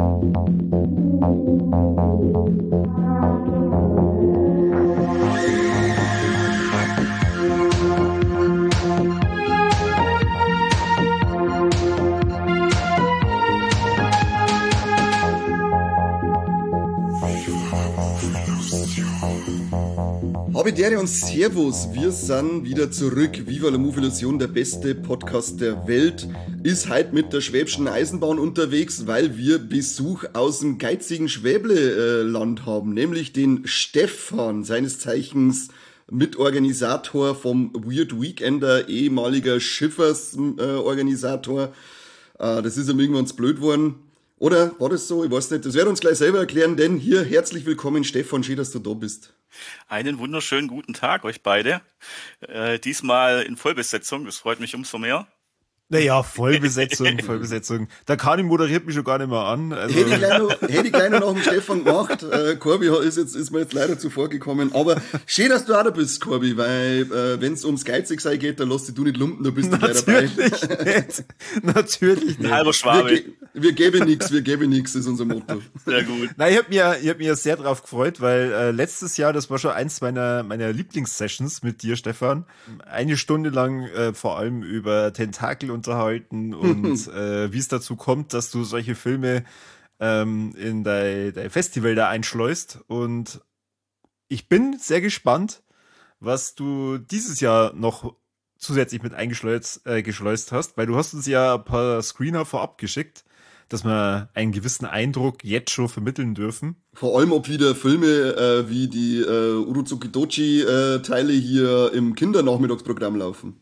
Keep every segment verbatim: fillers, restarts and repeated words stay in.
Habidere und Servus, wir sind wieder zurück. Viva la Movilusion, der beste Podcast der Welt, ist heute mit der Schwäbischen Eisenbahn unterwegs, weil wir Besuch aus dem geizigen Schwäble-Land haben, nämlich den Stefan, seines Zeichens Mitorganisator vom Weird Weekender, ehemaliger Schiffers-Organisator. Das ist ihm irgendwann zu blöd worden. Oder war das so? Ich weiß nicht. Das werden wir uns gleich selber erklären, denn hier herzlich willkommen, Stefan. Schön, dass du da bist. Einen wunderschönen guten Tag euch beide. Äh, diesmal in Vollbesetzung, das freut mich umso mehr. Naja, Vollbesetzung, Vollbesetzung. Der Kani moderiert mich schon gar nicht mehr an. Also hätte ich gleich noch, hätte ich gleich noch nach dem Stefan gemacht. Äh, Corby ist, jetzt, ist mir jetzt leider zuvor gekommen. Aber schön, dass du auch da bist, Corby, weil äh, wenn es ums Geizigsein geht, dann lass dich du nicht lumpen, da bist du gleich dabei. Natürlich nicht. Natürlich nicht. Halber Schwabe. Wir, wir geben nichts, wir geben nichts, ist unser Motto. Sehr gut. Nein, ich habe mir, ich hab mir sehr drauf gefreut, weil äh, letztes Jahr, das war schon eins meiner, meiner Lieblingssessions mit dir, Stefan. Eine Stunde lang äh, vor allem über Tentakel unterhalten und äh, wie es dazu kommt, dass du solche Filme ähm, in dein, dein Festival da einschleust. Und ich bin sehr gespannt, was du dieses Jahr noch zusätzlich mit eingeschleust äh, geschleust hast, weil du hast uns ja ein paar Screener vorab geschickt, dass wir einen gewissen Eindruck jetzt schon vermitteln dürfen. Vor allem, ob wieder Filme äh, wie die äh, Uruzuki Dochi-Teile hier im Kindernachmittagsprogramm laufen.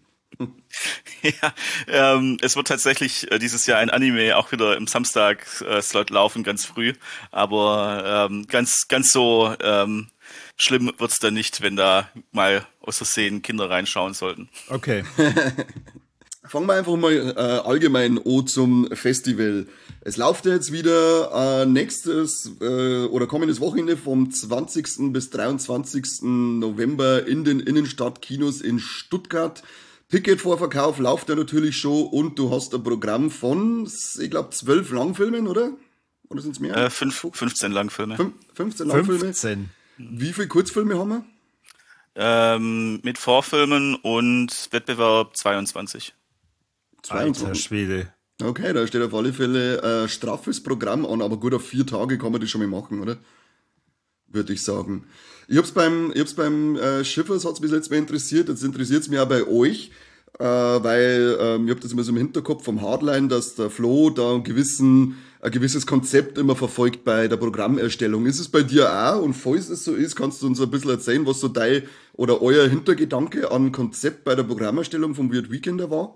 Ja, ähm, es wird tatsächlich äh, dieses Jahr ein Anime auch wieder im Samstag-Slot äh, laufen, ganz früh. Aber ähm, ganz, ganz so ähm, schlimm wird's dann nicht, wenn da mal aus Versehen Kinder reinschauen sollten. Okay. Fangen wir einfach mal äh, allgemein an zum Festival. Es läuft ja jetzt wieder äh, nächstes äh, oder kommendes Wochenende vom zwanzigsten bis dreiundzwanzigsten November in den Innenstadtkinos in Stuttgart. Ticketvorverkauf läuft ja natürlich schon und du hast ein Programm von, ich glaube, zwölf Langfilmen, oder? Oder sind es mehr? Äh, fünf, fünfzehn Langfilme. Fünf, fünfzehn Langfilme? fünfzehn. Wie viele Kurzfilme haben wir? Ähm, mit Vorfilmen und Wettbewerb zweiundzwanzig. Alter Schwede. Okay, da steht auf alle Fälle ein straffes Programm an, aber gut, auf vier Tage kann man das schon mal machen, oder? Würde ich sagen. Ich hab's beim, ich hab's beim äh, Schiffers hat's mich letztes Mal interessiert, jetzt interessiert's mich auch bei euch, äh, weil ähm, ich hab das immer so im Hinterkopf vom Hardline, dass der Flo da einen gewissen, ein gewisses Konzept immer verfolgt bei der Programmerstellung. Ist es bei dir auch? Und falls es so ist, kannst du uns ein bisschen erzählen, was so dein oder euer Hintergedanke an Konzept bei der Programmerstellung vom Weird Weekender war?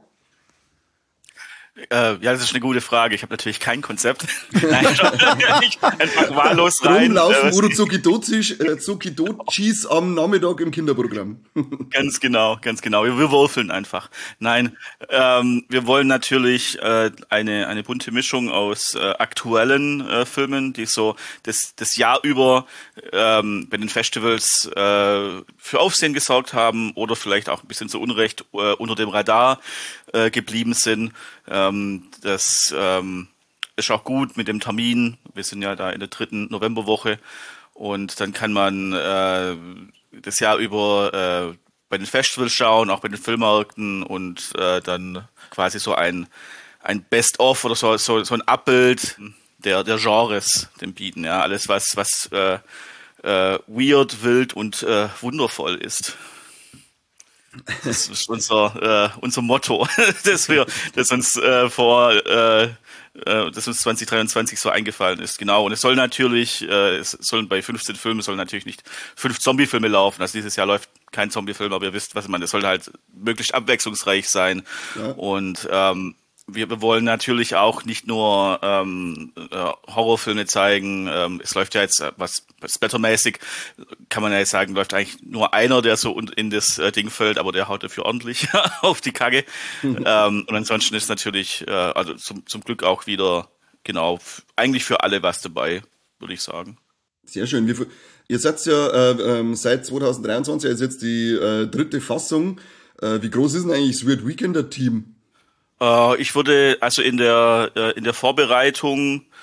Äh, ja, das ist eine gute Frage. Ich habe natürlich kein Konzept. Nein, ich einfach wahllos rein. Drum laufen Uruzuki Dochis am Nachmittag im Kinderprogramm. Ganz genau, ganz genau. Wir, wir würfeln einfach. Nein, ähm, wir wollen natürlich äh, eine eine bunte Mischung aus äh, aktuellen äh, Filmen, die so das das Jahr über ähm, bei den Festivals äh, für Aufsehen gesorgt haben oder vielleicht auch ein bisschen zu Unrecht äh, unter dem Radar äh, geblieben sind. Ähm, das ähm, ist auch gut mit dem Termin. Wir sind ja da in der dritten Novemberwoche und dann kann man äh, das Jahr über äh, bei den Festivals schauen, auch bei den Filmmärkten und äh, dann quasi so ein ein Best-of oder so so so ein Abbild der der Genres dem bieten. Ja, alles was was äh, äh, weird, wild und äh, wundervoll ist. Das ist unser äh, unser Motto, das wir, das uns äh, vor, äh, äh, das uns zwanzig dreiundzwanzig so eingefallen ist. Genau. Und es soll natürlich, äh, es sollen bei fünfzehn Filmen sollen natürlich nicht fünf Zombie-Filme laufen. Also dieses Jahr läuft kein Zombie-Film, aber ihr wisst, was ich meine. Es soll halt möglichst abwechslungsreich sein. Ja. Und ähm, wir, wir wollen natürlich auch nicht nur ähm, äh, Horrorfilme zeigen. Ähm, es läuft ja jetzt, was splattermäßig, kann man ja jetzt sagen, läuft eigentlich nur einer, der so in das äh, Ding fällt, aber der haut dafür ordentlich auf die Kacke. Mhm. Ähm, und ansonsten ist natürlich, äh, also zum, zum Glück auch wieder, genau, f- eigentlich für alle was dabei, würde ich sagen. Sehr schön. Wie, ihr seid ja äh, ähm, seit zwanzig dreiundzwanzig, ist jetzt die äh, dritte Fassung. Äh, wie groß ist denn eigentlich das Weird Weekender Team? Äh, ich wurde also in der äh, in der Vorbereitung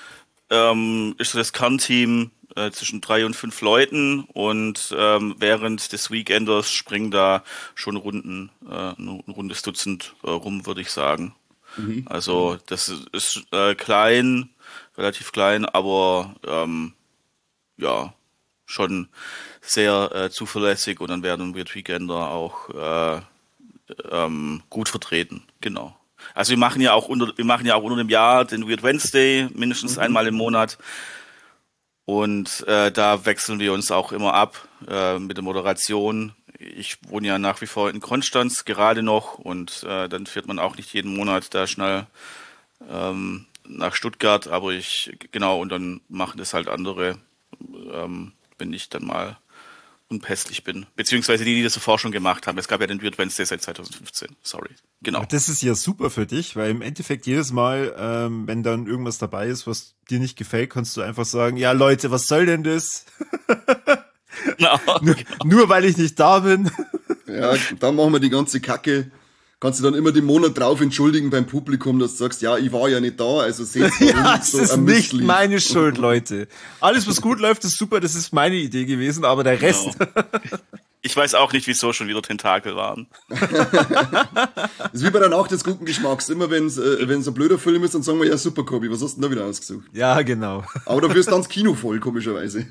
ähm, ist so das Kernteam äh, zwischen drei und fünf Leuten und ähm, während des Weekenders springen da schon Runden, äh, ein rundes Dutzend äh, rum, würde ich sagen. Mhm. Also das ist, ist äh, klein, relativ klein, aber ähm, ja, schon sehr äh, zuverlässig und dann werden Weird Weekender auch äh, ähm, gut vertreten, genau. Also wir machen ja auch unter, wir machen ja auch unter dem Jahr den Weird Wednesday mindestens Mhm. einmal im Monat und äh, da wechseln wir uns auch immer ab äh, mit der Moderation. Ich wohne ja nach wie vor in Konstanz gerade noch und äh, dann fährt man auch nicht jeden Monat da schnell ähm, nach Stuttgart, aber ich genau und dann machen das halt andere, ähm, wenn ich dann mal unpässlich bin. Beziehungsweise die, die das zuvor schon gemacht haben. Es gab ja den Weird Wednesday seit zwanzig fünfzehn. Sorry. Genau. Aber das ist ja super für dich, weil im Endeffekt jedes Mal, ähm, wenn dann irgendwas dabei ist, was dir nicht gefällt, kannst du einfach sagen, ja Leute, was soll denn das? Genau. nur, nur weil ich nicht da bin. Ja, dann machen wir die ganze Kacke. Kannst du dann immer den Monat drauf entschuldigen beim Publikum, dass du sagst, ja, ich war ja nicht da, also seht's warum Ja, es so ist ein nicht Mist lief. meine Schuld, Leute. Alles, was gut läuft, ist super, das ist meine Idee gewesen, aber der Rest... Genau. Ich weiß auch nicht, wieso schon wieder Tentakel waren. Das ist wie bei der Nacht des guten Geschmacks. Immer wenn es äh, wenn's ein blöder Film ist, dann sagen wir, ja super, Kobi, was hast du denn da wieder ausgesucht? Ja, genau. Aber dafür ist dann das Kino voll, komischerweise.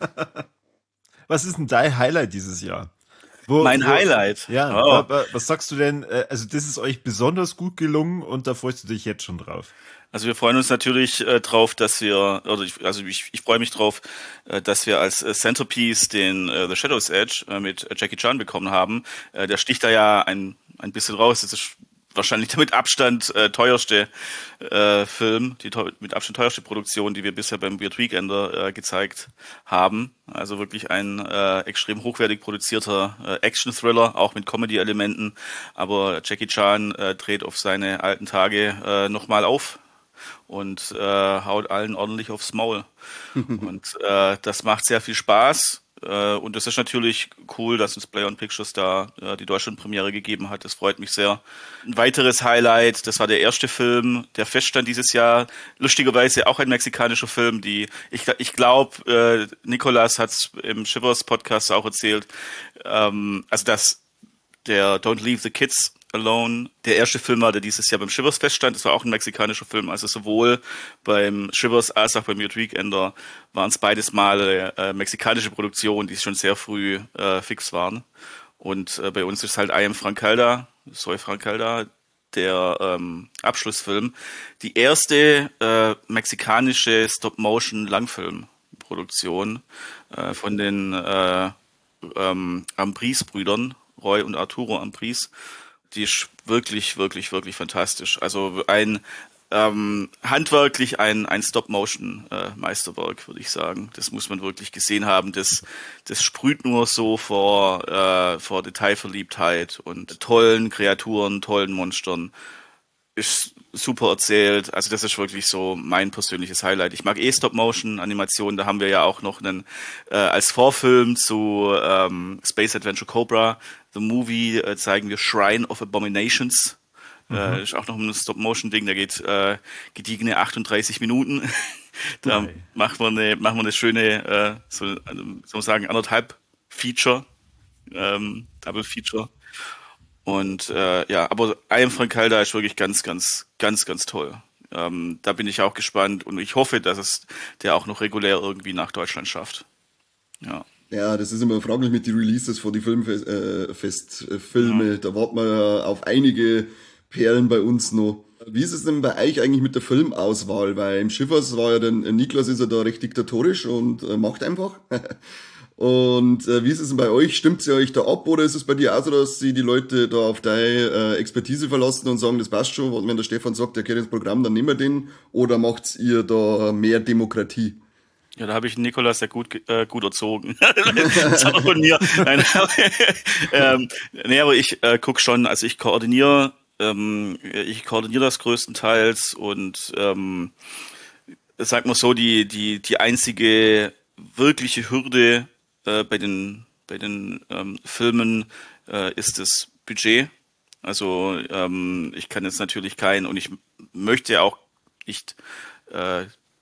Was ist denn dein Highlight dieses Jahr? Wo, Mein wo, Highlight? Ja, Oh. wa- wa- was sagst du denn? äh, Also das ist euch besonders gut gelungen und da freust du dich jetzt schon drauf. Also wir freuen uns natürlich äh, drauf, dass wir, oder ich, also ich, ich freue mich drauf, äh, dass wir als äh, Centerpiece den äh, The Shadow's Edge äh, mit äh, Jackie Chan bekommen haben. Äh, der sticht da ja ein, ein bisschen raus. Das ist wahrscheinlich der mit Abstand äh, teuerste äh, Film, die teu mit Abstand teuerste Produktion, die wir bisher beim Weird Weekender äh, gezeigt haben. Also wirklich ein äh, extrem hochwertig produzierter äh, Action-Thriller, auch mit Comedy-Elementen. Aber Jackie Chan äh, dreht auf seine alten Tage äh, nochmal auf und äh, haut allen ordentlich aufs Maul. Und äh, das macht sehr viel Spaß. Äh, und das ist natürlich cool, dass uns Play on Pictures da äh, die Deutschlandpremiere gegeben hat. Das freut mich sehr. Ein weiteres Highlight, das war der erste Film, der feststand dieses Jahr. Lustigerweise auch ein mexikanischer Film, die ich, ich glaube, äh, Nicolas hat es im Shivers Podcast auch erzählt, ähm, also dass der Don't Leave the Kids Alone der erste Film war, der dieses Jahr beim Shivers feststand. Das war auch ein mexikanischer Film. Also sowohl beim Shivers als auch beim Weird Weekender waren es beides Mal äh, mexikanische Produktionen, die schon sehr früh äh, fix waren. Und äh, bei uns ist halt I Am Francalda, Soy Francalda, der ähm, Abschlussfilm. Die erste äh, mexikanische Stop-Motion-Langfilmproduktion äh, von den äh, ähm, Ambris-Brüdern, Roy und Arturo Ambris. Die ist wirklich, wirklich, wirklich fantastisch. Also ein ähm, handwerklich ein, ein Stop-Motion-Meisterwerk, würde ich sagen. Das muss man wirklich gesehen haben. Das, das sprüht nur so vor, äh, vor Detailverliebtheit und tollen Kreaturen, tollen Monstern. Ist super erzählt. Also das ist wirklich so mein persönliches Highlight. Ich mag eh Stop-Motion-Animationen. Da haben wir ja auch noch einen äh, als Vorfilm zu ähm, Space Adventure Cobra, The Movie, äh, zeigen wir Shrine of Abominations. Mhm. Äh, ist auch noch ein Stop-Motion-Ding. Der geht äh, gediegene achtunddreißig Minuten. Da Nein. machen wir eine, machen wir eine schöne, äh, so, also, soll man sagen, anderthalb Feature, ähm, Double Feature. Und äh, ja, aber I Am Francalda ist wirklich ganz, ganz, ganz, ganz toll. Ähm, da bin ich auch gespannt und ich hoffe, dass es der auch noch regulär irgendwie nach Deutschland schafft. Ja. Ja, das ist immer fraglich mit den Releases von den Filmfestfilme. Äh, da warten wir ja auf einige Perlen bei uns noch. Wie ist es denn bei euch eigentlich mit der Filmauswahl? Weil im Schiffers war ja der Niklas ist ja da recht diktatorisch und äh, macht einfach. Und äh, wie ist es denn bei euch? Stimmt ihr euch da ab oder ist es bei dir auch so, dass sie die Leute da auf deine äh, Expertise verlassen und sagen, das passt schon, wenn der Stefan sagt, der kennt ins Programm, dann nehmen wir den? Oder macht ihr da mehr Demokratie? Ja, da habe ich Nikolas ja gut, äh, gut erzogen. Das war von mir. Nein, ähm, nee, aber ich äh, guck schon, also ich koordiniere, ähm, ich koordiniere das größtenteils und ähm, sag mal so, die, die, die einzige wirkliche Hürde äh, bei den, bei den ähm, Filmen äh, ist das Budget. Also ähm, ich kann jetzt natürlich kein und ich möchte auch nicht äh,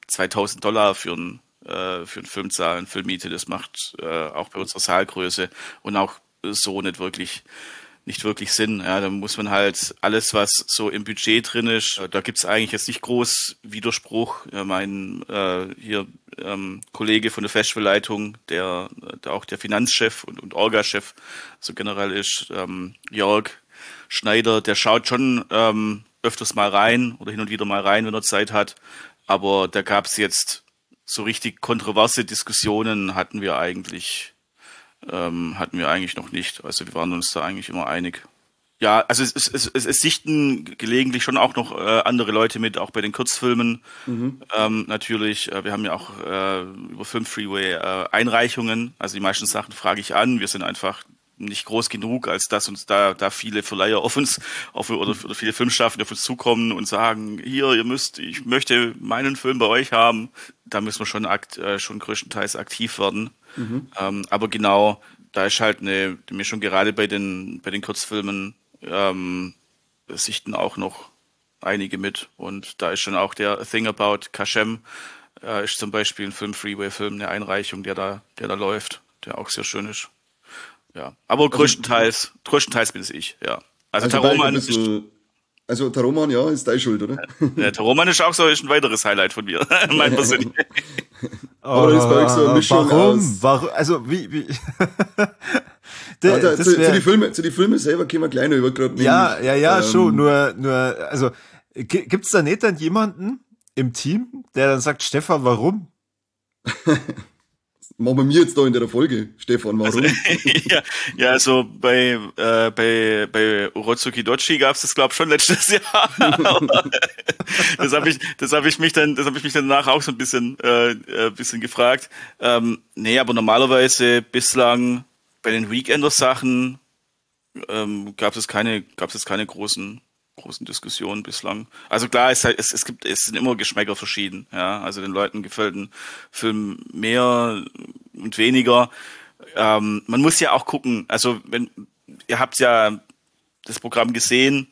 zweitausend Dollar für einen äh, für einen Film zahlen, Filmmiete. Das macht äh, auch bei unserer Saalgröße und auch so nicht wirklich nicht wirklich Sinn. Ja, da muss man halt alles, was so im Budget drin ist, da gibt's eigentlich jetzt nicht groß Widerspruch. Ja, mein äh, hier ähm, Kollege von der Festivalleitung, der, der auch der Finanzchef und, und Orga-Chef so generell ist, ähm, Jörg Schneider, der schaut schon ähm, öfters mal rein oder hin und wieder mal rein, wenn er Zeit hat. Aber da gab's jetzt so richtig kontroverse Diskussionen hatten wir eigentlich Ähm, hatten wir eigentlich noch nicht. Also wir waren uns da eigentlich immer einig. Ja, also es, es, es, es sichten gelegentlich schon auch noch äh, andere Leute mit, auch bei den Kurzfilmen. Mhm. Ähm, natürlich, äh, wir haben ja auch äh, über Film Freeway äh, Einreichungen. Also die meisten Sachen frage ich an. Wir sind einfach nicht groß genug, als dass uns da da viele Verleiher auf uns auf, oder, oder viele Filmschaffende auf uns zukommen und sagen, hier, ihr müsst, ich möchte meinen Film bei euch haben. Da müssen wir schon akt, äh, schon größtenteils aktiv werden. Mhm. Ähm, aber genau, da ist halt eine, eine Mischung, gerade bei den bei den Kurzfilmen ähm, sichten auch noch einige mit. Und da ist schon auch der A Thing About Kashem, äh, ist zum Beispiel ein Film, Freeway-Film, eine Einreichung, der da, der da läuft, der auch sehr schön ist. Ja, aber größtenteils, also, größtenteils bin es ich, ja. Also, also Taroman ist, also Taroman, ja, ist deine Schuld, oder? Ja, Taroman ist auch so ist ein weiteres Highlight von mir, mein persönlich. Aber das ist bei euch so eine Mischung Warum? aus. Warum? Also wie? wie? Der, ja, da, zu, zu, die Filme, zu die Filme selber können wir gleich noch über gerade. Ja, ja, ja, ähm, schon. Nur, nur, also gibt's da nicht dann jemanden im Team, der dann sagt, Stefan, warum? Machen wir mir jetzt da in der Folge, Stefan, warum? Also, ja, ja, also bei, äh, bei, bei Urotsuki Dochi gab's das, glaube ich, schon letztes Jahr. das habe ich, das habe ich mich dann, das habe ich mich dann danach auch so ein bisschen, äh, ein bisschen gefragt. Ähm, nee, aber normalerweise bislang bei den Weekender-Sachen ähm, gab es keine, gab es keine großen großen Diskussionen bislang. Also klar, es, es, es gibt, es sind immer Geschmäcker verschieden, ja. Also den Leuten gefällt ein Film mehr und weniger. Ähm, man muss ja auch gucken, also wenn, ihr habt ja das Programm gesehen,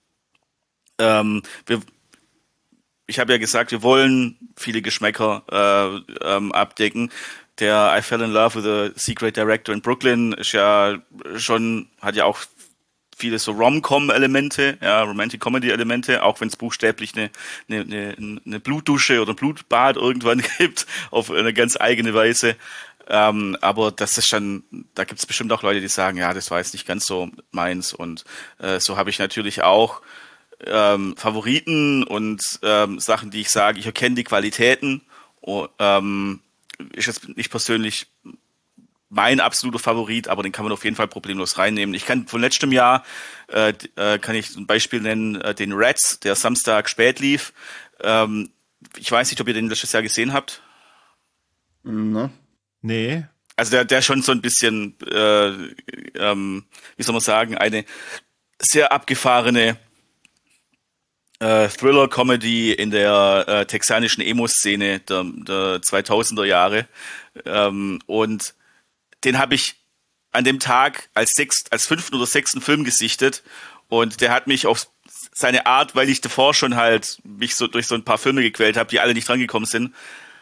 ähm, wir, ich habe ja gesagt, wir wollen viele Geschmäcker äh, ähm, abdecken. Der I Fell in Love with a Secret Director in Brooklyn ist ja schon, hat ja auch viele so Rom-Com-Elemente, ja, Romantic-Comedy-Elemente, auch wenn es buchstäblich eine, eine, eine, eine Blutdusche oder ein Blutbad irgendwann gibt, auf eine ganz eigene Weise. Ähm, aber das ist schon, da gibt es bestimmt auch Leute, die sagen, ja, das war jetzt nicht ganz so meins. Und äh, so habe ich natürlich auch ähm, Favoriten und ähm, Sachen, die ich sage, ich erkenne die Qualitäten. Und, ähm, ist jetzt nicht persönlich mein absoluter Favorit, aber den kann man auf jeden Fall problemlos reinnehmen. Ich kann von letztem Jahr, äh, äh, kann ich ein Beispiel nennen, äh, den Rats, der Samstag spät lief. Ähm, ich weiß nicht, ob ihr den letztes Jahr gesehen habt. Na. Nee. Also der, der schon so ein bisschen, äh, ähm, wie soll man sagen, eine sehr abgefahrene äh, Thriller-Comedy in der äh, texanischen Emo-Szene der, der zweitausender Jahre. Ähm, und den habe ich an dem Tag als sechst, als fünften oder sechsten Film gesichtet und der hat mich auf seine Art, weil ich davor schon halt mich so durch so ein paar Filme gequält habe, die alle nicht drangekommen sind,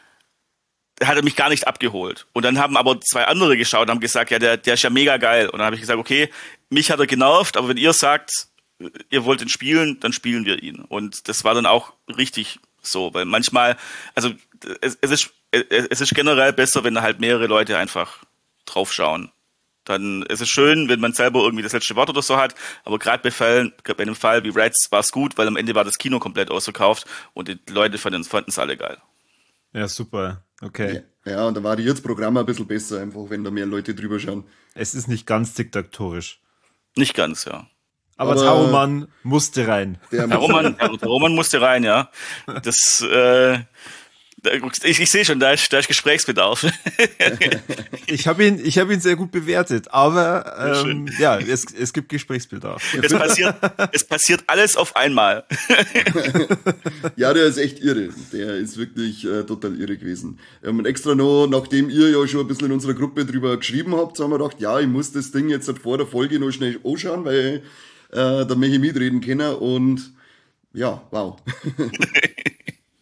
hat er mich gar nicht abgeholt. Und dann haben aber zwei andere geschaut und haben gesagt, ja, der, der ist ja mega geil. Und dann habe ich gesagt, okay, mich hat er genervt, aber wenn ihr sagt, ihr wollt ihn spielen, dann spielen wir ihn. Und das war dann auch richtig so, weil manchmal, also es, es ist es ist generell besser, wenn da halt mehrere Leute einfach draufschauen. Dann ist es schön, wenn man selber irgendwie das letzte Wort oder so hat, aber gerade bei Fällen, bei einem Fall wie Rats war es gut, weil am Ende war das Kino komplett ausverkauft und die Leute fanden es alle geil. Ja, super. Okay. Ja, ja, und da war die jetzt Programm ein bisschen besser, einfach wenn da mehr Leute drüber schauen. Es ist nicht ganz diktatorisch. Nicht ganz, ja. Aber, aber Taroman musste rein. Der Taroman, der Taroman musste rein, ja. Das, äh, Ich, ich sehe schon, da ist, da ist Gesprächsbedarf. ich habe ihn, ich habe ihn sehr gut bewertet, aber ähm, ja, es, es gibt Gesprächsbedarf. Es passiert, es passiert alles auf einmal. Ja, der ist echt irre. Der ist wirklich äh, total irre gewesen. Wir haben extra noch, nachdem ihr ja schon ein bisschen in unserer Gruppe drüber geschrieben habt, haben wir gedacht, ja, ich muss das Ding jetzt vor der Folge noch schnell anschauen, weil äh, da möchte ich mitreden können und ja, wow.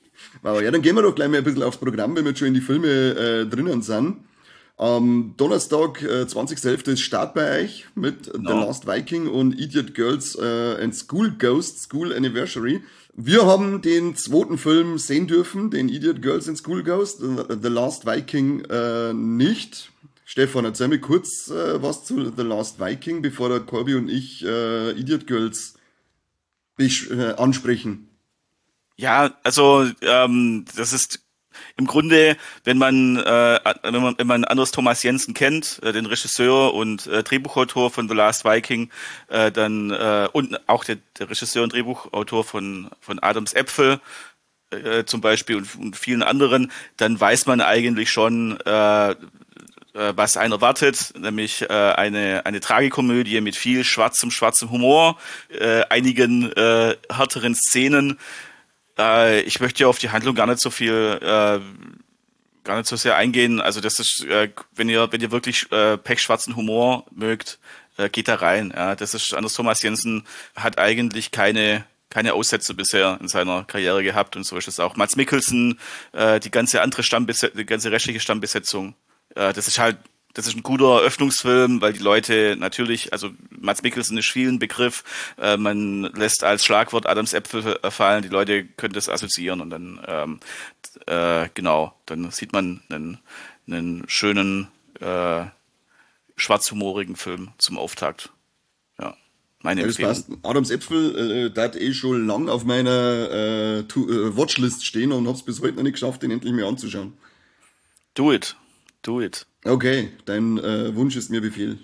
Wow, ja, dann gehen wir doch gleich mal ein bisschen aufs Programm, wenn wir jetzt schon in die Filme äh, drinnen sind. Am Donnerstag, äh, zwanzigster elfter ist Start bei euch mit Genau. The Last Viking und Idiot Girls äh, and School Ghost, School Anniversary. Wir haben den zweiten Film sehen dürfen, den Idiot Girls and School Ghost, The Last Viking äh, nicht. Stefan, erzähl mir kurz äh, was zu The Last Viking, bevor der Corby und ich äh, Idiot Girls besch- äh, ansprechen. Ja, also ähm, das ist im Grunde, wenn man, äh, wenn man, wenn man Anders Thomas Jensen kennt, äh, den Regisseur und äh, Drehbuchautor von The Last Viking, äh, dann äh, und auch der, der Regisseur und Drehbuchautor von von Adams Äpfel äh, zum Beispiel und, und vielen anderen, dann weiß man eigentlich schon, äh, was einen erwartet, nämlich äh, eine eine Tragikomödie mit viel schwarzem schwarzem Humor, äh, einigen äh, härteren Szenen. Äh, ich möchte ja auf die Handlung gar nicht so viel, äh, gar nicht so sehr eingehen. Also das ist, äh, wenn ihr wenn ihr wirklich äh, pechschwarzen Humor mögt, äh, geht da rein. Ja, das ist Anders Thomas Jensen hat eigentlich keine keine Aussätze bisher in seiner Karriere gehabt und so ist es auch. Mads Mikkelsen, äh, die ganze andere Stammbesetzung, die ganze restliche Stammbesetzung. Das ist halt, das ist ein guter Eröffnungsfilm, weil die Leute natürlich, also Mads Mikkelsen ist viel ein Begriff, äh, man lässt als Schlagwort Adams Äpfel fallen, die Leute können das assoziieren und dann, ähm, äh, genau, dann sieht man einen, einen schönen, äh, schwarzhumorigen Film zum Auftakt. Ja, meine Ja, das Empfehlung. passt. Adams Äpfel, äh, da hat eh schon lang auf meiner äh, to, äh, Watchlist stehen und hab's bis heute noch nicht geschafft, den endlich mal anzuschauen. Do it. Do it. Okay, dein äh, Wunsch ist mir Befehl.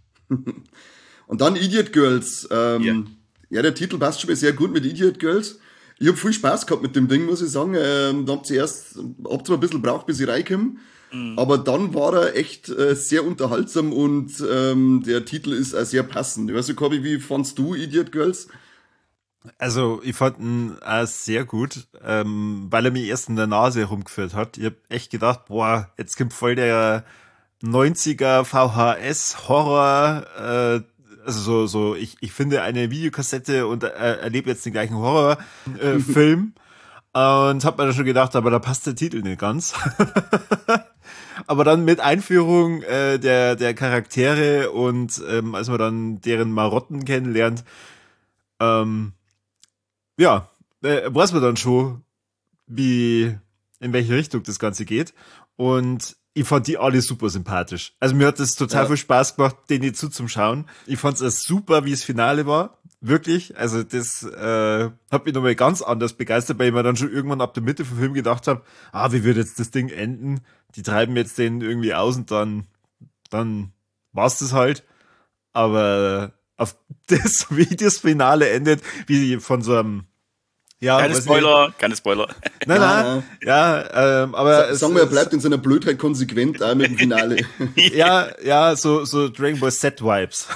Und dann Idiot Girls. Ähm, Ja. ja, der Titel passt schon mal sehr gut mit Idiot Girls. Ich habe viel Spaß gehabt mit dem Ding, muss ich sagen. Ähm, da habt ihr erst, habt zwar ein bisschen braucht, bis ich reinkomme, mhm. aber dann war er echt äh, sehr unterhaltsam und ähm, der Titel ist auch sehr passend. Ich weiß nicht, Corby, wie fandst du Idiot Girls? Also, ich fand ihn auch sehr gut, ähm, weil er mich erst in der Nase herumgeführt hat. Ich hab echt gedacht, boah, jetzt kommt voll der neunziger V H S-Horror, äh, also so, so, ich, ich finde eine Videokassette und äh, erlebe jetzt den gleichen Horrorfilm. Äh, und hab mir da schon gedacht, aber da passt der Titel nicht ganz. Aber dann mit Einführung äh, der, der Charaktere und ähm, als man dann deren Marotten kennenlernt, ähm, ja, äh, weiß man dann schon, wie, in welche Richtung das Ganze geht. Und ich fand die alle super sympathisch. Also mir hat es total Ja. viel Spaß gemacht, denen zuzuschauen. Ich fand es super, wie das Finale war. Wirklich. Also das äh, hat mich nochmal ganz anders begeistert, weil ich mir dann schon irgendwann ab der Mitte vom Film gedacht habe, ah, wie wird jetzt das Ding enden? Die treiben jetzt den irgendwie aus und dann, dann war's das halt. Aber auf das, wie das Finale endet, wie von so einem, ja, Keine weiß Spoiler, keine Spoiler. nicht. Nein, nein, ja, ähm, aber es- Sagen wir, er es- bleibt in seiner Blödheit konsequent auch mit dem Finale. ja, ja, so, so Dragon Ball Z Vibes.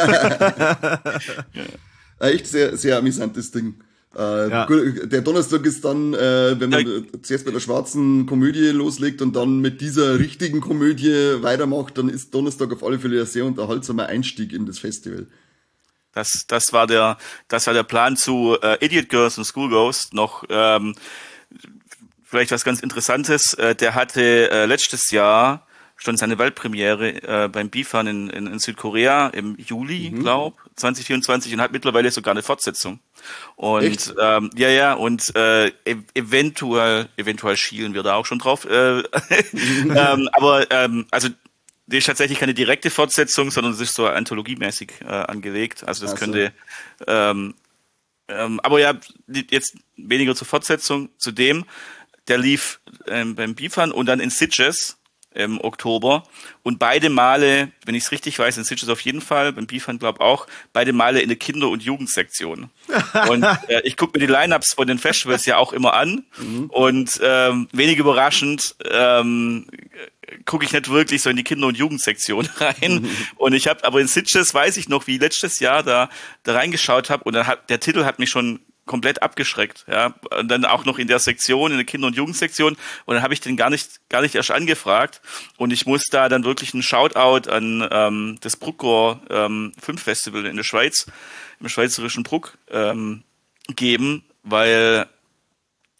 Ein echt sehr, sehr amüsantes Ding. Äh, Ja. gut, der Donnerstag ist dann, äh, wenn man Ja. äh, zuerst mit der schwarzen Komödie loslegt und dann mit dieser richtigen Komödie weitermacht, dann ist Donnerstag auf alle Fälle ein sehr unterhaltsamer Einstieg in das Festival. Das, das war der, das war der Plan zu äh, Idiot Girls und School Ghost. Noch ähm, vielleicht was ganz Interessantes. Äh, der hatte äh, letztes Jahr schon seine Weltpremiere äh, beim Bifan in, in, in Südkorea im Juli, Mhm. glaub, zwanzig vierundzwanzig und hat mittlerweile sogar eine Fortsetzung. Und Echt? ähm, ja, ja, und äh, ev eventuell, eventuell schielen wir da auch schon drauf. Äh, ähm, aber ähm, also die ist tatsächlich keine direkte Fortsetzung, sondern es ist so anthologiemäßig äh, angelegt. Also das Ach so. könnte ähm, ähm, aber ja, die- jetzt weniger zur Fortsetzung. Zudem, der lief ähm, beim Bifan und dann in Sitges im Oktober. Und beide Male, wenn ich es richtig weiß, in Sitges auf jeden Fall, beim Bifan glaube auch, beide Male in der Kinder- und Jugendsektion. Und äh, ich gucke mir die Lineups von den Festivals ja auch immer an. Und ähm, wenig überraschend ähm, gucke ich nicht wirklich so in die Kinder- und Jugendsektion rein. Und ich habe, aber in Sitges weiß ich noch, wie ich letztes Jahr da, da reingeschaut habe und dann hat, der Titel hat mich schon komplett abgeschreckt, ja, und dann auch noch in der Sektion, in der Kinder- und Jugendsektion, und dann habe ich den gar nicht, gar nicht erst angefragt, und ich muss da dann wirklich einen Shoutout an ähm, das Bruckgor ähm, Filmfestival in der Schweiz, im schweizerischen Bruck ähm, geben, weil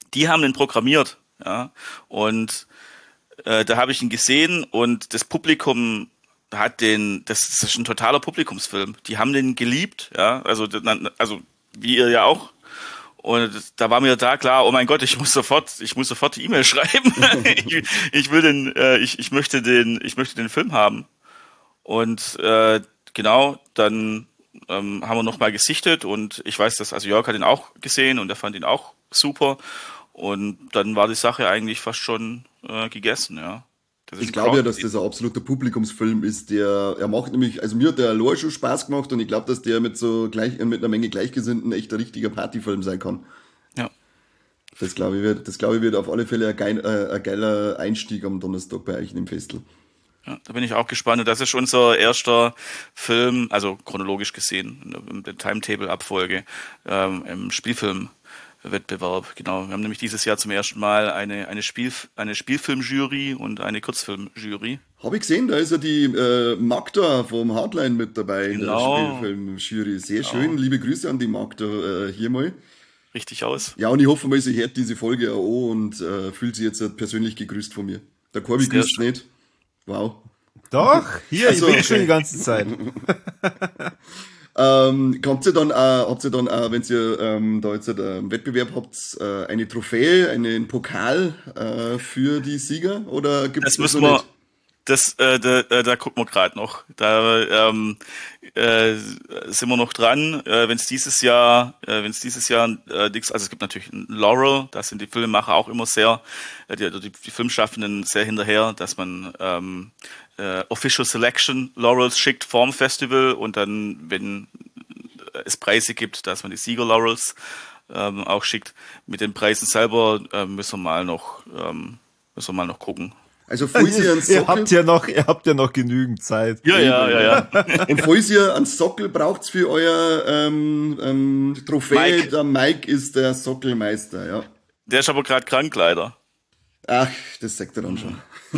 die haben den programmiert, ja, und äh, da habe ich ihn gesehen und das Publikum hat den, das, das ist ein totaler Publikumsfilm, die haben den geliebt, ja, also, also wie ihr ja auch. Und da war mir da klar, oh mein Gott, ich muss sofort, ich muss sofort die E-Mail schreiben. ich, ich will den, äh, ich, ich möchte den, ich möchte den Film haben. Und äh, genau, dann ähm, haben wir nochmal gesichtet und ich weiß, dass, also Jörg hat ihn auch gesehen und er fand ihn auch super. Und dann war die Sache eigentlich fast schon äh, gegessen, ja. Ich glaube ja, dass das ein absoluter Publikumsfilm ist, der, er macht nämlich, also mir hat der allein schon Spaß gemacht und ich glaube, dass der mit so gleich, mit einer Menge Gleichgesinnten echt ein richtiger Partyfilm sein kann. Ja. Das glaube ich wird, das glaube ich wird auf alle Fälle ein, geil, äh, ein geiler Einstieg am Donnerstag bei euch im Festel. Ja, da bin ich auch gespannt. Und das ist unser erster Film, also chronologisch gesehen, in der Timetable-Abfolge, ähm, im Spielfilm. Wettbewerb, genau. Wir haben nämlich dieses Jahr zum ersten Mal eine, eine, Spiel, eine Spielfilmjury und eine Kurzfilmjury. Habe ich gesehen, da ist ja die äh, Magda vom Hardline mit dabei genau. in der Spielfilmjury. Sehr genau. Schön, liebe Grüße an die Magda äh, hier mal. Richtig aus. Ja, und ich hoffe mal, sie hört diese Folge auch und äh, fühlt sich jetzt persönlich gegrüßt von mir. Der Corby grüßt nicht. Wow. Doch, hier, also, ich bin schon die ganze Zeit. Ähm, habt ihr dann auch, habt ihr dann auch, wenn ihr ähm, da jetzt einen Wettbewerb habt, äh, eine Trophäe, einen Pokal äh, für die Sieger? Oder gibt es das, das müssen noch wir, nicht? Das, äh, da, da gucken wir gerade noch. Da ähm, äh, sind wir noch dran. Äh, wenn es dieses Jahr, äh, wenn es dieses Jahr äh, nichts, also es gibt natürlich einen Laurel, da sind die Filmemacher auch immer sehr, äh, die, die, die Filmschaffenden sehr hinterher, dass man ähm, äh, Official Selection Laurels schickt vorm Festival und dann, wenn es Preise gibt, dass man die Sieger Laurels ähm, auch schickt. Mit den Preisen selber äh, müssen wir mal noch, ähm, müssen wir mal noch gucken. Also falls ihr einen Sockel, ihr habt ja noch, ihr habt ja noch genügend Zeit. Ja, ja, ja, ja. Und falls ihr einen Sockel braucht für euer ähm, ähm, Trophäe, Mike. der Mike ist der Sockelmeister, ja. Der ist aber gerade krank, leider. Ach, das sagt er dann schon.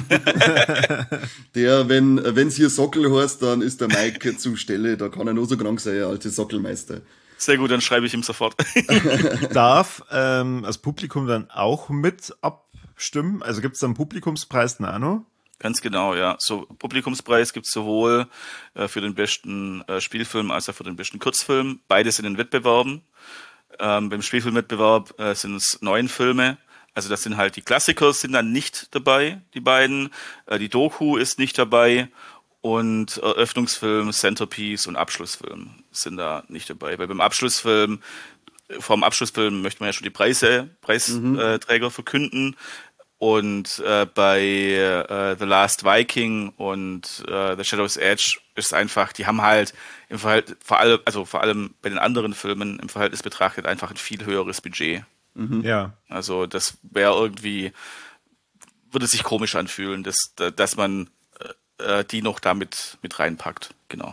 Der, wenn wenn's hier Sockel heißt, dann ist der Mike zur Stelle. Da kann er nur so krank sein, der alte Sockelmeister. Sehr gut, dann schreibe ich ihm sofort. Darf ähm, das Publikum dann auch mit abstimmen? Also gibt es da einen Publikumspreis, Nano? Ganz genau, ja. So Publikumspreis gibt es sowohl äh, für den besten äh, Spielfilm als auch für den besten Kurzfilm. Beides in den Wettbewerben. Ähm, beim Spielfilmwettbewerb äh, sind es neun Filme. Also das sind halt die Klassiker sind dann nicht dabei, die beiden. Äh, die Doku ist nicht dabei und Eröffnungsfilm, Centerpiece und Abschlussfilm sind da nicht dabei. Weil beim Abschlussfilm, vorm Abschlussfilm möchte man ja schon die Preise, Preisträger mhm. verkünden. Und äh, bei äh, The Last Viking und äh, The Shadow's Edge ist einfach, die haben halt im Verhältnis, vor allem, also vor allem bei den anderen Filmen im Verhältnis betrachtet einfach ein viel höheres Budget. Mhm. Ja. Also das wäre irgendwie, würde sich komisch anfühlen, dass, dass man äh, die noch damit mit reinpackt. Genau.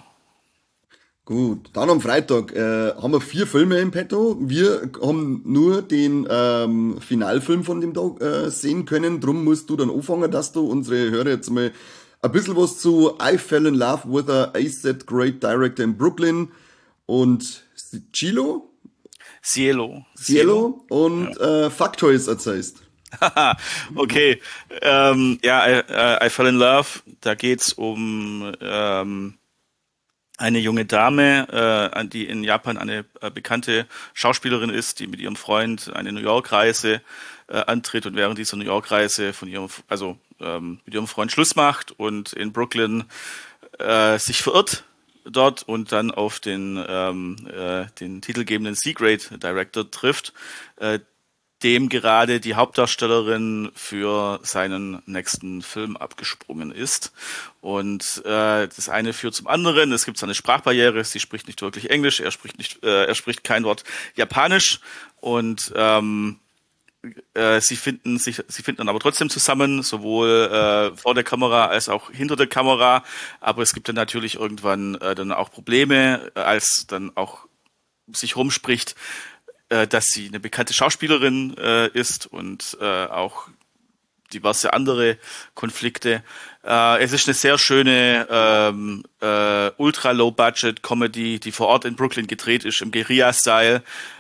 Gut, dann am Freitag äh, haben wir vier Filme im Petto. Wir haben nur den ähm, Finalfilm von dem Tag äh, sehen können. Drum musst du dann anfangen, dass du unsere Hörer jetzt mal ein bisschen was zu I Fell in Love with a A-Set Great Director in Brooklyn und Cielo? Cielo. Cielo und ja. äh, Factoys erzählst. Okay. ähm, ja, I, I Fell in Love, da geht's um ähm, eine junge Dame, äh, die in Japan eine äh, bekannte Schauspielerin ist, die mit ihrem Freund eine New York-Reise äh, antritt und während dieser New York-Reise von ihrem, also ähm, mit ihrem Freund Schluss macht und in Brooklyn äh, sich verirrt dort und dann auf den ähm, äh, den titelgebenden C-Grade Director trifft, äh, dem gerade die Hauptdarstellerin für seinen nächsten Film abgesprungen ist. Und äh, das eine führt zum anderen. Es gibt so eine Sprachbarriere, sie spricht nicht wirklich Englisch, er spricht nicht, äh, er spricht kein Wort Japanisch und ähm, äh, sie finden sich, sie finden dann aber trotzdem zusammen, sowohl äh, vor der Kamera als auch hinter der Kamera. Aber es gibt dann natürlich irgendwann äh, dann auch Probleme, äh, als dann auch sich rumspricht, dass sie eine bekannte Schauspielerin äh, ist und äh, auch diverse andere Konflikte. Äh, es ist eine sehr schöne ähm, äh, Ultra-Low-Budget-Comedy, die vor Ort in Brooklyn gedreht ist, im Guerilla-Style.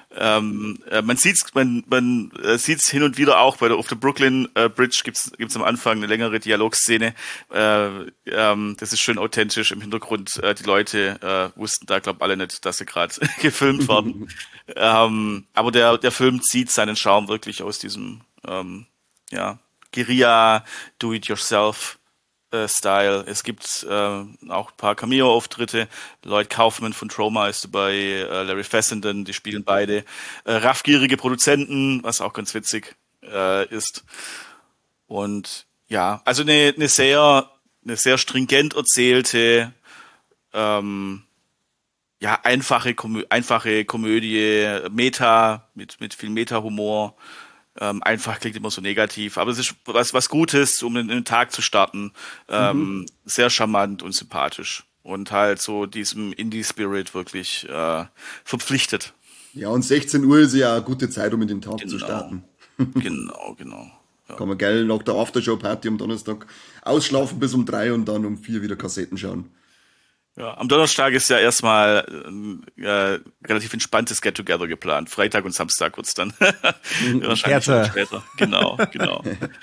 Ähm, äh, man sieht's, man, man äh, sieht's hin und wieder auch bei der auf der Brooklyn äh, Bridge gibt's gibt's am Anfang eine längere Dialogszene. Äh, ähm, das ist schön authentisch im Hintergrund. Äh, die Leute äh, wussten da, glaub alle nicht, dass sie gerade gefilmt werden. ähm, aber der der Film zieht seinen Charme wirklich aus diesem ähm, ja Guerilla Do-it-yourself äh, Style. Es gibt äh, auch ein paar Cameo-Auftritte. Lloyd Kaufman von Troma ist dabei, äh, Larry Fessenden, die spielen beide äh, raffgierige Produzenten, was auch ganz witzig äh, ist. Und ja, also eine, eine sehr, eine sehr stringent erzählte, ähm, ja, einfache, Komö- einfache Komödie, Meta, mit, mit viel Meta-Humor. Ähm, einfach klingt immer so negativ, aber es ist was, was Gutes, um in den Tag zu starten. Ähm, mhm. Sehr charmant und sympathisch. Und halt so diesem Indie-Spirit wirklich äh, verpflichtet. Ja, und sechzehn Uhr ist ja eine gute Zeit, um in den Tag Genau. zu starten. Genau, genau. Ja. Kann man geil nach der Aftershow-Party am Donnerstag ausschlafen bis um drei und dann um vier wieder Kassetten schauen. Ja, am Donnerstag ist ja erstmal äh, relativ entspanntes Get-Together geplant. Freitag und Samstag wird's dann wahrscheinlich schon später. Genau, genau.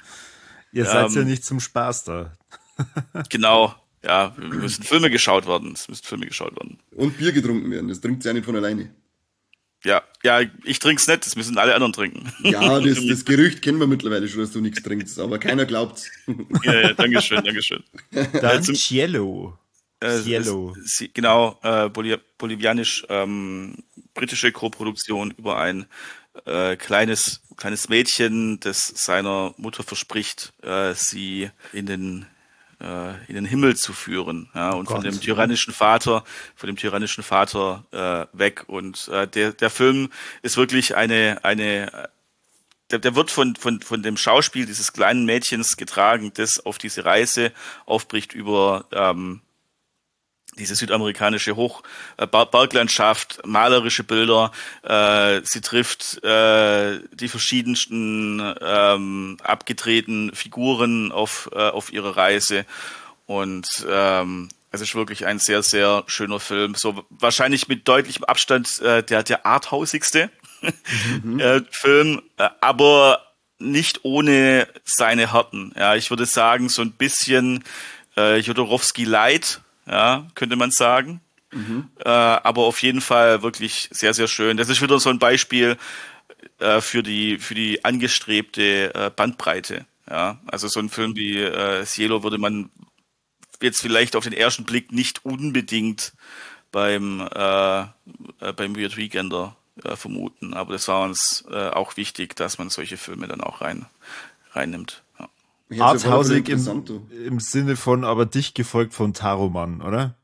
Ihr seid ähm, ja nicht zum Spaß da. Genau, ja, wir müssen Filme geschaut werden. Es müssen Filme geschaut werden. Und Bier getrunken werden, das trinkt ja nicht von alleine. Ja, ja, ich trink's nicht, das müssen alle anderen trinken. Ja, das, das Gerücht kennen wir mittlerweile schon, dass du nichts trinkst, aber keiner glaubt's. Ja, ja, dankeschön, dankeschön. Dann äh, Cielo. Äh, Cielo. Es, es, genau, äh, Boliv- bolivianisch, ähm, britische Koproduktion über ein äh, kleines kleines Mädchen, das seiner Mutter verspricht, äh, sie in den äh, in den Himmel zu führen, ja, und oh von dem tyrannischen Vater, von dem tyrannischen Vater äh, weg. Und äh, der der Film ist wirklich eine eine Der, der wird von, von, von dem Schauspiel dieses kleinen Mädchens getragen, das auf diese Reise aufbricht über ähm, diese südamerikanische Hoch äh, Berglandschaft, malerische Bilder. Äh, sie trifft äh, die verschiedensten ähm, abgedrehten Figuren auf äh, auf ihrer Reise und ähm, es ist wirklich ein sehr sehr schöner Film. So wahrscheinlich mit deutlichem Abstand äh, der der arthausigste mhm. äh, Film, äh, aber nicht ohne seine Härten. Ja, ich würde sagen so ein bisschen äh, Jodorowsky Light. Ja, könnte man sagen. Mhm. Äh, aber auf jeden Fall wirklich sehr, sehr schön. Das ist wieder so ein Beispiel äh, für die für die angestrebte äh, Bandbreite. Ja, also so ein Film wie äh, Cielo würde man jetzt vielleicht auf den ersten Blick nicht unbedingt beim äh, äh, beim Weird Weekender äh, vermuten. Aber das war uns äh, auch wichtig, dass man solche Filme dann auch rein reinnimmt. Ja. Arthausig im, im Sinne von, aber dicht gefolgt von Taroman, oder?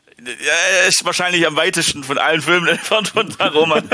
Ja, ist wahrscheinlich am weitesten von allen Filmen entfernt von Taroman.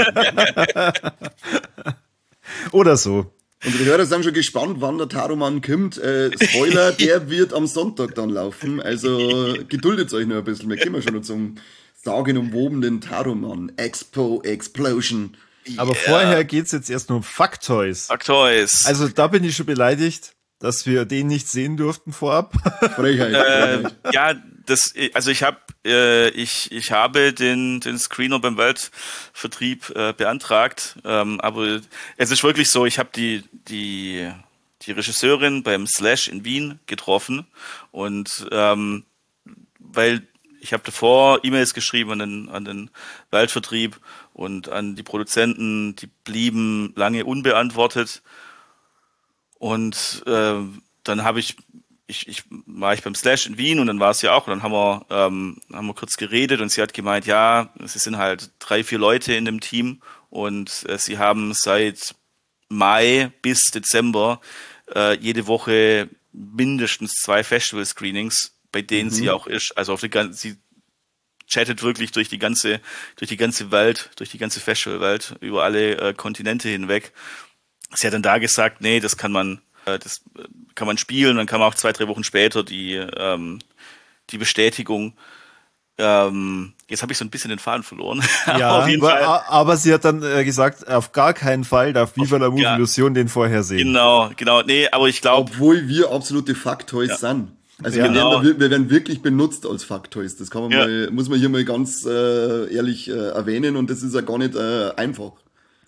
Oder so. Unsere Hörer sind schon gespannt, wann der Taroman kommt. Äh, Spoiler, der wird am Sonntag dann laufen. Also geduldet euch noch ein bisschen. Wir kommen schon noch zum sagenumwobenen Taroman. Expo Explosion. Aber yeah. Vorher geht's jetzt erst nur um Fucktoys. Fucktoys. Also da bin ich schon beleidigt, dass wir den nicht sehen durften vorab. Frechheit. äh, ja, das, also ich habe, äh, ich, ich habe den, den Screener beim Weltvertrieb äh, beantragt, ähm, aber es ist wirklich so, ich habe die, die, die Regisseurin beim Slash in Wien getroffen und ähm, weil ich habe davor E-Mails geschrieben an den, an den Weltvertrieb und an die Produzenten, die blieben lange unbeantwortet. Und äh, dann habe ich, ich, ich war ich beim Slash in Wien und dann war es ja auch und dann haben wir, ähm, haben wir kurz geredet und sie hat gemeint, ja, es sind halt drei, vier Leute in dem Team und äh, sie haben seit Mai bis Dezember äh, jede Woche mindestens zwei Festival-Screenings, bei denen mhm. sie auch ist. Also auf die ganze, sie chattet wirklich durch die ganze, durch die ganze Welt, durch die ganze Festivalwelt, über alle äh, Kontinente hinweg. Sie hat dann da gesagt, nee, das kann man, äh, das kann man spielen. Dann kam auch zwei, drei Wochen später die ähm, die Bestätigung. Ähm, jetzt habe ich so ein bisschen den Faden verloren. Ja, auf jeden aber, Fall. aber sie hat dann äh, gesagt, auf gar keinen Fall darf Viva la Movie Illusion den vorher sehen. Genau, genau. Nee, aber ich glaube, obwohl wir absolute Fucktoys ja. sind. Also ja, wir, genau. werden, wir werden wirklich benutzt als Fucktoys. Das kann man ja. mal, muss man hier mal ganz äh, ehrlich äh, erwähnen und das ist ja gar nicht äh, einfach.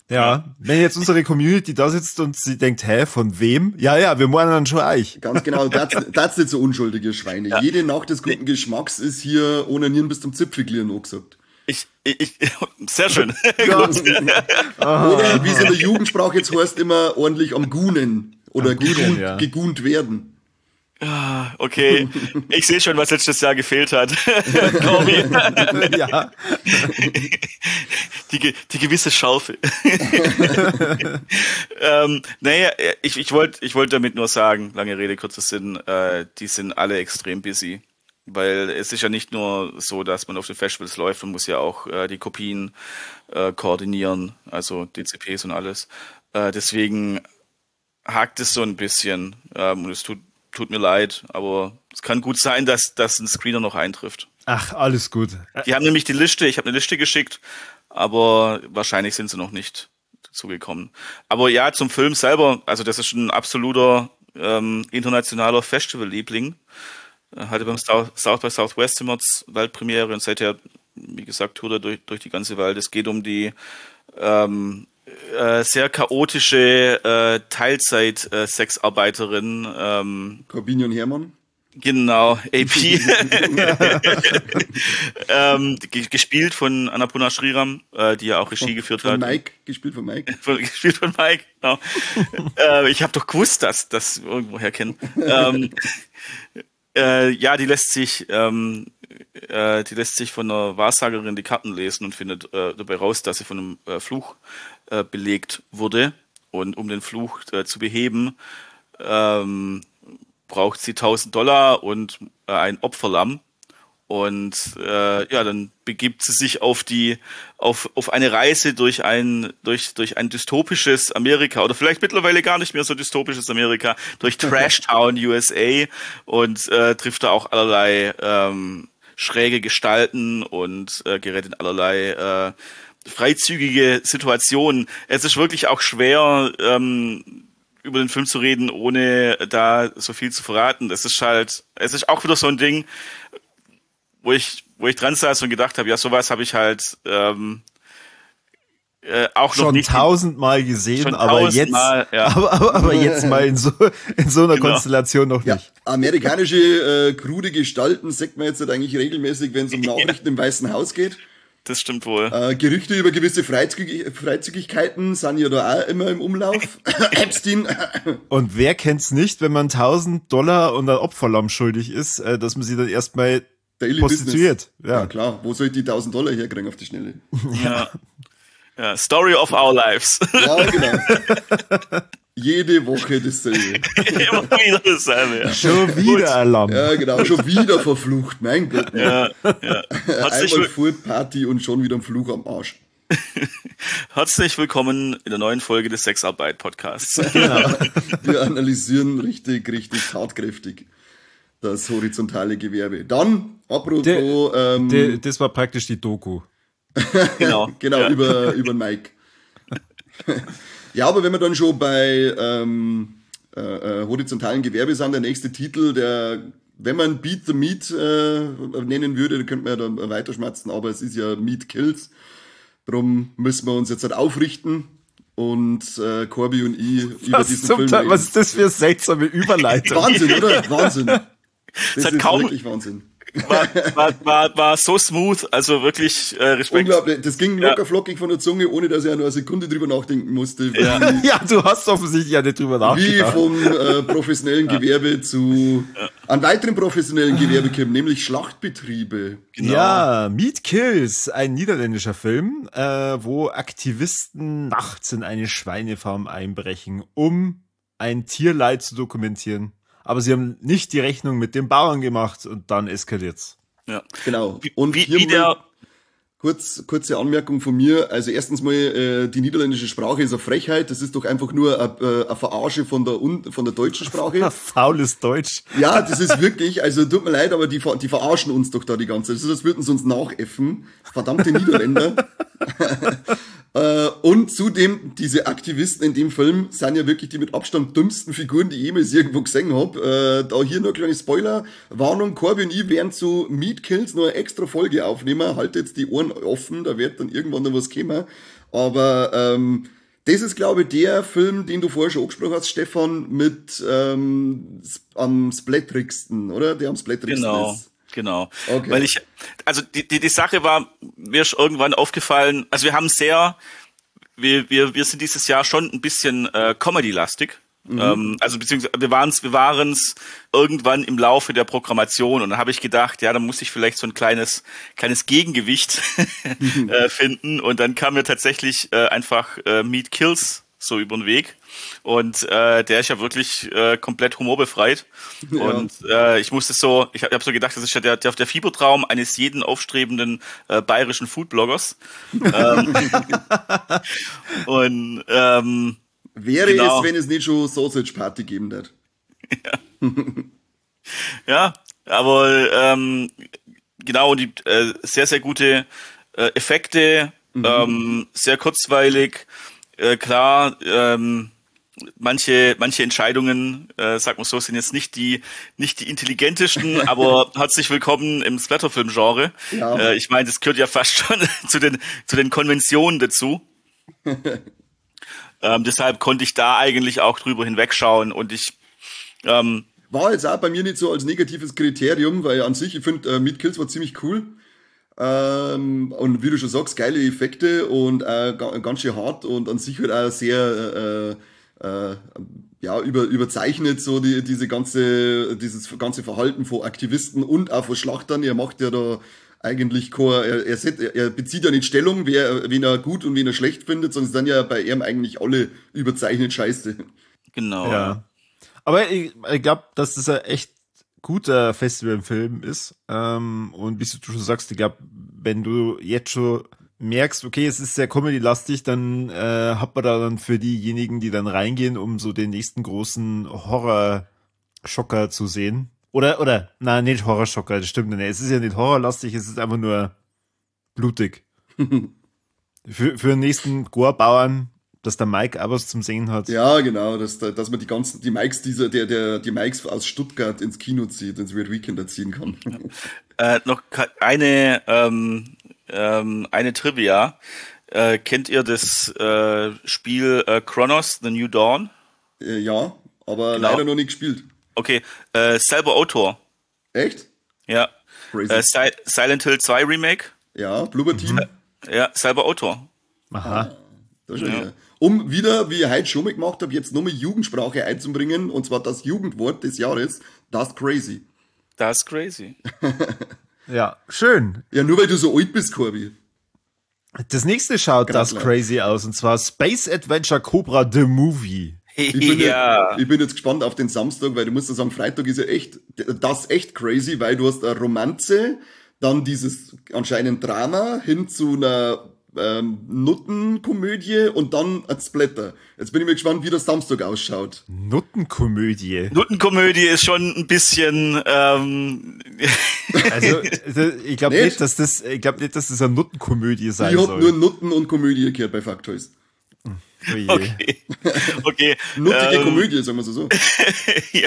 Ja, wenn jetzt unsere Community da sitzt und sie denkt, hä, von wem? Ja, ja, wir meinen dann schon euch. Ganz genau, das ist nicht so unschuldig, ihr Schweine. Ja. Jede Nacht des guten Geschmacks ist hier ohne Nieren bis zum Zipfelglieren angesagt. Ich, ich, ich, sehr schön. Oder wie es in der Jugendsprache jetzt heißt, immer ordentlich am Gunen. Oder am Gunen, gegunt, ja. gegunt werden. Okay, ich sehe schon, was letztes Jahr gefehlt hat. ja. Die, die gewisse Schaufe. ähm, naja, ich, ich wollte ich wollt damit nur sagen, lange Rede, kurzer Sinn, äh, die sind alle extrem busy. Weil es ist ja nicht nur so, dass man auf den Festivals läuft, man muss ja auch äh, die Kopien äh, koordinieren, also D C Ps und alles. Äh, deswegen hakt es so ein bisschen ähm, und es tut Tut mir leid, aber es kann gut sein, dass, dass ein Screener noch eintrifft. Ach, alles gut. Die haben nämlich die Liste, ich habe eine Liste geschickt, aber wahrscheinlich sind sie noch nicht dazugekommen. Aber ja, zum Film selber, also das ist schon ein absoluter ähm, internationaler Festival-Liebling. Hatte beim South, South by Southwest immer Weltpremiere und seither, wie gesagt, tourt er durch, durch die ganze Welt. Es geht um die ähm, Äh, sehr chaotische äh, Teilzeit-Sexarbeiterin. Ähm, Corbinian Hermann. Genau, A P. ähm, gespielt von Annapurna Sriram, äh, die ja auch Regie von, geführt von hat. Mike, gespielt von Mike. Von, gespielt von Mike, genau. äh, ich habe doch gewusst, dass das irgendwoher kennen. ähm, äh, ja, die lässt sich ähm, äh, die lässt sich von einer Wahrsagerin die Karten lesen und findet äh, dabei raus, dass sie von einem äh, Fluch äh, belegt wurde. Und um den Fluch äh, zu beheben, ähm, braucht sie tausend Dollar und äh, ein Opferlamm. Und äh, ja, dann begibt sie sich auf die auf auf eine Reise durch ein durch durch ein dystopisches Amerika oder vielleicht mittlerweile gar nicht mehr so dystopisches Amerika, durch Trash Town U S A und äh, trifft da auch allerlei ähm, schräge Gestalten und äh, gerät in allerlei äh, freizügige Situationen. Es ist wirklich auch schwer, ähm, über den Film zu reden, ohne da so viel zu verraten. Es ist halt, es ist auch wieder so ein Ding, wo ich, wo ich dran saß und gedacht habe, ja, sowas habe ich halt ähm, äh, auch schon noch nicht tausendmal gesehen, schon aber jetzt, Mal, ja. aber, aber, aber jetzt mal in so in so einer genau. Konstellation noch ja, nicht. Amerikanische äh, krude Gestalten sagt man jetzt halt eigentlich regelmäßig, wenn es um Nachrichten ja. im Weißen Haus geht. Das stimmt wohl. Äh, Gerüchte über gewisse Freizügig Freizügigkeiten sind ja da auch immer im Umlauf. Epstein. Und wer kennt's nicht, wenn man tausend Dollar und ein Opferlamm schuldig ist, äh, dass man sie dann erstmal prostituiert. Ja. ja klar, wo soll ich die tausend Dollar herkriegen auf die Schnelle? Ja. Ja, Story of our lives. Ja, genau. Jede Woche dasselbe. Immer wieder dasselbe, ja. Schon wieder ein Lamm. Ja, genau, schon wieder verflucht, mein Gott. Ja, ja. Einmal Furt-Party und schon wieder ein Fluch am Arsch. Herzlich willkommen in der neuen Folge des Sexarbeit-Podcasts. Genau. Wir analysieren richtig, richtig tatkräftig das horizontale Gewerbe. Dann, apropos... De, ähm, de, das war praktisch die Doku. Genau, genau ja. über, über Mike. Ja, aber wenn wir dann schon bei ähm, äh, äh, horizontalen Gewerbe sind, der nächste Titel, der, wenn man Beat the Meat äh, nennen würde, dann könnte man ja dann weiterschmatzen, aber es ist ja Meat Kills. Darum müssen wir uns jetzt halt aufrichten und äh, Corby und ich über was diesen zum Film Teil, was ist das für eine seltsame Überleitung? Wahnsinn, oder? Wahnsinn. Das es hat ist kaum, wirklich Wahnsinn. War, war, war, war so smooth, also wirklich äh, Respekt. Unglaublich, das ging locker ja. flockig von der Zunge, ohne dass ich ja nur eine Sekunde drüber nachdenken musste. Ja, wie, ja du hast offensichtlich ja nicht drüber nachgedacht. Wie vom äh, professionellen ja. Gewerbe zu ja. einem weiteren professionellen Gewerbe kommen, nämlich Schlachtbetriebe. Genau. Ja, Meat Kills, ein niederländischer Film, äh, wo Aktivisten nachts in eine Schweinefarm einbrechen, um ein Tierleid zu dokumentieren. Aber sie haben nicht die Rechnung mit den Bauern gemacht und dann eskaliert's. Ja, genau. Und wie, wie der kurz, kurze Anmerkung von mir. Also erstens mal, äh, die niederländische Sprache ist eine Frechheit. Das ist doch einfach nur eine, eine Verarsche von der, von der deutschen Sprache. Faules Deutsch. Ja, das ist wirklich, also tut mir leid, aber die, die verarschen uns doch da die ganze Zeit. Das ist, als würden sie uns nachäffen. Verdammte Niederländer. Uh, und zudem, diese Aktivisten in dem Film sind ja wirklich die mit Abstand dümmsten Figuren, die ich jemals irgendwo gesehen habe. Uh, da hier nur eine kleine Spoiler-Warnung. Corby und ich werden zu Meat Kills noch eine extra Folge aufnehmen. Haltet jetzt die Ohren offen, da wird dann irgendwann noch was kommen. Aber ähm, das ist, glaube ich, der Film, den du vorher schon angesprochen hast, Stefan, mit ähm, am splatterigsten, oder? Der am splatterigsten Genau. ist. Genau, Okay. weil ich, also die, die, die Sache war, mir ist irgendwann aufgefallen, also wir haben sehr, wir, wir, wir sind dieses Jahr schon ein bisschen äh, Comedy-lastig. Mhm. Ähm, also beziehungsweise wir waren's, wir waren's irgendwann im Laufe der Programmation und dann habe ich gedacht, ja, da muss ich vielleicht so ein kleines, kleines Gegengewicht äh, finden und dann kam mir tatsächlich äh, einfach äh, Meet Kills so über den Weg. Und äh, der ist ja wirklich äh, komplett humorbefreit. Ja. Und äh, ich musste so, ich habe hab so gedacht, das ist ja der, der, der Fiebertraum eines jeden aufstrebenden äh, bayerischen Foodbloggers. ähm, und ähm, wäre genau. es, wenn es nicht schon Sausage Party geben wird. Ja, ja, aber ähm, genau, die äh, sehr, sehr gute äh, Effekte, mhm. ähm, sehr kurzweilig. Äh, klar, ähm, manche manche Entscheidungen, äh, sag mal so, sind jetzt nicht die nicht die intelligentesten, aber herzlich willkommen im Splatterfilm-Genre. Ja. Äh, ich meine, das gehört ja fast schon zu den zu den Konventionen dazu. ähm, deshalb konnte ich da eigentlich auch drüber hinwegschauen und ich ähm, war jetzt auch bei mir nicht so als negatives Kriterium, weil an sich, ich finde, äh, Meet Kills war ziemlich cool. Ähm, und wie du schon sagst, geile Effekte und äh, ganz schön hart und an sich halt auch sehr äh, äh, ja, über, überzeichnet, so die, diese ganze, dieses ganze Verhalten von Aktivisten und auch von Schlachtern. Er macht ja da eigentlich kein, er, er, set, er bezieht ja nicht Stellung, wer, wen er gut und wen er schlecht findet, sondern es sind ja bei ihm eigentlich alle überzeichnet scheiße. Genau. Ja. Aber ich, ich glaube, dass das ein echt guter Festivalfilm ist. Ähm, und wie du schon sagst, ich glaube, wenn du jetzt schon merkst, okay, es ist sehr comedy-lastig, dann äh, hat man da dann für diejenigen, die dann reingehen, um so den nächsten großen Horror-Schocker zu sehen. Oder, oder, nein, nicht Horror-Schocker, das stimmt nicht. Es ist ja nicht horrorlastig, es ist einfach nur blutig. für, für den nächsten Gore-Bauern, dass der Mike auch was zum Sehen hat. Ja, genau, dass, dass man die ganzen, die Mikes dieser, der, der, die Mikes aus Stuttgart ins Kino zieht, ins Weird Weekend ziehen kann. äh, noch eine, ähm, ähm, eine Trivia. Äh, kennt ihr das äh, Spiel äh, Chronos, The New Dawn? Äh, ja, aber genau. leider noch nicht gespielt. Okay, äh, selber Autor. Echt? Ja. Äh, Si- Silent Hill zwei Remake. Ja, Blubber Team. Äh, ja, selber Autor. Aha. Ah, das ist ja. Um wieder, wie ich heute schon mal gemacht habe, jetzt nochmal Jugendsprache einzubringen, und zwar das Jugendwort des Jahres, das crazy. Das crazy. Ja, schön. Ja, nur weil du so alt bist, Corby. Das nächste schaut Ganz das klar. crazy aus, und zwar Space Adventure Cobra The Movie. Ich bin, ja. jetzt, ich bin jetzt gespannt auf den Samstag, weil du musst ja sagen, Freitag ist ja echt, das echt crazy, weil du hast eine Romanze, dann dieses anscheinend Drama hin zu einer ähm, Nuttenkomödie und dann ein Splatter. Jetzt bin ich mir gespannt, wie das Samstag ausschaut. Nuttenkomödie. Nuttenkomödie ist schon ein bisschen, ähm, Also, ich glaube Nicht? nicht, dass das, ich glaube nicht, dass das eine Nuttenkomödie sein Ich hab soll. nur Nutten und Komödie gehört bei Faktois. Oh je. okay. Okay. Nuttige ähm, Komödie, sagen wir so. so. ja,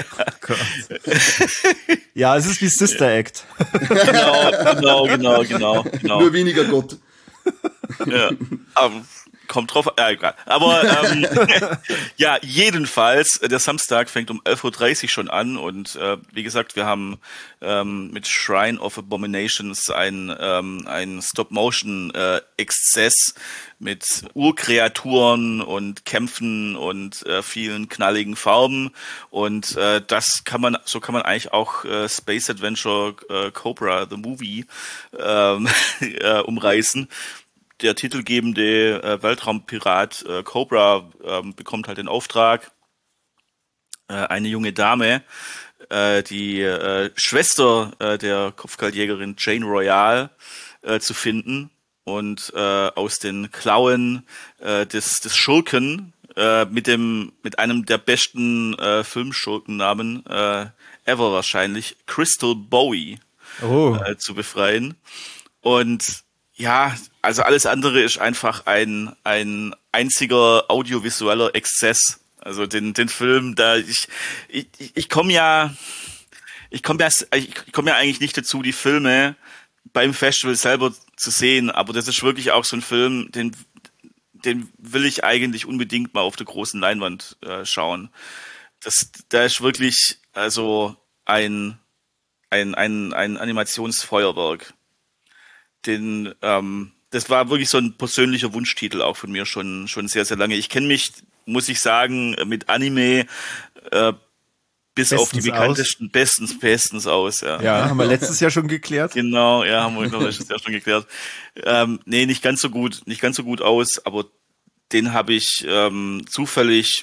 Ja, es ist wie Sister Act. genau, genau, genau, genau, genau. Nur weniger Gott. Ja, aber kommt drauf, ja, egal. Aber ähm, ja, jedenfalls, der Samstag fängt um elf Uhr dreißig schon an und äh, wie gesagt, wir haben ähm, mit Shrine of Abominations ein, ähm, ein Stop-Motion-Exzess mit Urkreaturen und Kämpfen und äh, vielen knalligen Farben und äh, das kann man, so kann man eigentlich auch äh, Space Adventure äh, Cobra, the Movie, ähm, äh, umreißen. Der titelgebende äh, Weltraumpirat äh, Cobra äh, bekommt halt den Auftrag, äh, eine junge Dame, äh, die äh, Schwester äh, der Kopfgeldjägerin Jane Royale äh, zu finden und äh, aus den Klauen äh, des, des Schurken äh, mit dem mit einem der besten äh, Filmschurkennamen äh, ever wahrscheinlich, Crystal Bowie, Oh. äh, zu befreien. Und ja, also alles andere ist einfach ein ein einziger audiovisueller Exzess. Also den den Film, da ich ich ich komme ja ich komme ja ich komme ja eigentlich nicht dazu, die Filme beim Festival selber zu sehen, aber das ist wirklich auch so ein Film, den den will ich eigentlich unbedingt mal auf der großen Leinwand äh, schauen. Das, da ist wirklich also ein, ein, ein, ein Animationsfeuerwerk. Den, ähm, das war wirklich so ein persönlicher Wunschtitel auch von mir schon, schon sehr, sehr lange. Ich kenne mich, muss ich sagen, mit Anime äh, bis bestens auf die bekanntesten, aus. bestens, bestens aus. Ja. ja, haben wir letztes Jahr schon geklärt. Genau, ja, haben wir letztes Jahr schon geklärt. Ähm, nee, nicht ganz so gut, nicht ganz so gut aus, aber den habe ich ähm, zufällig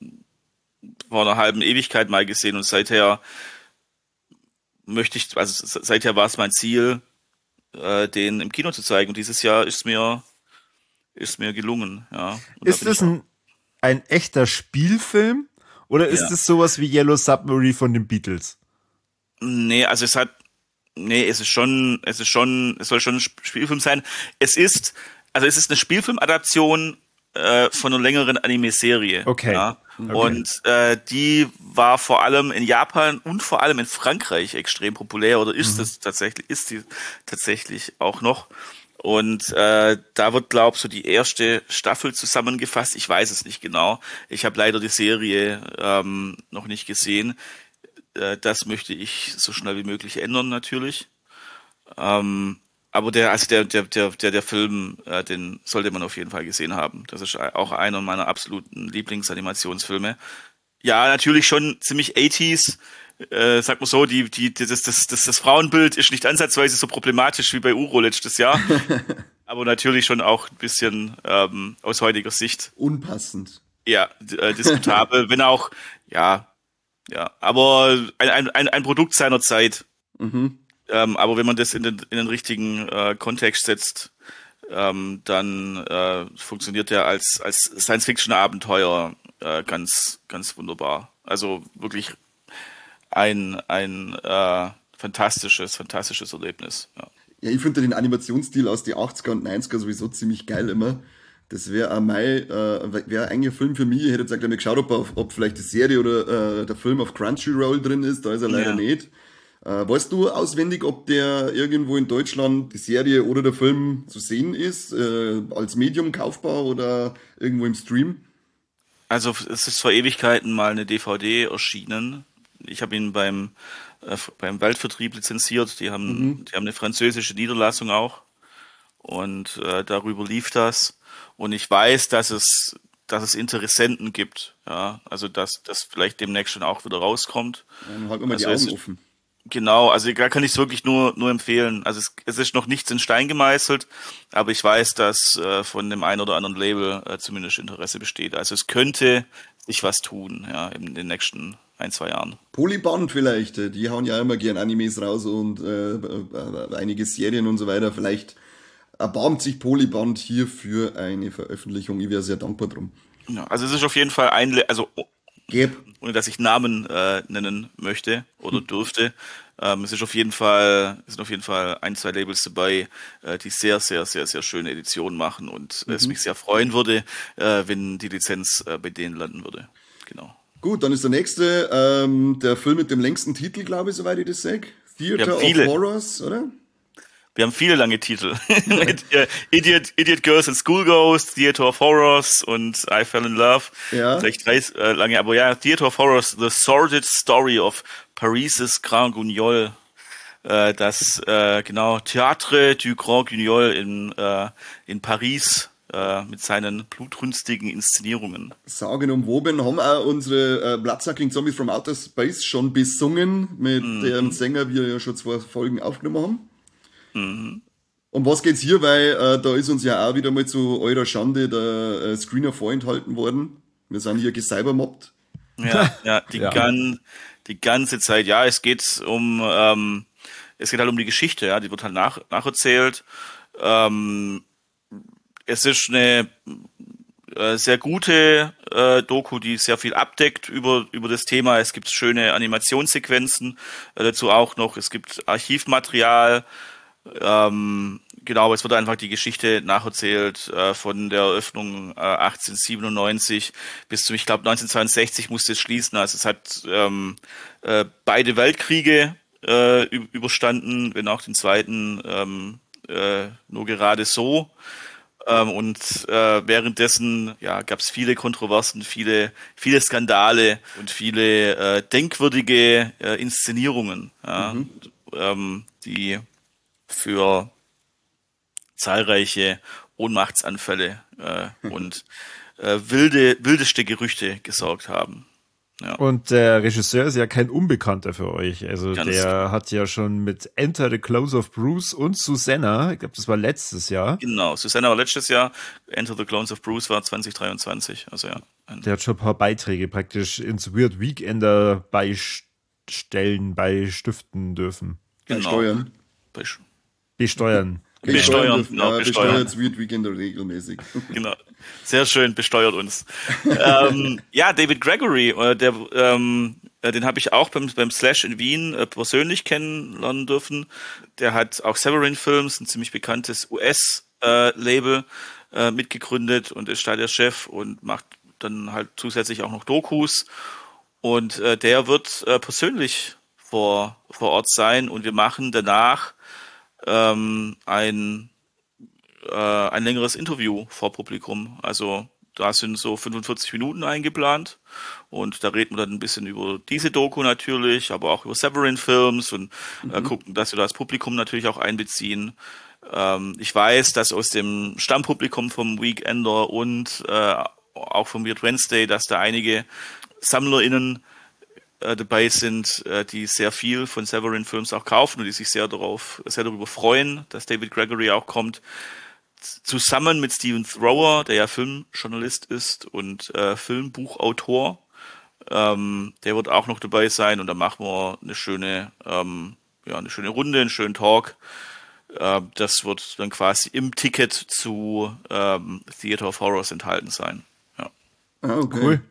vor einer halben Ewigkeit mal gesehen und seither möchte ich, also seither war es mein Ziel, äh, den im Kino zu zeigen. Und dieses Jahr ist mir, ist mir gelungen. Ja. Und ist das ein, ein echter Spielfilm oder ist es ja. sowas wie Yellow Submarine von den Beatles? Nee, also es hat, nee, es ist schon, es ist schon, es soll schon ein Spielfilm sein. Es ist, also es ist eine Spielfilmadaption äh, von einer längeren Anime-Serie. Okay. Ja. Okay. Und äh, die war vor allem in Japan und vor allem in Frankreich extrem populär oder ist es mhm. tatsächlich, ist sie tatsächlich auch noch. Und äh, da wird, glaube ich, so die erste Staffel zusammengefasst. Ich weiß es nicht genau. Ich habe leider die Serie ähm, noch nicht gesehen. Äh, das möchte ich so schnell wie möglich ändern, natürlich. Ähm, aber der, also der, der, der, der, der Film, äh, den sollte man auf jeden Fall gesehen haben. Das ist auch einer meiner absoluten Lieblingsanimationsfilme. Ja, natürlich schon ziemlich achtziger. Äh, sag mal so, die, die, das, das, das, das Frauenbild ist nicht ansatzweise so problematisch wie bei Uro letztes Jahr. Aber natürlich schon auch ein bisschen ähm, aus heutiger Sicht. Unpassend. Ja, äh, diskutabel, wenn auch, ja, ja, aber ein, ein, ein Produkt seiner Zeit. Mhm. Ähm, aber wenn man das in den, in den richtigen äh, Kontext setzt, ähm, dann äh, funktioniert der als, als Science-Fiction-Abenteuer äh, ganz, ganz wunderbar. Also wirklich ein, ein äh, fantastisches, fantastisches Erlebnis. Ja, ja ich finde den Animationsstil aus den achtziger und neunziger sowieso ziemlich geil immer. Das wäre auch mein, äh, wäre eigentlich ein Film für mich. Ich hätte gesagt, ich habe geschaut, ob, auf, ob vielleicht die Serie oder äh, der Film auf Crunchyroll drin ist. Da ist er leider ja. nicht. Äh, weißt du auswendig, ob der irgendwo in Deutschland, die Serie oder der Film zu sehen ist, äh, als Medium kaufbar oder irgendwo im Stream? Also es ist vor Ewigkeiten mal eine D V D erschienen. Ich habe ihn beim, äh, beim Weltvertrieb lizenziert. Die haben, mhm. die haben eine französische Niederlassung auch. Und äh, darüber lief das. Und ich weiß, dass es, dass es Interessenten gibt. Ja, also dass das vielleicht demnächst schon auch wieder rauskommt. Dann halten wir mal also die Augen ist, offen. Genau, also da kann ich es wirklich nur nur empfehlen. Also es, es ist noch nichts in Stein gemeißelt, aber ich weiß, dass äh, von dem einen oder anderen Label äh, zumindest Interesse besteht. Also es könnte sich was tun, ja, in den nächsten ein, zwei Jahren. Polyband vielleicht, die hauen ja immer gern Animes raus und äh, äh, einige Serien und so weiter. Vielleicht erbarmt sich Polyband hier für eine Veröffentlichung. Ich wäre sehr dankbar drum. Ja, also es ist auf jeden Fall ein, also Yep. ohne dass ich Namen äh, nennen möchte oder dürfte. Ähm, es ist auf jeden Fall, es sind auf jeden Fall ein, zwei Labels dabei, äh, die sehr, sehr, sehr, sehr schöne Editionen machen und mhm. es mich sehr freuen würde, äh, wenn die Lizenz äh, bei denen landen würde. Genau. Gut, dann ist der nächste, ähm, der Film mit dem längsten Titel, glaube ich, soweit ich das sage. Theater of Horrors, oder? Wir haben viele lange Titel. Idiot, Idiot Girls and Schoolgirls, Theater of Horrors und I Fell in Love. Ja. Vielleicht drei äh, lange, aber ja, Theater of Horrors, The Sordid Story of Parises Grand Guignol. Äh, das, äh, genau, Théâtre du Grand Guignol in, äh, in Paris äh, mit seinen blutrünstigen Inszenierungen. Sagenumwoben haben auch unsere äh, Bloodsucking Zombies from Outer Space schon besungen mit mhm. deren Sänger, wir ja schon zwei Folgen aufgenommen haben. Mhm. Um was geht's hier? Weil äh, da ist uns ja auch wieder mal zu eurer Schande der äh, Screener vorenthalten worden. Wir sind hier gecybermobbt. Ja, ja, die, ja. Gan, die ganze Zeit. Ja, es geht um, ähm, es geht halt um die Geschichte. Ja, die wird halt nach, nacherzählt. Ähm, es ist eine äh, sehr gute äh, Doku, die sehr viel abdeckt über über das Thema. Es gibt schöne Animationssequenzen äh, dazu auch noch. Es gibt Archivmaterial. Ähm, genau, aber es wird einfach die Geschichte nacherzählt äh, von der Eröffnung äh, achtzehnhundertsiebenundneunzig bis zum, ich glaube, neunzehnhundertzweiundsechzig musste es schließen. Also es hat ähm, äh, beide Weltkriege äh, überstanden, wenn auch den zweiten ähm, äh, nur gerade so. Ähm, und äh, währenddessen ja, gab es viele Kontroversen, viele, viele Skandale und viele äh, denkwürdige äh, Inszenierungen, ja, mhm. ähm, die für zahlreiche Ohnmachtsanfälle äh, und äh, wilde, wildeste Gerüchte gesorgt haben. Ja. Und der Regisseur ist ja kein Unbekannter für euch. Also Ganz der genau. hat ja schon mit Enter the Close of Bruce und Susanna, ich glaube, das war letztes Jahr. Genau, Susanna war letztes Jahr, Enter the Close of Bruce war zwanzig dreiundzwanzig. Also ja. Der hat schon ein paar Beiträge praktisch ins Weird Weekender beistellen, beistiften dürfen. Genau. Besteuern. Besch- Besteuern. Genau. Besteuern, genau, ja, besteuert das Weird Weekender regelmäßig. Genau, sehr schön, besteuert uns. ähm, ja, David Gregory, äh, der, ähm, äh, den habe ich auch beim, beim Slash in Wien äh, persönlich kennenlernen dürfen. Der hat auch Severin Films, ein ziemlich bekanntes U S-Label, äh, äh, mitgegründet und ist da der Chef und macht dann halt zusätzlich auch noch Dokus. Und äh, der wird äh, persönlich vor, vor Ort sein und wir machen danach ähm, ein, äh, ein längeres Interview vor Publikum. Also da sind so fünfundvierzig Minuten eingeplant und da reden wir dann ein bisschen über diese Doku natürlich, aber auch über Severin Films und mhm. äh, gucken, dass wir das Publikum natürlich auch einbeziehen. Ähm, ich weiß, dass aus dem Stammpublikum vom Weekender und äh, auch vom Weird Wednesday, dass da einige SammlerInnen äh, dabei sind, äh, die sehr viel von Severin Films auch kaufen und die sich sehr darauf, sehr darüber freuen, dass David Gregory auch kommt. Zusammen mit Stephen Thrower, der ja Filmjournalist ist und äh, Filmbuchautor. Ähm, der wird auch noch dabei sein und da machen wir eine schöne, ähm, ja, eine schöne Runde, einen schönen Talk. Äh, das wird dann quasi im Ticket zu ähm, Theater of Horrors enthalten sein. Ja. Ah, okay. Cool.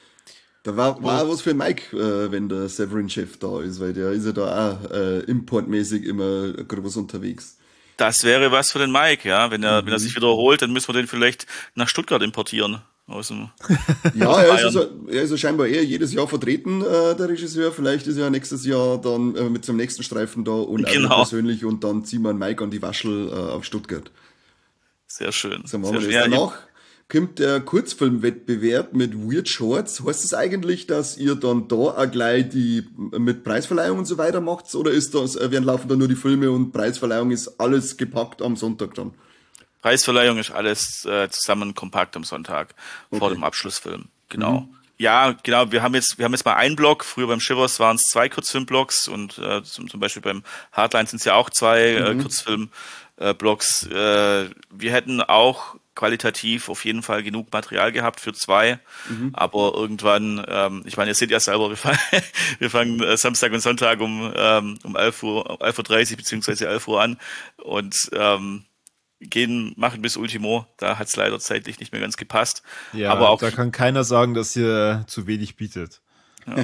Da war, war was für Mike, äh, wenn der Severin-Chef da ist, weil der ist ja da auch äh, importmäßig immer groß unterwegs. Das wäre was für den Mike, ja. Wenn er, mhm. wenn er sich wiederholt, dann müssen wir den vielleicht nach Stuttgart importieren. Aus dem ja, er ist, also, er ist ja scheinbar eher jedes Jahr vertreten, äh, der Regisseur. Vielleicht ist er nächstes Jahr dann äh, mit seinem nächsten Streifen da und genau. auch persönlich und dann ziehen wir einen Mike an die Waschel äh, auf Stuttgart. Sehr schön. So machen Sehr wir das. Danach kommt der Kurzfilmwettbewerb mit Weird Shorts. Heißt das eigentlich, dass ihr dann da auch gleich die mit Preisverleihung und so weiter macht? Oder ist das, werden laufen da nur die Filme und Preisverleihung ist alles gepackt am Sonntag dann? Preisverleihung ist alles äh, zusammen kompakt am Sonntag okay. vor dem Abschlussfilm. Genau. Mhm. Ja, genau. Wir haben jetzt, wir haben jetzt mal einen Block. Früher beim Shivers waren es zwei Kurzfilmblocks und äh, zum, zum Beispiel beim Hardline sind es ja auch zwei mhm. äh, Kurzfilmblocks. Äh, wir hätten auch qualitativ auf jeden Fall genug Material gehabt für zwei, mhm. aber irgendwann, ähm, ich meine, ihr seht ja selber, wir fangen, wir fangen äh, Samstag und Sonntag um ähm, um elf Uhr, elf Uhr dreißig beziehungsweise elf Uhr an und ähm, gehen, machen bis Ultimo. Da hat es leider zeitlich nicht mehr ganz gepasst. Ja, aber auch da kann keiner sagen, dass ihr zu wenig bietet. Ja.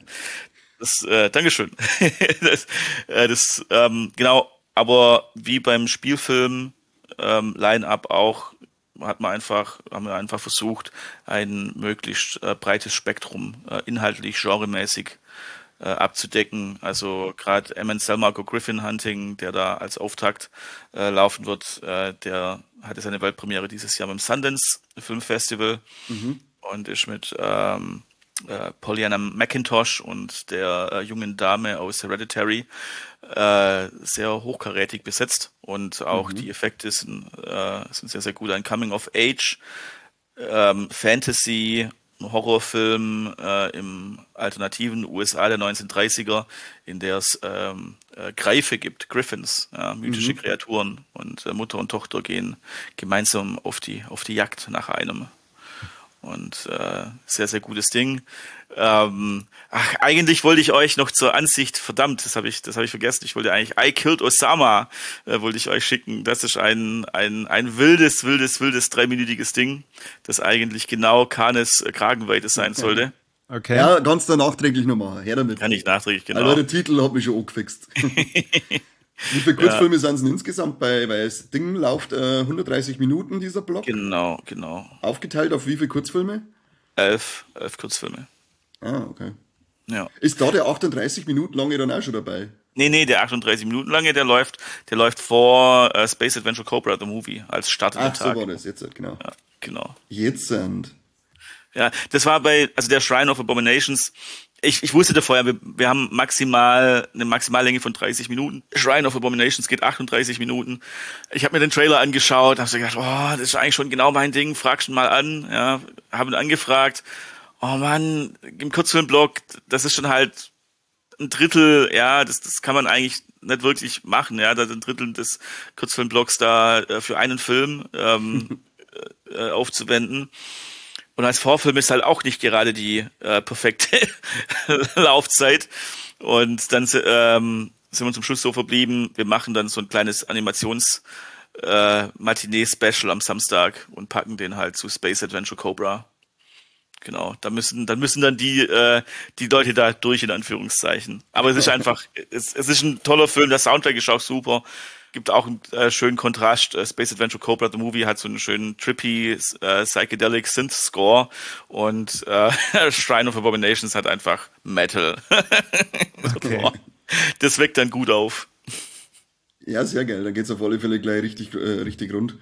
Das, äh, Dankeschön. das, äh, das ähm, genau, aber wie beim Spielfilm ähm, Line-Up auch, hat man einfach, haben wir einfach versucht, ein möglichst äh, breites Spektrum äh, inhaltlich, genremäßig äh, abzudecken. Also gerade Emmett Selmarco Griffin Hunting, der da als Auftakt äh, laufen wird, äh, der hatte seine Weltpremiere dieses Jahr beim Sundance Film Festival mhm. und ist mit ähm, äh, Pollyanna McIntosh und der äh, jungen Dame aus Hereditary äh, sehr hochkarätig besetzt und auch mhm. die Effekte sind, äh, sind sehr, sehr gut. Ein Coming-of-Age ähm, Fantasy Horrorfilm äh, im alternativen U S A der neunzehnhundertdreißiger, in der es ähm, äh, Greife gibt, Griffins, ja, mythische mhm. Kreaturen und äh, Mutter und Tochter gehen gemeinsam auf die auf die Jagd nach einem. Und äh, sehr, sehr gutes Ding. Ähm, ach, eigentlich wollte ich euch noch zur Ansicht, verdammt, das habe ich, das habe ich vergessen. Ich wollte eigentlich I Killed Osama, äh, wollte ich euch schicken. Das ist ein ein ein wildes, wildes, wildes dreiminütiges Ding, das eigentlich genau Kanes Kragenweite sein okay. sollte. Okay. Ja, kannst du nachträglich noch machen. Her damit. Kann ich nachträglich, genau. Also der Titel hat mich schon angefixt. Wie viele Kurzfilme ja. sind es denn insgesamt bei, weil das Ding läuft äh, hundertdreißig Minuten, dieser Block? Genau, genau. Aufgeteilt auf wie viele Kurzfilme? Elf, elf Kurzfilme. Ah, okay. Ja. Ist da der achtunddreißig Minuten lange dann auch schon dabei? Nee, nee, der achtunddreißig Minuten lange, der läuft, der läuft vor äh, Space Adventure Cobra, the Movie, als startender Ach, so Tag. war das jetzt, genau. Ja, genau. Jetzt sind. Ja, das war bei, also der Shrine of Abominations, ich, ich wusste davor, ja, wir, wir haben maximal, eine Maximallänge von dreißig Minuten. Shrine of Abominations geht achtunddreißig Minuten. Ich habe mir den Trailer angeschaut, habe so gedacht, oh, das ist eigentlich schon genau mein Ding, frag schon mal an, ja, habe ihn angefragt. Oh Mann, im Kurzfilmblog, das ist schon halt ein Drittel, ja, das, das kann man eigentlich nicht wirklich machen, ja, da ein Drittel des Kurzfilmblocks da äh, für einen Film ähm, äh, aufzuwenden. Und als Vorfilm ist halt auch nicht gerade die äh, perfekte Laufzeit. Und dann ähm, sind wir zum Schluss so verblieben, wir machen dann so ein kleines Animations- äh, Matinee-Special am Samstag und packen den halt zu Space Adventure Cobra. Genau, da müssen, dann müssen dann die, äh, die Leute da durch, in Anführungszeichen. Aber es ist einfach, es, es ist ein toller Film, der Soundtrack ist auch super. Gibt auch einen äh, schönen Kontrast. Äh, Space Adventure Cobra, the Movie, hat so einen schönen trippy, äh, psychedelic Synth-Score und äh, Shrine of Abominations hat einfach Metal. Okay. Das weckt dann gut auf. Ja, sehr geil. Da geht's auf alle Fälle gleich richtig, äh, richtig rund.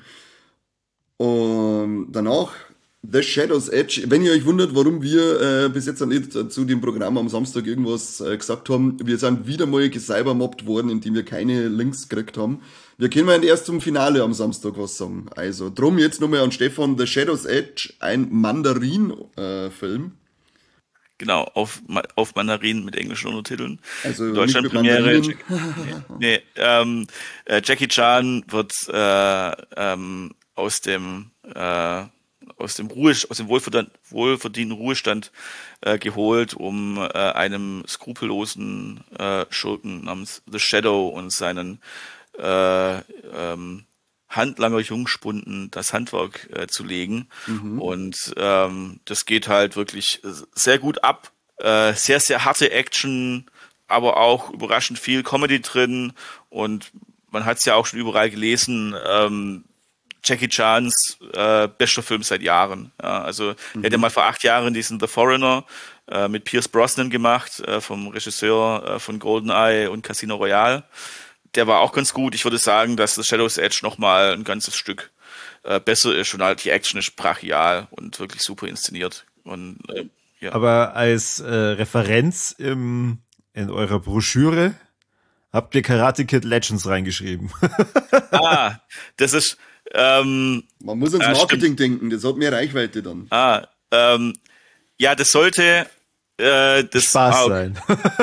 Und danach The Shadow's Edge. Wenn ihr euch wundert, warum wir äh, bis jetzt nicht äh, zu dem Programm am Samstag irgendwas äh, gesagt haben, wir sind wieder mal gecybermobbt worden, indem wir keine Links gekriegt haben. Wir können ja erst zum Finale am Samstag was sagen. Also drum jetzt nochmal an Stefan, The Shadow's Edge, ein Mandarin-Film. Äh, genau, auf, auf Mandarin mit englischen Untertiteln. Also Deutschland Premiere. nee, nee, ähm, äh, Jackie Chan wird äh, ähm, aus dem äh, aus dem Ruhe, aus dem wohlverdienten, wohlverdienten Ruhestand äh, geholt, um äh, einem skrupellosen äh, Schurken namens The Shadow und seinen äh, ähm, Handlanger Jungspunden das Handwerk äh, zu legen. Mhm. Und ähm, das geht halt wirklich sehr gut ab. Äh, sehr, sehr harte Action, aber auch überraschend viel Comedy drin. Und man hat es ja auch schon überall gelesen, ähm, Jackie Chans äh, bester Film seit Jahren. Ja, also mhm. er hat ja mal vor acht Jahren diesen The Foreigner äh, mit Pierce Brosnan gemacht, äh, vom Regisseur äh, von GoldenEye und Casino Royale. Der war auch ganz gut. Ich würde sagen, dass The Shadow's Edge nochmal ein ganzes Stück äh, besser ist und halt die Action ist brachial und wirklich super inszeniert. Und, äh, ja. Aber als äh, Referenz im, in eurer Broschüre habt ihr Karate Kid Legends reingeschrieben. ah, das ist Ähm, Man muss ans Marketing äh, denken, das hat mehr Reichweite dann. Ah, ähm, ja, das sollte äh, das Spaß ah, okay. sein.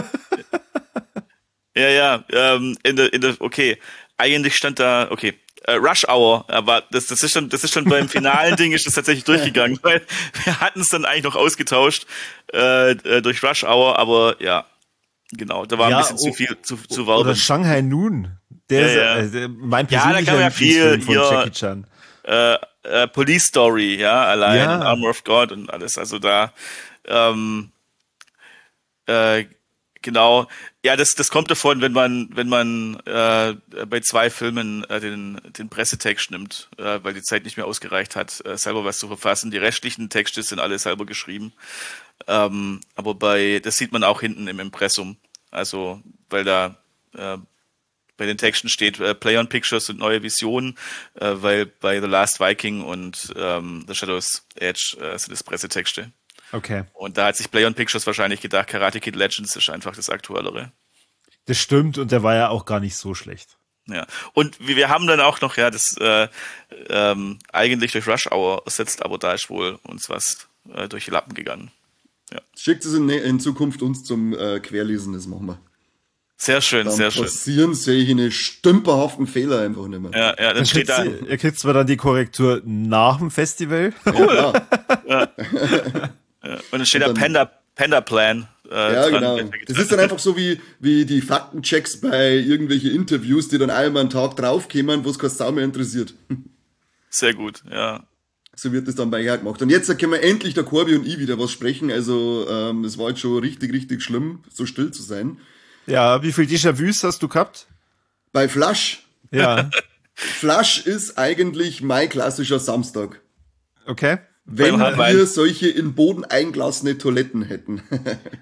ja, ja, ähm, in der, in der, okay, eigentlich stand da, okay, äh, Rush Hour, aber das, das ist schon, das ist schon beim finalen Ding ist das tatsächlich durchgegangen, weil wir hatten es dann eigentlich noch ausgetauscht äh, durch Rush Hour, aber ja, genau, da war ja, ein bisschen oh, zu viel zu, zu Werbung. Oder Shanghai Noon. Der ja, ist ja. Äh, mein persönlicher ja, da kann ja viel von hier, Jackie Chan. Äh, äh, Police Story, ja, allein ja. und Armor of God und alles. Also da ähm, äh, genau, ja, das das kommt davon, wenn man wenn man äh, bei zwei Filmen äh, den den Pressetext nimmt, äh, weil die Zeit nicht mehr ausgereicht hat, äh, selber was zu verfassen. Die restlichen Texte sind alle selber geschrieben. Ähm, aber bei das sieht man auch hinten im Impressum. Also weil da äh, bei den Texten steht äh, Play on Pictures und neue Visionen, äh, weil bei The Last Viking und ähm, The Shadow's Edge äh, sind das Pressetexte. Okay. Und da hat sich Play on Pictures wahrscheinlich gedacht, Karate Kid Legends ist einfach das Aktuellere. Das stimmt und der war ja auch gar nicht so schlecht. Ja. Und wir haben dann auch noch, ja, das äh, ähm, eigentlich durch Rush Hour ersetzt, aber da ist wohl uns was äh, durch die Lappen gegangen. Ja. Schickt es in, in Zukunft uns zum äh, Querlesen, das machen wir. Sehr schön, dann sehr schön. Dann passieren solche stümperhaften Fehler einfach nicht mehr. Ja, ja, dann, dann steht da. Sie, ihr kriegt zwar dann die Korrektur nach dem Festival. Cool. Ja, ja. Ja. Und dann steht und dann, da Panda, Panda Plan. Äh, ja, genau. Das ist dann einfach so wie, wie die Faktenchecks bei irgendwelchen Interviews, die dann einmal einen Tag draufkommen, wo es kein Sau mehr interessiert. Sehr gut, ja. So wird das dann bei ihr gemacht. Und jetzt können wir endlich der Corby und ich wieder was sprechen. Also, ähm, es war jetzt schon richtig, richtig schlimm, so still zu sein. Ja, wie viel Déjà-vus hast du gehabt? Bei Flush? Ja. Flush ist eigentlich mein klassischer Samstag. Okay. Wenn wir solche in Boden eingelassene Toiletten hätten.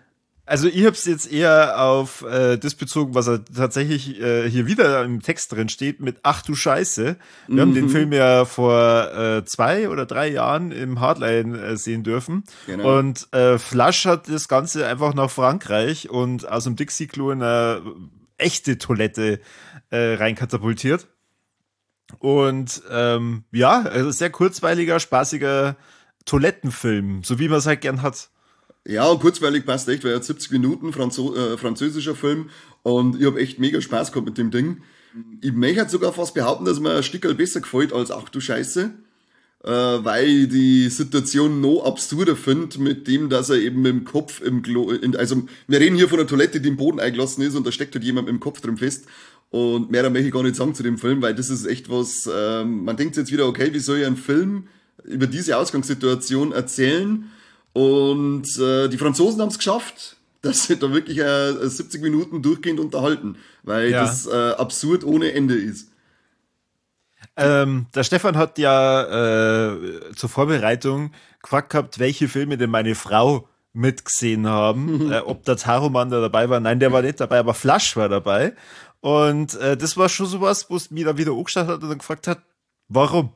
Also ich habe es jetzt eher auf äh, das bezogen, was er tatsächlich äh, hier wieder im Text drin steht, mit Ach du Scheiße. Wir mhm. haben den Film ja vor äh, zwei oder drei Jahren im Hardline äh, sehen dürfen. Genau. Und äh, Flush hat das Ganze einfach nach Frankreich und aus dem Dixie-Klo in eine echte Toilette äh, reinkatapultiert. Und ähm, ja, also sehr kurzweiliger, spaßiger Toilettenfilm, so wie man es halt gern hat. Ja, und kurzweilig passt echt, weil er hat siebzig Minuten, Franzo äh, französischer Film, und ich habe echt mega Spaß gehabt mit dem Ding. Ich möchte halt sogar fast behaupten, dass mir ein Stückel besser gefällt als Ach du Scheiße, äh, weil ich die Situation noch absurder finde, mit dem, dass er eben mit dem Kopf im Klo, in, also wir reden hier von einer Toilette, die im Boden eingelassen ist, und da steckt halt jemand mit dem Kopf drin fest, und mehr möchte ich gar nicht sagen zu dem Film, weil das ist echt was, äh, man denkt jetzt wieder, okay, wie soll ich einen Film über diese Ausgangssituation erzählen? Und äh, die Franzosen haben es geschafft, dass sie da wirklich äh, siebzig Minuten durchgehend unterhalten, weil ja. das äh, absurd ohne Ende ist. Ähm, der Stefan hat ja äh, zur Vorbereitung gefragt gehabt, welche Filme denn meine Frau mitgesehen haben, äh, ob der Taroman da dabei war. Nein, der war nicht dabei, aber Flush war dabei. Und äh, das war schon sowas, wo es mir dann wieder angeschaut hat und dann gefragt hat, warum?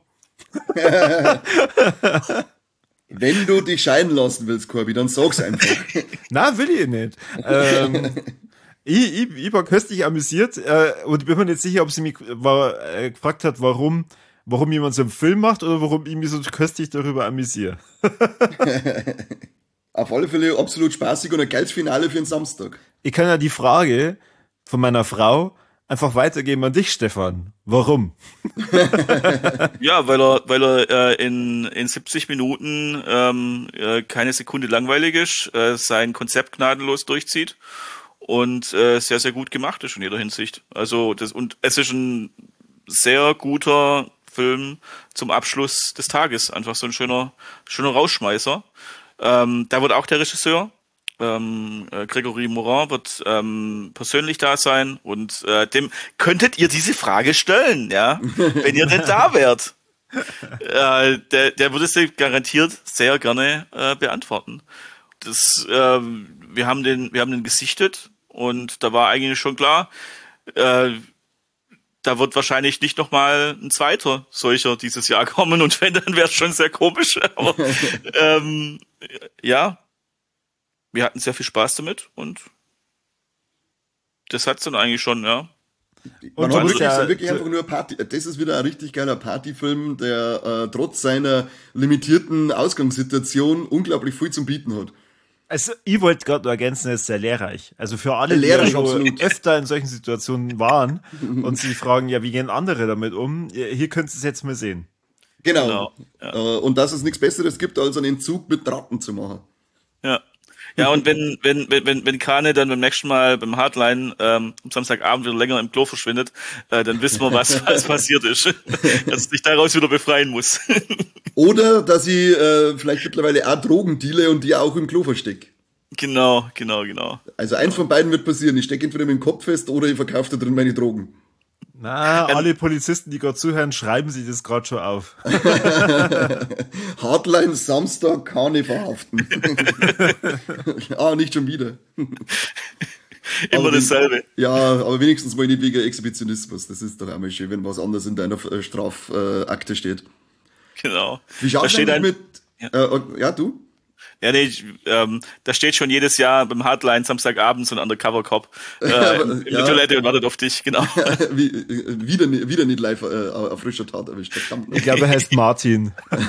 Wenn du dich scheiden lassen willst, Corby, dann sag's einfach. Na, will ich nicht. Ähm, ich, ich, ich war köstlich amüsiert äh, und ich bin mir nicht sicher, ob sie mich war, äh, gefragt hat, warum, warum jemand so einen Film macht oder warum ich mich so köstlich darüber amüsiere. Auf alle Fälle absolut spaßig und ein geiles Finale für den Samstag. Ich kann ja die Frage von meiner Frau einfach weitergeben an dich, Stefan. Warum? Ja, weil er, weil er äh, in, in siebzig Minuten ähm, äh, keine Sekunde langweilig ist, äh, sein Konzept gnadenlos durchzieht und äh, sehr, sehr gut gemacht ist in jeder Hinsicht. Also das, und es ist ein sehr guter Film zum Abschluss des Tages. Einfach so ein schöner, schöner Rausschmeißer. Ähm, da wird auch der Regisseur Ähm, äh, Gregory Morin wird ähm, persönlich da sein und äh, dem könntet ihr diese Frage stellen, ja, wenn ihr denn da wärt. äh, der, der würde sie garantiert sehr gerne äh, beantworten. Das, äh, wir haben den, wir haben den gesichtet und da war eigentlich schon klar, äh, da wird wahrscheinlich nicht nochmal ein zweiter solcher dieses Jahr kommen und wenn, dann wäre es schon sehr komisch. Aber ähm, ja. Wir hatten sehr viel Spaß damit und das hat's dann eigentlich schon, ja. Man hat wirklich, ja, wirklich einfach nur Party. Das ist wieder ein richtig geiler Partyfilm, der äh, trotz seiner limitierten Ausgangssituation unglaublich viel zum Bieten hat. Also ich wollte gerade nur ergänzen, er ist sehr lehrreich. Also für alle, die ja schon öfter in solchen Situationen waren und sich fragen, ja, wie gehen andere damit um? Hier könnt ihr es jetzt mal sehen. Genau. genau ja. äh, und dass es nichts Besseres gibt, als einen Entzug mit Ratten zu machen. Ja. Ja, und wenn, wenn, wenn, wenn Kane dann beim nächsten Mal beim Hardline ähm, am Samstagabend wieder länger im Klo verschwindet, äh, dann wissen wir, was, was passiert ist. Dass sich daraus wieder befreien muss. Oder dass ich äh, vielleicht mittlerweile auch Drogen deale und die auch im Klo verstecke. Genau, genau, genau. Also eins von beiden wird passieren. Ich stecke entweder mit dem Kopf fest oder ich verkaufe da drin meine Drogen. Na, ähm, alle Polizisten, die gerade zuhören, schreiben sich das gerade schon auf. Hardline Samstag kann ich verhaften. Ah, nicht schon wieder. Immer dasselbe. Den, ja, aber wenigstens mal nicht wegen Exhibitionismus. Das ist doch einmal schön, wenn was anderes in deiner Strafakte steht. Genau. Wie schaut's eigentlich mit... Ja. Äh, ja, du? Ja, nee, ich, ähm, da steht schon jedes Jahr beim Hardline Samstagabend so ein Undercover-Cop äh, in, in ja. der Toilette und wartet auf dich, genau. Wie, wieder, wieder nicht live äh, auf frischer Tat erwischt. Ich glaube, er heißt Martin.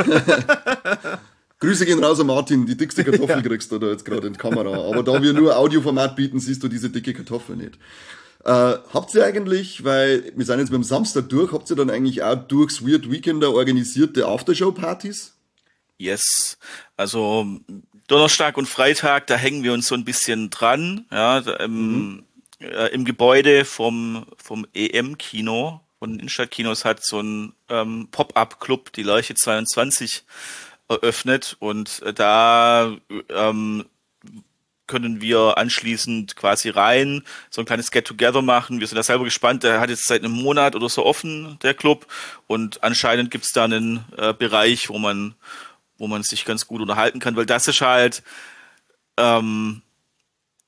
Grüße gehen raus an Martin, die dickste Kartoffel ja. kriegst du da jetzt gerade in die Kamera. Aber da wir nur Audioformat bieten, siehst du diese dicke Kartoffel nicht. Äh, habt ihr eigentlich, weil wir sind jetzt mit dem Samstag durch, habt ihr dann eigentlich auch durchs Weird Weekender organisierte Aftershow-Partys? Yes, also Donnerstag und Freitag, da hängen wir uns so ein bisschen dran, ja, da, im, mhm. äh, im Gebäude vom vom E M-Kino, von den Innenstadtkinos hat so ein ähm, Pop-Up-Club, die Lerche zweiundzwanzig, eröffnet und äh, da ähm, können wir anschließend quasi rein, so ein kleines Get-Together machen. Wir sind da selber gespannt, der hat jetzt seit einem Monat oder so offen, der Club, und anscheinend gibt's da einen äh, Bereich, wo man wo man sich ganz gut unterhalten kann, weil das ist halt, ähm,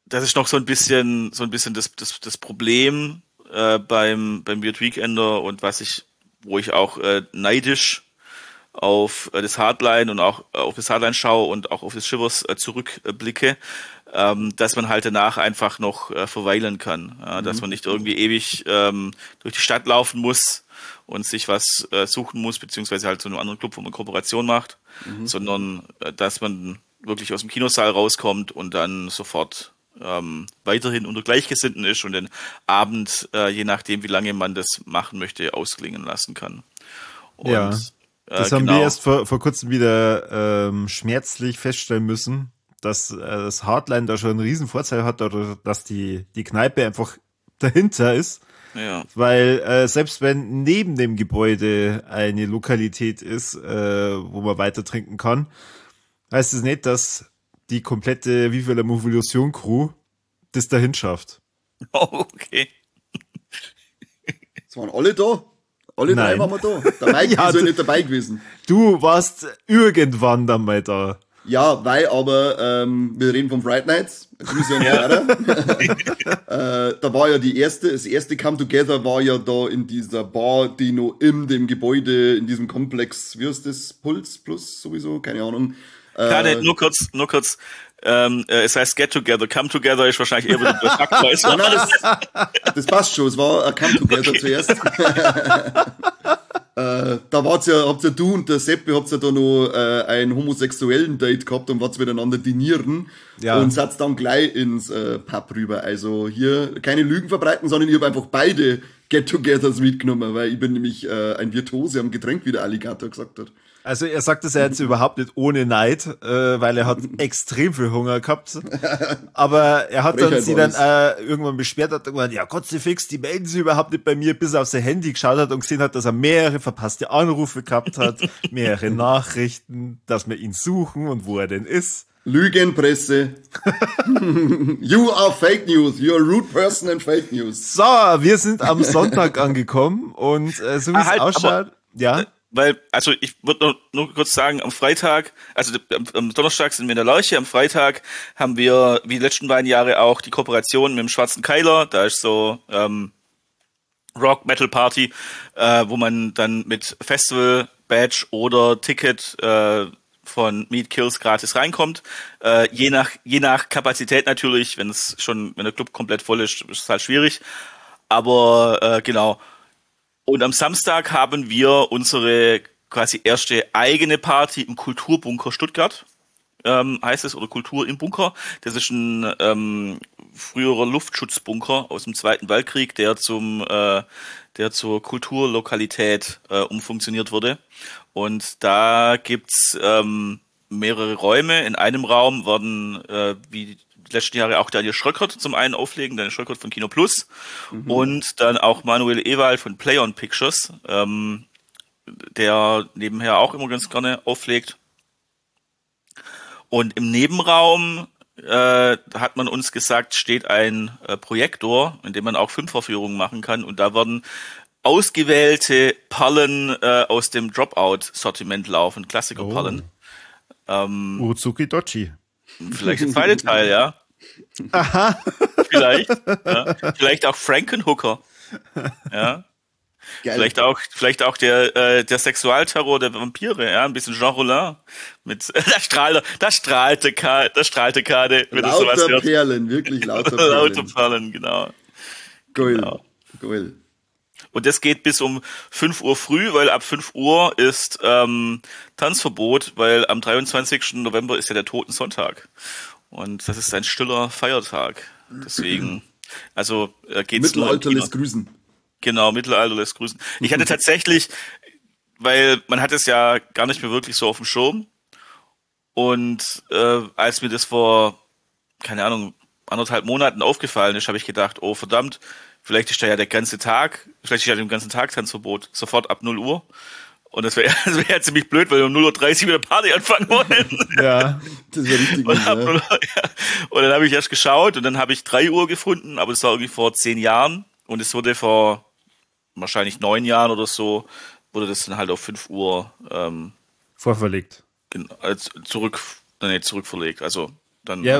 das ist noch so ein bisschen, so ein bisschen das, das, das Problem äh, beim, beim Weird Weekender und was ich, wo ich auch äh, neidisch auf äh, das Hardline und auch äh, auf das Hardline schaue und auch auf das Shivers äh, zurückblicke, ähm, dass man halt danach einfach noch äh, verweilen kann, ja, mhm. dass man nicht irgendwie ewig ähm, durch die Stadt laufen muss und sich was äh, suchen muss, beziehungsweise halt zu einem anderen Club, wo man Kooperation macht, mhm. sondern äh, dass man wirklich aus dem Kinosaal rauskommt und dann sofort ähm, weiterhin unter Gleichgesinnten ist und den Abend, äh, je nachdem wie lange man das machen möchte, ausklingen lassen kann. Und, ja, das äh, haben genau. wir erst vor, vor kurzem wieder ähm, schmerzlich feststellen müssen, dass äh, das Hardline da schon einen riesen Vorteil hat, oder dass die, die Kneipe einfach dahinter ist. Ja. Weil äh, selbst wenn neben dem Gebäude eine Lokalität ist, äh, wo man weiter trinken kann, heißt es nicht, dass die komplette Viva la Movolution Crew das dahin schafft. Oh, okay. Es waren alle da. Alle Nein. drei waren wir da. Der Mike ja, ist ja du, nicht dabei gewesen. Du warst irgendwann dann mal da. Ja, weil aber, ähm, wir reden von Fright Nights. Jetzt muss ich ja äh, da war ja die erste, das erste Come Together war ja da in dieser Bar, die noch in dem Gebäude, in diesem Komplex, wie heißt das? Puls Plus sowieso? Keine Ahnung. Äh, Gerade nur kurz, nur kurz. Ähm, äh, es heißt Get Together. Come Together ist wahrscheinlich eher wieder der Faktweis. Nein, nein, das, das passt schon. Es war ein Come Together okay. zuerst. Äh, da wart's ja, habt ja du und der Seppi habt ja da noch äh, einen homosexuellen Date gehabt und wart's miteinander dinieren ja. und seid dann gleich ins äh, Pub rüber. Also hier keine Lügen verbreiten, sondern ich habe einfach beide Get-Togethers mitgenommen, weil ich bin nämlich äh, ein Virtuose am Getränk, wie der Alligator gesagt hat. Also er sagt das ja jetzt überhaupt nicht ohne Neid, äh, weil er hat extrem viel Hunger gehabt. Aber er hat dann sie dann äh, irgendwann beschwert, hat gesagt, ja Gott sei fix, die melden sich überhaupt nicht bei mir, bis er auf sein Handy geschaut hat und gesehen hat, dass er mehrere verpasste Anrufe gehabt hat, mehrere Nachrichten, dass wir ihn suchen und wo er denn ist. Lügenpresse. You are fake news. You are a rude person and fake news. So, wir sind am Sonntag angekommen und äh, so wie es halt, ausschaut, aber, ja. Äh, Weil, also ich würde nur, nur kurz sagen, am Freitag, also am, am Donnerstag sind wir in der Leuche, am Freitag haben wir, wie die letzten beiden Jahre auch, die Kooperation mit dem Schwarzen Keiler, da ist so ähm, Rock-Metal-Party, äh, wo man dann mit Festival, Badge oder Ticket äh, von Meat Kills gratis reinkommt. Äh, je nach je nach Kapazität natürlich, wenn es schon, wenn der Club komplett voll ist, ist es halt schwierig. Aber äh, genau. Und am Samstag haben wir unsere quasi erste eigene Party im Kulturbunker Stuttgart, ähm, heißt es, oder Kultur im Bunker. Das ist ein ähm, früherer Luftschutzbunker aus dem Zweiten Weltkrieg, der zum äh, der zur Kulturlokalität äh, umfunktioniert wurde. Und da gibt's ähm, mehrere Räume. In einem Raum werden, äh, wie die letzten Jahre, auch Daniel Schröckert zum einen auflegen, Daniel Schröckert von Kino Plus, mhm. und dann auch Manuel Ewald von Play On Pictures, ähm, der nebenher auch immer ganz gerne auflegt. Und im Nebenraum äh, hat man uns gesagt, steht ein äh, Projektor, in dem man auch Filmvorführungen machen kann, und da werden ausgewählte Perlen äh, aus dem Dropout-Sortiment laufen, Klassiker-Perlen. Oh. Ähm, Uzuki Dochi. Vielleicht der zweite Teil, ja. Aha. Vielleicht. Ja. Vielleicht auch Frankenhooker. Ja. Geil. Vielleicht auch, vielleicht auch der, äh, der Sexualterror der Vampire, ja, ein bisschen Jean Rollin. Mit, da strahlt, da strahlte Kade, da strahlte Kade. Lauter Perlen, wirklich lauter Perlen. Lauter Perlen, genau. Geil. Genau. Geil. Und das geht bis um fünf Uhr früh, weil ab fünf Uhr ist ähm, Tanzverbot, weil am dreiundzwanzigsten November ist ja der Totensonntag. Und das ist ein stiller Feiertag. Deswegen, also äh, geht's Mittelalter lässt grüßen. Genau, Mittelalter lässt grüßen. Ich hatte tatsächlich, weil man hat es ja gar nicht mehr wirklich so auf dem Schirm. Und äh, als mir das vor, keine Ahnung, anderthalb Monaten aufgefallen ist, habe ich gedacht, oh verdammt, vielleicht ist da ja der ganze Tag, vielleicht ist ja den ganzen Tag Tanzverbot, sofort ab null Uhr. Und das wäre das wär ja ziemlich blöd, weil wir um null Uhr dreißig wieder Party anfangen wollen. Ja, das wäre richtig gut. Und, ja. ja. und dann habe ich erst geschaut und dann habe ich drei Uhr gefunden, aber das war irgendwie vor zehn Jahren. Und es wurde vor wahrscheinlich neun Jahren oder so, wurde das dann halt auf fünf Uhr ähm, vorverlegt. Genau, zurück, nee, zurückverlegt. Also dann ja. halt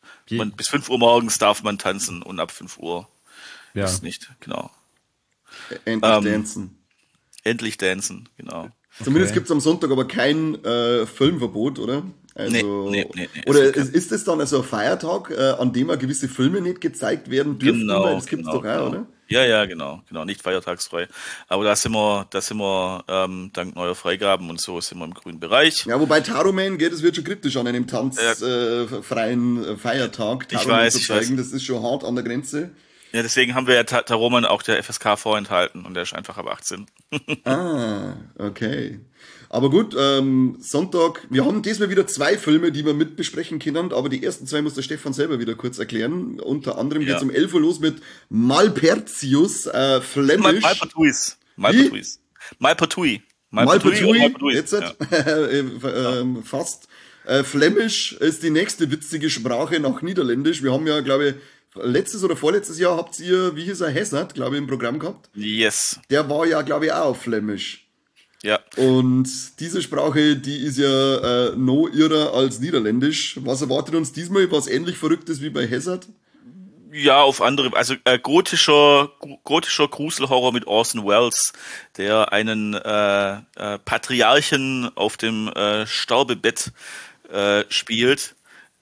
Man, bis fünf Uhr morgens darf man tanzen und ab fünf Uhr ja. ist nicht, genau. Endlich Ähm, dancen. Endlich dancen, genau. Zumindest Okay. gibt es am Sonntag aber kein äh, Filmverbot, oder? Also, Nee, nee, nee, nee, oder es ist, ist es dann also ein Feiertag, äh, an dem auch gewisse Filme nicht gezeigt werden dürften? Genau, Weil das gibt's genau, doch auch, genau. oder? Ja, ja, genau, genau, nicht feiertagsfrei. Aber da sind wir, da sind wir ähm, dank neuer Freigaben und so sind wir im grünen Bereich. Ja, wobei Taroman geht, es wird schon kritisch an einem tanzfreien äh, freien, äh, Feiertag. Ich Taroman weiß, zu ich zeigen, weiß. das ist schon hart an der Grenze. Ja, deswegen haben wir ja Ta- Taroman auch der F S K vorenthalten und der ist einfach ab achtzehn. Ah, okay. Aber gut, ähm, Sonntag, wir haben diesmal wieder zwei Filme, die wir mit besprechen können, aber die ersten zwei muss der Stefan selber wieder kurz erklären. Unter anderem Ja. geht's um elf Uhr los mit Malpertius, äh, Mal, Flämisch. Malpertuis. Malpertuis. Malpertui. Malpertui, Malpertuis. jetzt Ja. äh, ähm, fast. Äh, Flämisch ist die nächste witzige Sprache nach Niederländisch. Wir haben ja, glaube ich, letztes oder vorletztes Jahr habt ihr, wie hieß er, Hessert, glaube ich, im Programm gehabt. Yes. Der war ja, glaube ich, auch auf Flämisch. Ja. Und diese Sprache, die ist ja äh, noch irrer als Niederländisch. Was erwartet uns diesmal? Was ähnlich Verrücktes wie bei Hessert? Ja, auf andere, also äh, gotischer, gotischer Gruselhorror mit Orson Welles, der einen äh, äh, Patriarchen auf dem äh, Sterbebett äh, spielt,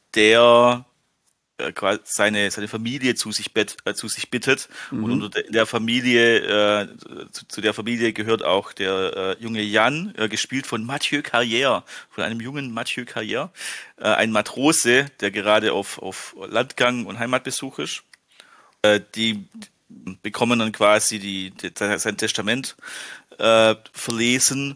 der äh, quasi seine seine Familie zu sich bett, äh, zu sich bittet Mhm. und unter de- der Familie äh, zu, zu der Familie gehört auch der äh, junge Jan, äh, gespielt von Mathieu Carrière, von einem jungen Mathieu Carrière, äh, ein Matrose, der gerade auf auf Landgang und Heimatbesuch ist. Äh, die bekommen dann quasi die, die sein Testament äh, verlesen,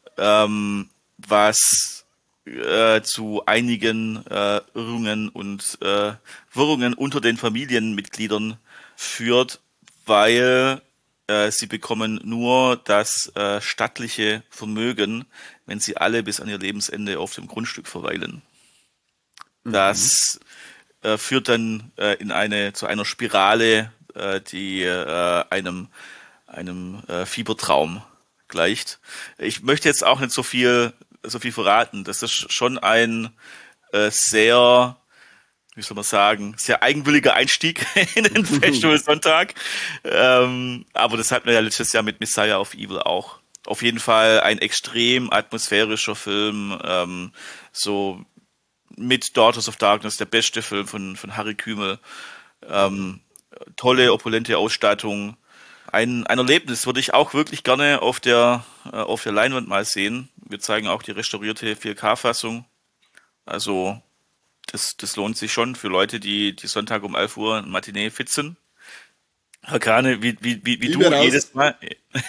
ähm, was äh, zu einigen äh, Irrungen und äh, Wirrungen unter den Familienmitgliedern führt, weil äh, sie bekommen nur das äh, stattliche Vermögen, wenn sie alle bis an ihr Lebensende auf dem Grundstück verweilen. Das äh, führt dann äh, in eine zu einer Spirale, äh, die äh, einem einem äh, Fiebertraum gleicht. Ich möchte jetzt auch nicht so viel so viel verraten. Das ist schon ein äh, sehr, wie soll man sagen, sehr eigenwilliger Einstieg in den Festivalsonntag. Ähm, aber das hatten wir ja letztes Jahr mit Messiah of Evil auch. Auf jeden Fall ein extrem atmosphärischer Film, ähm, so mit Daughters of Darkness, der beste Film von, von Harry Kümel. Ähm, tolle, opulente Ausstattung. Ein, ein Erlebnis würde ich auch wirklich gerne auf der, äh, auf der Leinwand mal sehen. Wir zeigen auch die restaurierte vier K-Fassung. Also, das, das lohnt sich schon für Leute, die, die Sonntag um elf Uhr Matinee fit sind. Herr Krane, wie, wie, wie, wie Ich du bin raus. jedes Mal.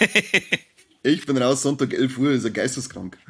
Ich bin raus, Sonntag elf Uhr, ist er geisteskrank.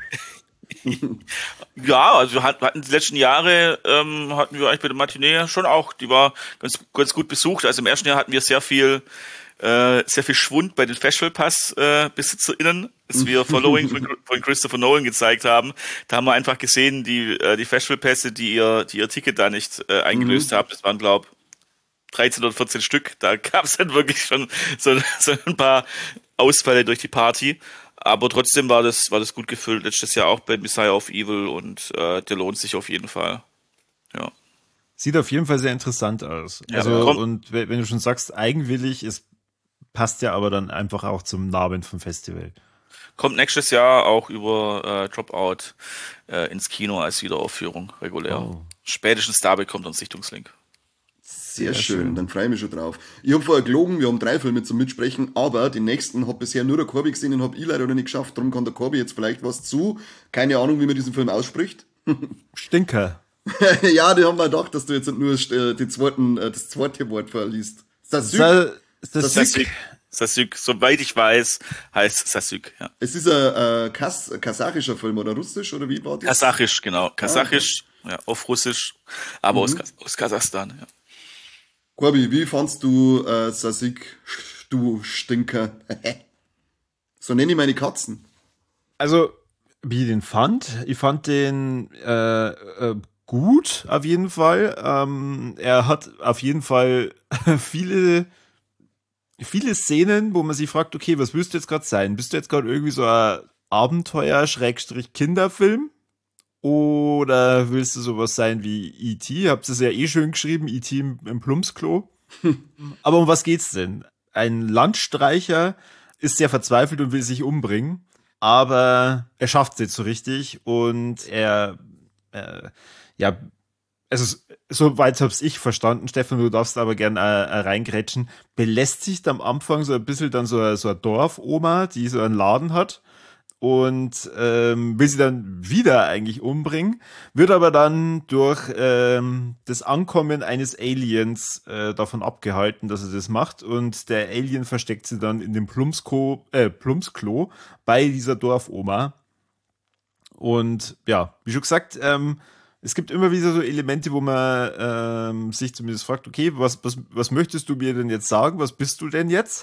Ja, also wir hatten, hatten die letzten Jahre, ähm, hatten wir eigentlich bei der Matinee schon auch, die war ganz, ganz gut besucht. Also im ersten Jahr hatten wir sehr viel, äh, sehr viel Schwund bei den Festivalpass-BesitzerInnen, als wir Following von, von Christopher Nolan gezeigt haben. Da haben wir einfach gesehen, die, äh, die Festivalpässe, die ihr, die ihr Ticket da nicht äh, eingelöst habt, das waren, glaube dreizehn oder vierzehn Stück. Da gab es dann wirklich schon so, so ein paar Ausfälle durch die Party. Aber trotzdem war das, war das gut gefüllt. Letztes Jahr auch bei Messiah of Evil und äh, der lohnt sich auf jeden Fall. Ja. Sieht auf jeden Fall sehr interessant aus. Ja, also, komm. und wenn du schon sagst, eigenwillig, es passt ja aber dann einfach auch zum Namen vom Festival. Kommt nächstes Jahr auch über äh, Dropout äh, ins Kino als Wiederaufführung, regulär. Oh. Spätestens da bekommt er einen Sichtungslink. Sehr, Sehr schön, schön. dann freue ich mich schon drauf. Ich habe vorher gelogen, wir haben drei Filme zum Mitsprechen, aber die nächsten hat bisher nur der Corby gesehen, den habe ich leider noch nicht geschafft. Darum kann der Corby jetzt vielleicht was zu. Keine Ahnung, wie man diesen Film ausspricht. Stinker. Ja, die haben mir gedacht, dass du jetzt nicht nur äh, die zweiten, äh, das zweite Wort verliest. Sasyk. Sa- das Sasyk. Sasyk, Sasyk, soweit ich weiß, heißt Sasyk, ja. Es ist ein äh, Kas kasachischer Film oder russisch oder wie war das? Kasachisch, genau. Kasachisch, ja, auf Russisch, aber aus, Kas- aus Kasachstan, ja. Corby, wie fandst du äh, Sasyk, du Stinker? So nenne ich meine Katzen. Also, wie ich den fand, ich fand den äh, äh, gut, auf jeden Fall. Ähm, er hat auf jeden Fall viele, viele Szenen, wo man sich fragt, okay, was willst du jetzt gerade sein? Bist du jetzt gerade irgendwie so ein Abenteuer-Kinderfilm? Oder willst du sowas sein wie E T? Habt ihr es ja eh schön geschrieben, E T im, im Plumpsklo. Aber um was geht's denn? Ein Landstreicher ist sehr verzweifelt und will sich umbringen, aber er schafft es nicht so richtig und er, äh, ja, also soweit hab's ich verstanden, Stefan, du darfst aber gerne äh, reingrätschen, belästigt am Anfang so ein bisschen dann so, so eine Dorfoma, die so einen Laden hat und ähm, will sie dann wieder eigentlich umbringen, wird aber dann durch ähm, das Ankommen eines Aliens äh, davon abgehalten, dass er das macht und der Alien versteckt sie dann in dem Plumpsko, äh, Plumpsklo bei dieser Dorfoma und ja, wie schon gesagt, ähm, es gibt immer wieder so Elemente, wo man ähm, sich zumindest fragt, okay, was, was, was möchtest du mir denn jetzt sagen? Was bist du denn jetzt?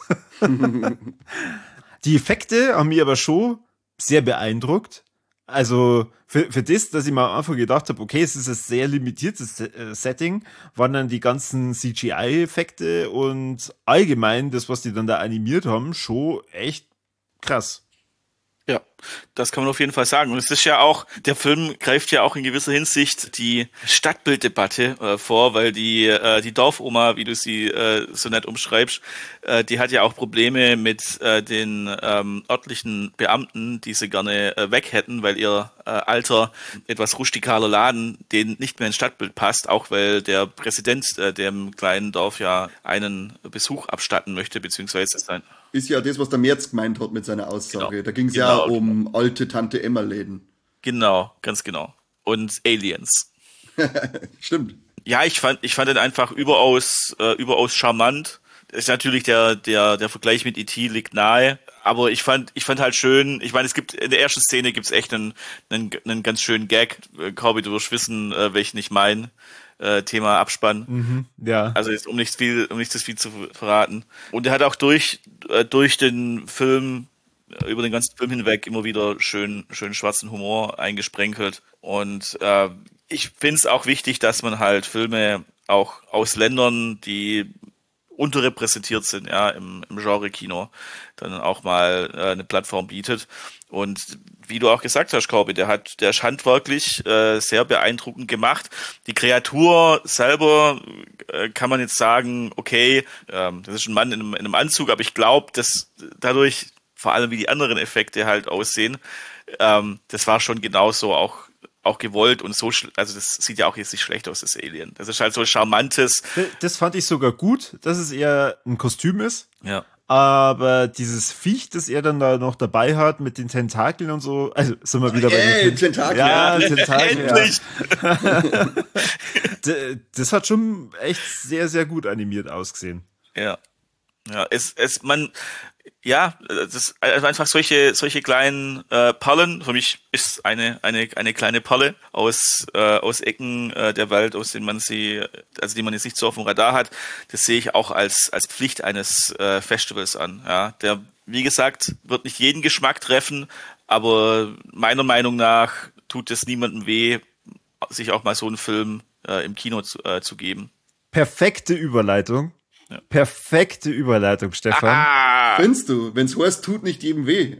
Die Effekte haben mich aber schon sehr beeindruckt. Also für, für das, dass ich mir am Anfang gedacht habe, okay, es ist ein sehr limitiertes Setting, waren dann die ganzen C G I-Effekte und allgemein das, was die dann da animiert haben, schon echt krass. Ja, das kann man auf jeden Fall sagen. Und es ist ja auch, der Film greift ja auch in gewisser Hinsicht die Stadtbilddebatte äh, vor, weil die äh, die Dorfoma, wie du sie äh, so nett umschreibst, äh, die hat ja auch Probleme mit äh, den ähm, örtlichen Beamten, die sie gerne äh, weg hätten, weil ihr äh, alter, etwas rustikaler Laden denen nicht mehr ins Stadtbild passt, auch weil der Präsident äh, dem kleinen Dorf ja einen Besuch abstatten möchte, beziehungsweise sein ist ja das, was der Merz gemeint hat mit seiner Aussage. Genau. Da ging es Genau, ja um genau. alte Tante Emma-Läden. Genau, ganz genau. Und Aliens. Stimmt. Ja, ich fand, ich fand den einfach überaus, äh, überaus charmant. Ist natürlich der, der, der Vergleich mit E T liegt nahe. Aber ich fand, ich fand halt schön, ich meine, es gibt, in der ersten Szene gibt's echt einen, einen, einen ganz schönen Gag. Corby, du wirst wissen, äh, welchen ich meine. Äh, Thema Abspann. Mhm, ja. Also jetzt, um nicht viel, um nicht zu viel zu verraten. Und er hat auch durch, äh, durch den Film, äh, über den ganzen Film hinweg immer wieder schön, schön schwarzen Humor eingesprenkelt. Und äh, ich finde es auch wichtig, dass man halt Filme auch aus Ländern, die unterrepräsentiert sind, ja, im, im Genre-Kino, dann auch mal äh, eine Plattform bietet. Und wie du auch gesagt hast, Corby, der hat, der ist handwerklich äh, sehr beeindruckend gemacht. Die Kreatur selber äh, kann man jetzt sagen, okay, ähm, das ist ein Mann in einem, in einem Anzug, aber ich glaube, dass dadurch, vor allem wie die anderen Effekte halt aussehen, ähm, das war schon genauso auch auch gewollt und so, also das sieht ja auch jetzt nicht schlecht aus, das Alien. Das ist halt so ein charmantes. Das fand ich sogar gut, dass es eher ein Kostüm ist. Ja. Aber dieses Viech, das er dann da noch dabei hat mit den Tentakeln und so, also sind wir wieder bei Ey, den Tentakeln. Ja, Tentakeln. Endlich! Ja. Das hat schon echt sehr, sehr gut animiert ausgesehen. Ja. Ja, es, es, man, ja, das also einfach solche, solche kleinen äh, Perlen. Für mich ist eine, eine, eine kleine Perle aus, äh, aus Ecken äh, der Welt, aus denen man sie, also die man jetzt nicht so auf dem Radar hat. Das sehe ich auch als, als Pflicht eines äh, Festivals an. Ja, der, wie gesagt, wird nicht jeden Geschmack treffen, aber meiner Meinung nach tut es niemandem weh, sich auch mal so einen Film äh, im Kino zu, äh, zu geben. Perfekte Überleitung. Ja. Perfekte Überleitung, Stefan. Ah. Findest du? Wenn's heißt, tut nicht jedem weh.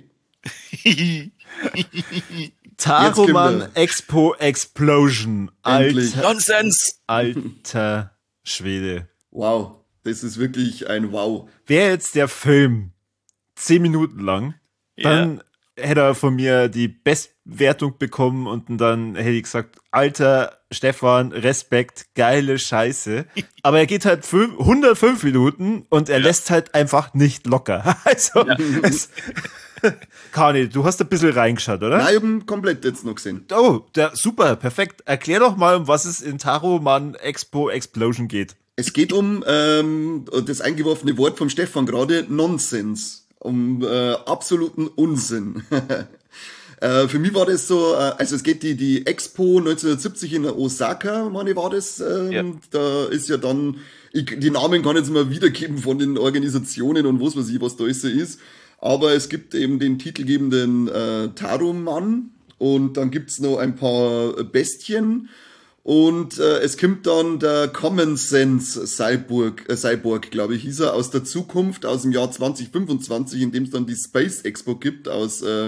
Taroman Expo Explosion. Endlich. Alter, Nonsens! alter Schwede. Wow, das ist wirklich ein Wow. Wäre jetzt der Film zehn Minuten lang, dann yeah. hätte er von mir die Bestwertung bekommen und dann hätte ich gesagt, alter Stefan, Respekt, geile Scheiße. Aber er geht halt hundertfünf Minuten und er ja. lässt halt einfach nicht locker. Also, ja. es, Kani, du hast ein bisschen reingeschaut, oder? Nein, ich hab ihn komplett jetzt noch gesehen. Oh, der, super, perfekt. Erklär doch mal, um was es in Taroman Expo Explosion geht. Es geht um ähm, das eingeworfene Wort vom Stefan gerade, Nonsens. Um äh, absoluten Unsinn. Äh, für mich war das so, äh, also es geht die, die Expo neunzehnhundertsiebzig in Osaka, meine war das, ähm, ja. Da ist ja dann, ich, die Namen kann ich jetzt mal wiedergeben von den Organisationen und was weiß ich, was da alles so ist, aber es gibt eben den titelgebenden äh, Taroman und dann gibt's noch ein paar Bestien und äh, es kommt dann der Common Sense Cyborg, äh, Cyborg, glaube ich, hieß er, aus der Zukunft, aus dem Jahr zwanzig fünfundzwanzig, in dem es dann die Space Expo gibt, aus äh,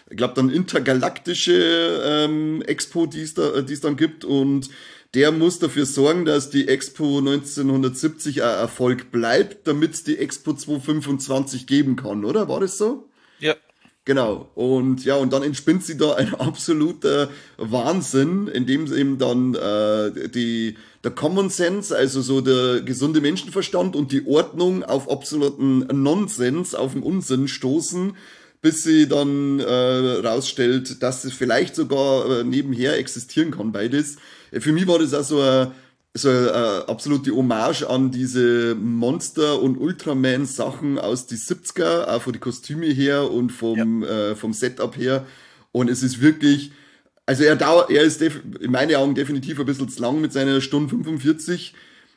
ich glaube dann intergalaktische ähm, Expo, die es da, die es dann gibt, und der muss dafür sorgen, dass die Expo neunzehnhundertsiebzig ein Erfolg bleibt, damit es die Expo zweitausendfünfundzwanzig geben kann, oder? War das so? Ja. Genau. Und ja, und dann entspinnt sie da ein absoluter Wahnsinn, indem sie eben dann äh, die der Common Sense, also so der gesunde Menschenverstand und die Ordnung auf absoluten Nonsens, auf den Unsinn stoßen, bis sie dann äh, rausstellt, dass es vielleicht sogar äh, nebenher existieren kann, beides. Für mich war das auch so eine, so eine absolute Hommage an diese Monster- und Ultraman-Sachen aus die siebziger, auch von den Kostüme her und vom, ja. äh, vom Setup her. Und es ist wirklich, also er dauert, er ist def- in meinen Augen definitiv ein bisschen zu lang mit seiner Stunde fünfundvierzig,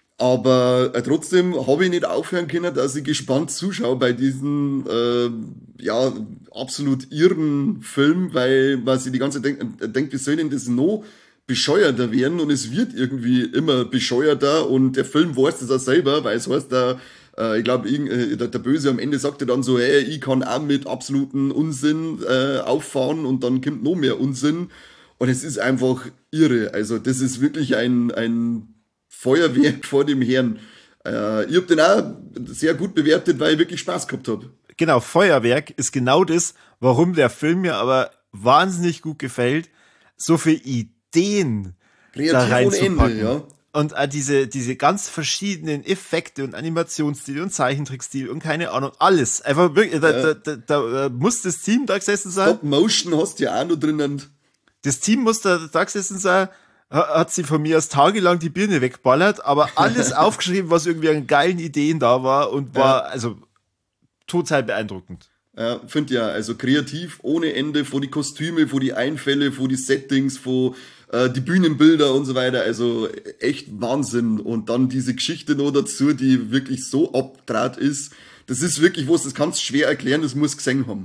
aber äh, trotzdem habe ich nicht aufhören können, dass ich gespannt zuschaue bei diesem äh, ja, absolut irren Film, weil man sich die ganze Zeit denkt, denkt, wie soll denn das noch bescheuerter werden, und es wird irgendwie immer bescheuerter, und der Film weiß das auch selber, weil es heißt, der, äh, ich glaube, äh, der, der Böse am Ende sagte dann so, hey, ich kann auch mit absoluten Unsinn äh, auffahren, und dann kommt noch mehr Unsinn, und es ist einfach irre. Also das ist wirklich ein, ein Feuerwerk vor dem Herrn. Äh, ich habe den auch sehr gut bewertet, weil ich wirklich Spaß gehabt habe. Genau, Feuerwerk ist genau das, warum der Film mir aber wahnsinnig gut gefällt, so viel Ideen den Kreativ da reinzupacken. Ende, ja. Und äh, diese, diese ganz verschiedenen Effekte und Animationsstil und Zeichentrickstil und keine Ahnung, alles. Einfach wirklich, da, ja. da, da, da, da muss das Team da gesessen sein. Stop Motion hast du ja auch noch drinnen. Das Team muss da, da gesessen sein, hat sie von mir aus tagelang die Birne wegballert, aber alles aufgeschrieben, was irgendwie an geilen Ideen da war, und war, ja. also, total beeindruckend. Ja, finde ja, also kreativ ohne Ende, vor die Kostüme, vor die Einfälle, vor die Settings, vor äh, die Bühnenbilder und so weiter, also echt Wahnsinn. Und dann diese Geschichte noch dazu, die wirklich so abdraht ist, das ist wirklich was, das kannst du schwer erklären, das musst du gesehen haben.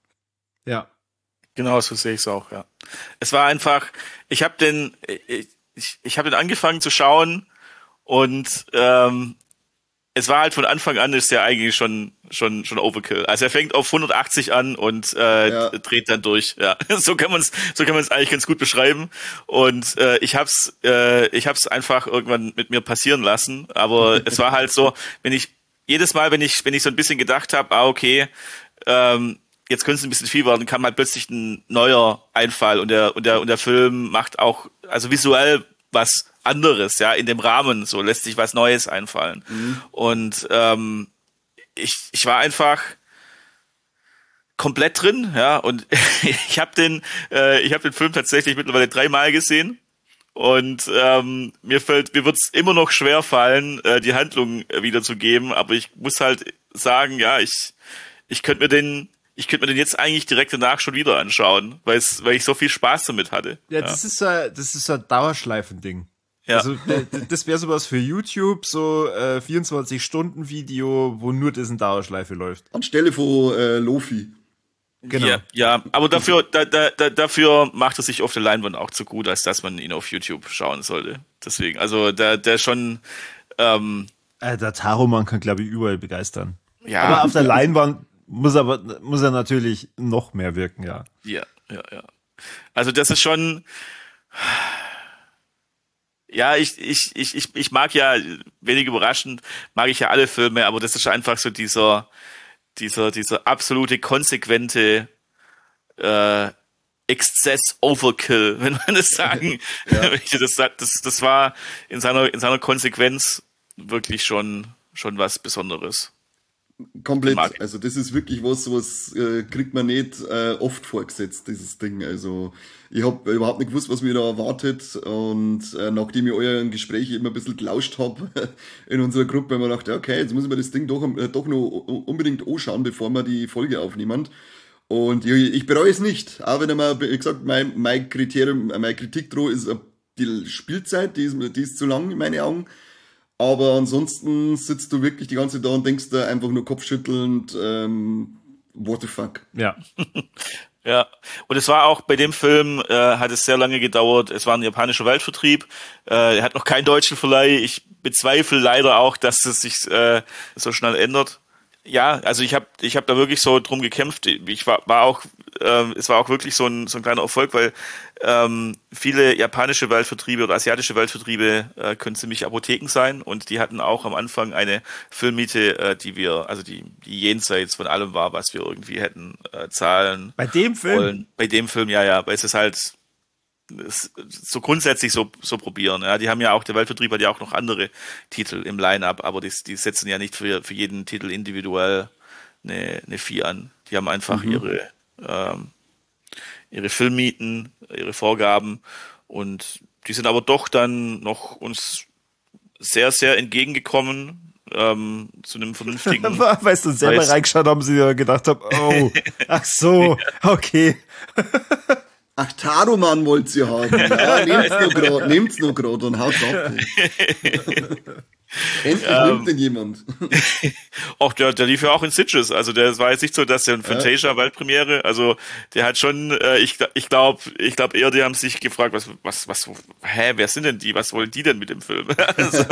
Ja. Genau, so sehe ich es auch, ja. Es war einfach, ich habe den, ich, ich habe den angefangen zu schauen, und ähm, es war halt von Anfang an, ist der eigentlich schon schon schon Overkill. Also er fängt auf hundertachtzig an und äh, ja. dreht dann durch. Ja, so kann man es so kann man es eigentlich ganz gut beschreiben. Und äh, ich hab's äh, ich hab's einfach irgendwann mit mir passieren lassen. Aber es war halt so, wenn ich jedes Mal, wenn ich wenn ich so ein bisschen gedacht habe, ah okay, ähm, jetzt könnte es ein bisschen viel werden, kam halt plötzlich ein neuer Einfall, und der und der und der Film macht auch also visuell was anderes, ja, in dem Rahmen, so lässt sich was Neues einfallen. Mhm. Und ähm, ich ich war einfach komplett drin, ja, und ich habe den äh, ich habe den Film tatsächlich mittlerweile dreimal gesehen, und ähm, mir fällt mir wird's immer noch schwer fallen, äh, die Handlung wiederzugeben, aber ich muss halt sagen, ja, ich ich könnte mir den Ich könnte mir den jetzt eigentlich direkt danach schon wieder anschauen, weil es, weil ich so viel Spaß damit hatte. Ja, das ja. ist so, das ist so ein Dauerschleifending. Ja. Also das wäre sowas für YouTube, so äh, vierundzwanzig-Stunden-Video, wo nur das in Dauerschleife läuft. Anstelle von äh, Lofi. Genau. Ja, ja, aber dafür, da, da, da, dafür macht es sich auf der Leinwand auch zu gut, als dass man ihn auf YouTube schauen sollte. Deswegen, also der, der schon. Ähm, äh, der Taroman kann, glaube ich, überall begeistern. Ja. Aber auf der Leinwand muss aber muss er natürlich noch mehr wirken, ja. Ja, ja, ja. Also das ist schon. Ja, ich, ich, ich, ich, ich mag ja, wenig überraschend, mag ich ja alle Filme, aber das ist einfach so dieser, dieser, dieser absolute, konsequente äh, Exzess-Overkill, wenn man das sagen ja. möchte. Das, das, das war in seiner, in seiner Konsequenz wirklich schon, schon was Besonderes. Komplett, also das ist wirklich was, was äh, kriegt man nicht äh, oft vorgesetzt, dieses Ding. Also ich habe überhaupt nicht gewusst, was mir da erwartet, und äh, nachdem ich euren Gespräch immer ein bisschen gelauscht habe in unserer Gruppe, haben wir gedacht, okay, jetzt muss ich mir das Ding doch, äh, doch noch unbedingt anschauen, bevor wir die Folge aufnehmen. Und ich, ich bereue es nicht, auch wenn er mal, wie gesagt, mein, mein Kriterium, meine Kritik drauf ist die Spielzeit, die ist, die ist zu lang in meinen Augen. Aber ansonsten sitzt du wirklich die ganze Zeit da und denkst da einfach nur kopfschüttelnd, ähm, what the fuck. Ja. Ja, und es war auch bei dem Film, äh, hat es sehr lange gedauert, es war ein japanischer Weltvertrieb, äh, er hat noch keinen deutschen Verleih, ich bezweifle leider auch, dass es sich äh, so schnell ändert. Ja, also ich habe ich hab da wirklich so drum gekämpft, ich war, war auch ähm, es war auch wirklich so ein, so ein kleiner Erfolg, weil ähm, viele japanische Weltvertriebe oder asiatische Weltvertriebe äh, können ziemlich Apotheken sein und die hatten auch am Anfang eine Filmmiete, äh, die wir, also die, die jenseits von allem war, was wir irgendwie hätten äh, zahlen Bei dem Film? wollen. Bei dem Film, ja, ja, weil es ist halt so grundsätzlich so, so probieren. Ja, die haben ja auch, der Weltvertrieb hat ja auch noch andere Titel im Line-Up, aber die, die setzen ja nicht für, für jeden Titel individuell eine, eine Fee an. Die haben einfach mhm. ihre, ähm, ihre Filmmieten, ihre Vorgaben und die sind aber doch dann noch uns sehr, sehr entgegengekommen ähm, zu einem vernünftigen Weißt du, selber Preis. Reingeschaut haben sie ja gedacht haben, oh, ach so, okay. Ach, Taroman wollt ihr haben. Ja, nehmt's nur grad, nehmt's nur grad und haut's ab. Endlich ähm, nimmt denn jemand. Auch der, der lief ja auch in Sitges. Also der war jetzt nicht so, dass der in Fantasia ja. Weltpremiere, also der hat schon, äh, ich, ich glaube, ich glaube eher, die haben sich gefragt, was, was, was, hä, wer sind denn die? Was wollen die denn mit dem Film? Also,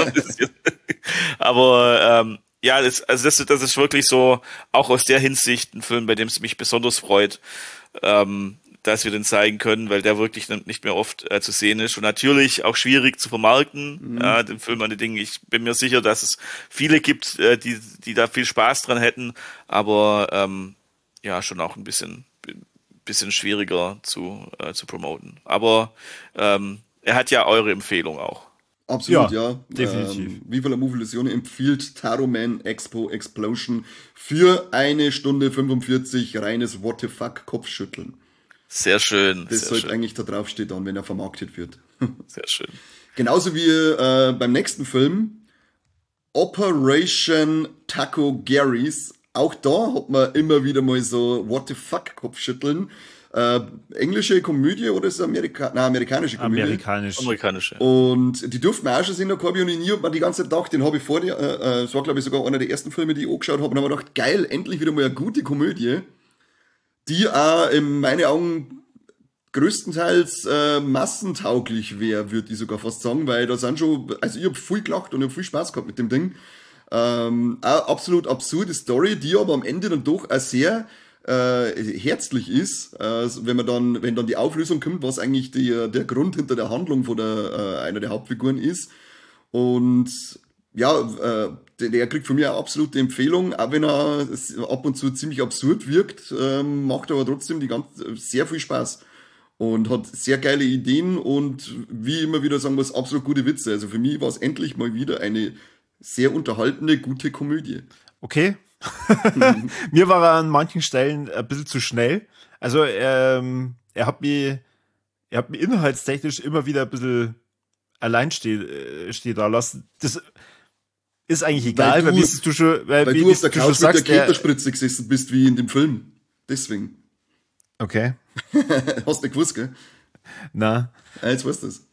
aber ähm, ja, das, also das, das ist wirklich so, auch aus der Hinsicht ein Film, bei dem es mich besonders freut. Ähm, dass wir den zeigen können, weil der wirklich nicht mehr oft äh, zu sehen ist und natürlich auch schwierig zu vermarkten, mhm. äh, den Film an die Dinge. Ich bin mir sicher, dass es viele gibt, äh, die die da viel Spaß dran hätten, aber ähm, ja, schon auch ein bisschen bisschen schwieriger zu äh, zu promoten. Aber ähm, er hat ja eure Empfehlung auch. Absolut, ja. ja definitiv. Ähm, Viva la Movie empfiehlt Taroman Expo Explosion für eine Stunde fünfundvierzig reines What the fuck Kopfschütteln. Sehr schön. Das sehr sollte schön. eigentlich da draufstehen, dann, wenn er vermarktet wird. Sehr schön. Genauso wie äh, beim nächsten Film, Operation Taco Garys. Auch da hat man immer wieder mal so What the fuck Kopfschütteln. Äh, englische Komödie oder ist es Amerika Nein, amerikanische Komödie? Amerikanisch. Amerikanische. Und die durften wir auch schon sehen, da Corby und ich nie, und man die ganze Zeit gedacht, den habe ich vor dir, äh, es war glaube ich sogar einer der ersten Filme, die ich angeschaut habe, und habe mir gedacht, geil, endlich wieder mal eine gute Komödie, die auch in meinen Augen größtenteils äh, massentauglich wäre, würde ich sogar fast sagen, weil da sind schon, also ich habe viel gelacht und ich habe viel Spaß gehabt mit dem Ding. Ähm, auch absolut absurde Story, die aber am Ende dann doch auch sehr äh, herzlich ist, äh, wenn man dann, wenn dann die Auflösung kommt, was eigentlich die, der Grund hinter der Handlung von der, äh, einer der Hauptfiguren ist. Und ja, äh, der, der kriegt von mir eine absolute Empfehlung, auch wenn er ab und zu ziemlich absurd wirkt, ähm, macht aber trotzdem die ganze, sehr viel Spaß und hat sehr geile Ideen und wie ich immer wieder sagen muss, absolut gute Witze. Also für mich war es endlich mal wieder eine sehr unterhaltende, gute Komödie. Okay. Mir war er an manchen Stellen ein bisschen zu schnell. Also ähm, er hat mich, er hat mich inhaltstechnisch immer wieder ein bisschen allein stehen steh da lassen. Das ist eigentlich egal, weil, weil, du, weil, du, schon, weil, weil wie, du auf der du Couch mit sagst, der Keterspritze gesessen bist, wie in dem Film. Deswegen. Okay. Hast du nicht gewusst, gell? Na. Ah, jetzt weißt du es.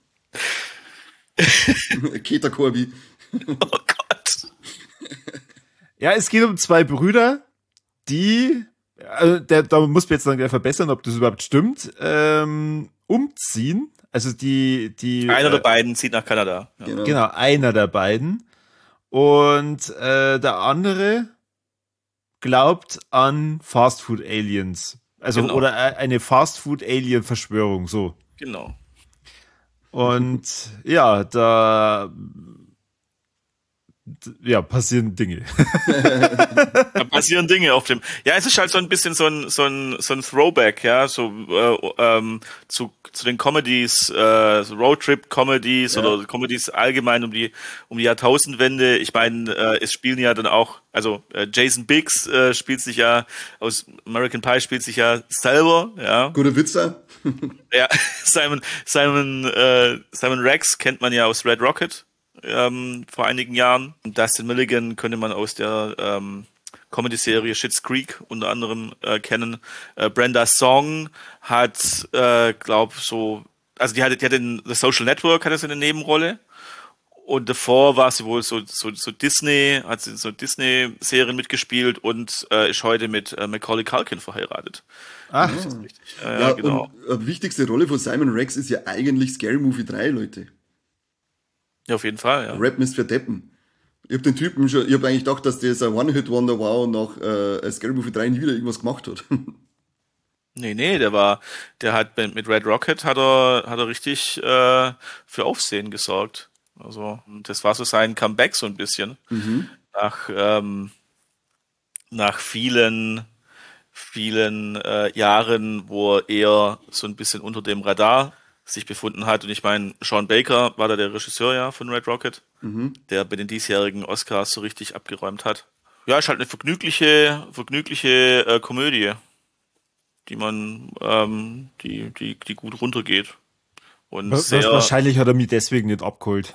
Keter-Corby. Oh Gott. Ja, es geht um zwei Brüder, die, also der, da muss man jetzt dann gleich verbessern, ob das überhaupt stimmt, ähm, umziehen. Also die, die. Einer äh, der beiden zieht nach Kanada. Ja. Genau. Genau, einer der beiden. Und äh, der andere glaubt an Fast-Food-Aliens. Also, Genau. oder eine Fast-Food-Alien-Verschwörung, so. Genau. Und ja, da ja, passieren Dinge. Da passieren Dinge auf dem. Ja, es ist halt so ein bisschen so ein so ein so ein Throwback, ja, so äh, ähm, zu zu den Comedies, äh, so Roadtrip-Comedies Ja. oder Comedies allgemein um die um die Jahrtausendwende. Ich meine, äh, es spielen ja dann auch, also äh, Jason Biggs äh, spielt sich ja aus American Pie spielt sich ja selber, ja. Guter Witzer. Ja, Simon Simon äh, Simon Rex kennt man ja aus Red Rocket. Ähm, vor einigen Jahren. Dustin Milligan könnte man aus der ähm, Comedy-Serie Schitt's Creek unter anderem äh, kennen. Äh, Brenda Song hat, äh, glaub so, also die hatte, die hatte in The Social Network hatte sie eine Nebenrolle. Und davor war sie wohl so, so, so Disney, hat sie in so Disney-Serien mitgespielt und äh, ist heute mit äh, Macaulay Culkin verheiratet. Ach, Das ist richtig. Äh, Ja, genau. und äh, wichtigste Rolle von Simon Rex ist ja eigentlich Scary Movie drei, Leute. Ja, auf jeden Fall, ja. Rap ist für Deppen. Ich hab den Typen schon, ich hab eigentlich gedacht, dass der ein One-Hit-Wonder war und nach äh, Scary Movie drei nie wieder irgendwas gemacht hat. Nee, nee, der war, der hat mit mit Red Rocket hat er, hat er richtig äh, für Aufsehen gesorgt. Also das war so sein Comeback so ein bisschen Mhm. nach ähm, nach vielen vielen äh, Jahren, wo er eher so ein bisschen unter dem Radar sich befunden hat. Und ich meine, Sean Baker war da der Regisseur ja von Red Rocket, Mhm. der bei den diesjährigen Oscars so richtig abgeräumt hat. Ja, ist halt eine vergnügliche, vergnügliche äh, Komödie, die man, ähm, die, die, die gut runtergeht. Und Wa- wa- sehr, Wahrscheinlich hat er mich deswegen nicht abgeholt.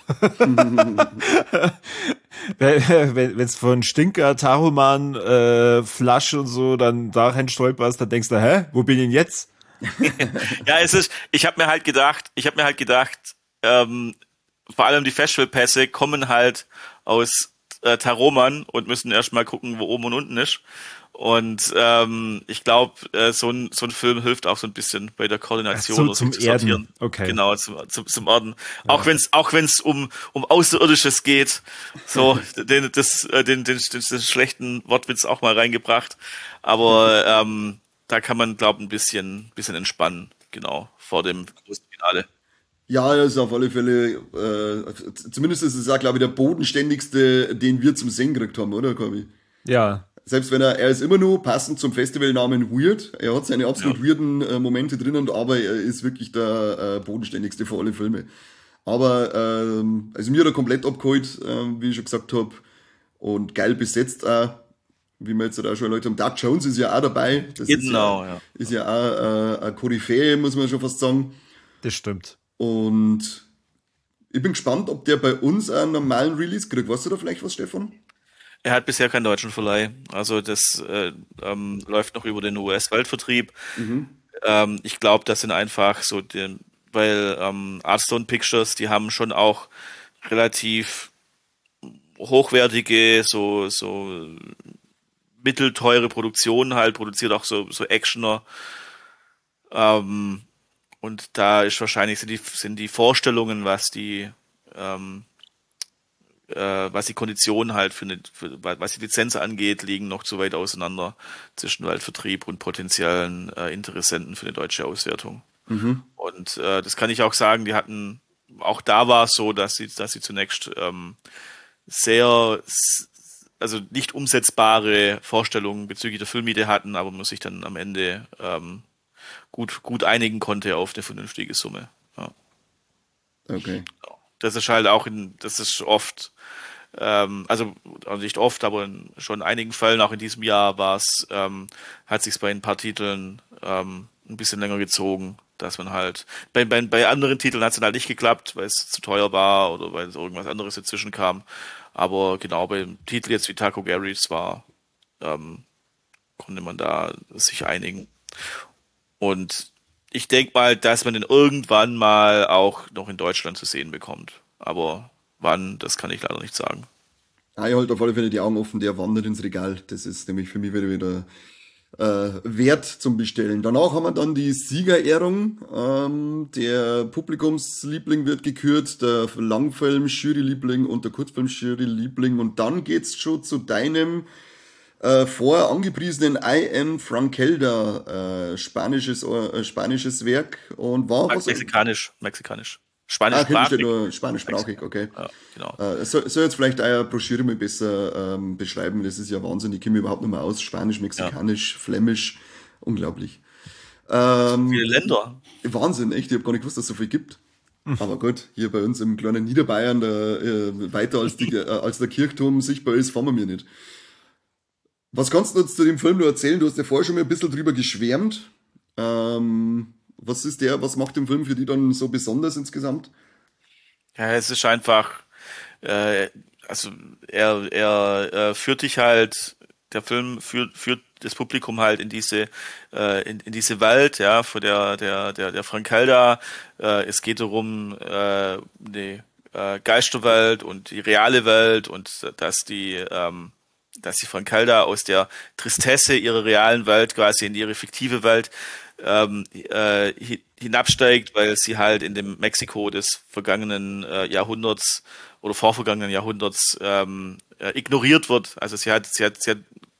Wenn es von Stinker, Taroman, äh, Flasch und so dann da rein stolperst, dann denkst du, hä, wo bin ich denn jetzt? ja, es ist, ich habe mir halt gedacht, ich habe mir halt gedacht, ähm, vor allem die Festivalpässe kommen halt aus äh, Taroman und müssen erstmal gucken, wo oben und unten ist. Und ähm, ich glaube, äh, so ein so ein Film hilft auch so ein bisschen bei der Koordination So oder sich zum zu Erden. sortieren. Okay. Genau, zum, zum, zum Erden. Auch wenn es auch wenn es um um Außerirdisches geht. So, den das äh, den, den, den, den schlechten Wortwitz auch mal reingebracht. Aber ähm, da kann man, glaube ich, ein bisschen bisschen entspannen. Genau, vor dem großen Finale. Ja, er ist auf alle Fälle, äh, z- zumindest ist es auch, glaube ich, der bodenständigste, den wir zum Singen gekriegt haben, oder, Corby? Ja. Selbst wenn er, er ist immer nur passend zum Festivalnamen weird. Er hat seine absolut Ja. weirden äh, Momente drinnen, aber er ist wirklich der äh, bodenständigste für alle Filme. Aber, ähm, also mir hat er komplett abgeholt, ähm, wie ich schon gesagt habe. Und geil besetzt auch, wie wir jetzt auch schon Leute haben. Doug Jones ist ja auch dabei. Das ist ja, Genau, ja. ist ja auch äh, eine Koryphäe, muss man schon fast sagen. Das stimmt. Und ich bin gespannt, ob der bei uns einen normalen Release kriegt. Weißt du da vielleicht was, Stefan? Er hat bisher keinen deutschen Verleih. Also das äh, ähm, läuft noch über den U S-Weltvertrieb. Mhm. Ähm, ich glaube, das sind einfach so, die, weil ähm, Artstone Pictures, die haben schon auch relativ hochwertige, so so mittelteure Produktionen halt, produziert auch so so Actioner. Ähm, und da ist wahrscheinlich sind die sind die Vorstellungen, was die ähm, äh, was die Konditionen halt für, eine, für was die Lizenz angeht, liegen noch zu weit auseinander zwischen Weltvertrieb und potenziellen äh, Interessenten für eine deutsche Auswertung. Mhm. Und äh, das kann ich auch sagen, die hatten, auch da war es so, dass sie, dass sie zunächst ähm, sehr, s- also nicht umsetzbare Vorstellungen bezüglich der Filmmiete hatten, aber man sich dann am Ende ähm, gut, gut einigen konnte auf eine vernünftige Summe. Ja. Okay. Das ist halt auch in, das ist oft, ähm, also also nicht oft, aber in schon einigen Fällen, auch in diesem Jahr war es, ähm, hat sich bei ein paar Titeln ähm, ein bisschen länger gezogen, dass man halt, bei, bei, bei anderen Titeln hat es dann halt nicht geklappt, weil es zu teuer war oder weil irgendwas anderes dazwischen kam. Aber genau beim Titel jetzt wie Taco Garys war, ähm, konnte man da sich einigen. Und ich denke mal, dass man den irgendwann mal auch noch in Deutschland zu sehen bekommt. Aber wann, das kann ich leider nicht sagen. Ah, ich halte auf alle Fälle die Augen offen, der wandert ins Regal. Das ist nämlich für mich wieder, wieder äh, wert zum Bestellen. Danach haben wir dann die Siegerehrung. Ähm, der Publikumsliebling wird gekürt, der Langfilm-Jury-Liebling und der Kurzfilm-Jury-Liebling. Und dann geht's schon zu deinem äh, vorher angepriesenen I Am Frankelda, äh, spanisches, äh, spanisches Werk. Und war was? Mexikanisch, mexikanisch. Ah, okay, da steht Spanischsprachig. nur spanischsprachig, okay. Ja, genau. Äh, soll, soll jetzt vielleicht eine Broschüre mal besser ähm, beschreiben, das ist ja Wahnsinn, ich kenne mich überhaupt nicht mehr aus. Spanisch, Ja. Mexikanisch, Flämisch, unglaublich. Viele Ähm, Länder. Wahnsinn, echt, ich habe gar nicht gewusst, dass es so viel gibt. Aber gut, hier bei uns im kleinen Niederbayern, da, äh, weiter als, die, äh, als der Kirchturm sichtbar ist, fahren wir mir nicht. Was kannst du uns zu dem Film nur erzählen? Du hast ja vorher schon mal ein bisschen drüber geschwärmt. Ähm, was ist der, was macht den Film für dich dann so besonders insgesamt? Ja, es ist einfach, äh, also er, er äh, führt dich halt, der Film führt, führt das Publikum halt in diese, äh, in, in diese Welt, ja, von der, der, der, der Frankelda. Äh, es geht darum, äh, die äh, Geisterwelt und die reale Welt und dass die, ähm, dass die Frankelda aus der Tristesse ihrer realen Welt quasi in ihre fiktive Welt ähm, äh, hi- hinabsteigt, weil sie halt in dem Mexiko des vergangenen äh, Jahrhunderts oder vorvergangenen Jahrhunderts ähm, äh, ignoriert wird. Also sie hat, sie hat, sie hat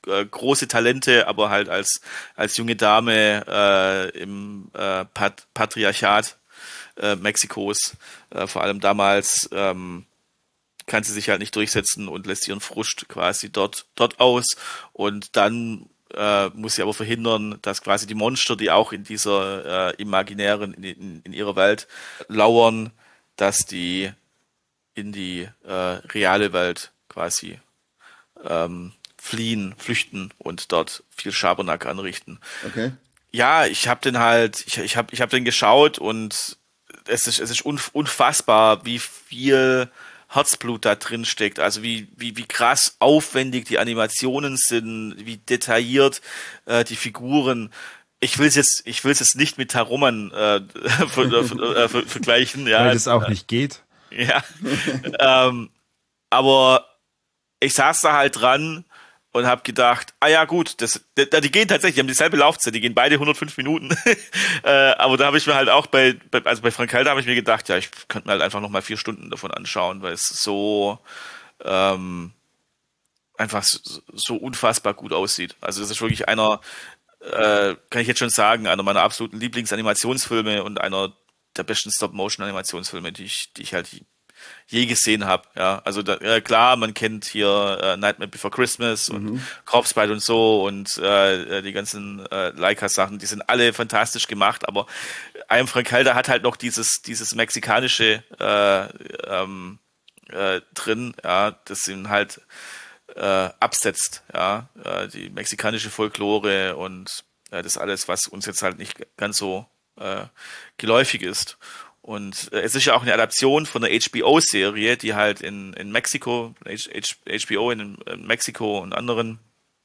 äh, große Talente, aber halt als als junge Dame äh, im äh, Pat Patriarchat äh, Mexikos, äh, vor allem damals, ähm, kann sie sich halt nicht durchsetzen und lässt ihren Frust quasi dort dort aus und dann äh, muss sie aber verhindern, dass quasi die Monster, die auch in dieser äh, imaginären, in, in, in ihrer Welt lauern, dass die in die äh, reale Welt quasi ähm, fliehen, flüchten und dort viel Schabernack anrichten. Okay. Ja, ich habe den halt, ich, ich habe ich hab den geschaut und es ist, es ist unfassbar, wie viel Herzblut da drin steckt, also wie, wie, wie krass aufwendig die Animationen sind, wie detailliert äh, die Figuren. Ich will es jetzt, ich will es jetzt nicht mit Taroman äh, ver, äh, ver, vergleichen, ja. Weil das auch nicht geht. Ja, ähm, aber ich saß da halt dran und habe gedacht, ah ja gut, das, die, die gehen tatsächlich, die haben dieselbe Laufzeit, die gehen beide hundertfünf Minuten. äh, aber da habe ich mir halt auch bei, bei also bei Frank Helder habe ich mir gedacht, ja, ich könnte mir halt einfach nochmal vier Stunden davon anschauen, weil es so ähm, einfach so, so unfassbar gut aussieht. Also das ist wirklich einer, äh, kann ich jetzt schon sagen, einer meiner absoluten Lieblingsanimationsfilme und einer der besten Stop-Motion-Animationsfilme, die ich, die ich halt je gesehen habe. Ja, also da, ja, klar, man kennt hier äh, Nightmare Before Christmas und mhm. Corpse Bride und so und äh, die ganzen äh, Leica-Sachen, die sind alle fantastisch gemacht, aber I Am Frank Helder hat halt noch dieses dieses mexikanische äh, ähm, äh, drin, ja, das ihn halt äh, absetzt, ja, äh, die mexikanische Folklore und äh, das alles, was uns jetzt halt nicht ganz so äh, geläufig ist. Und äh, es ist ja auch eine Adaption von einer H B O-Serie, die halt in, in Mexiko, H, H, H B O in, in Mexiko und anderen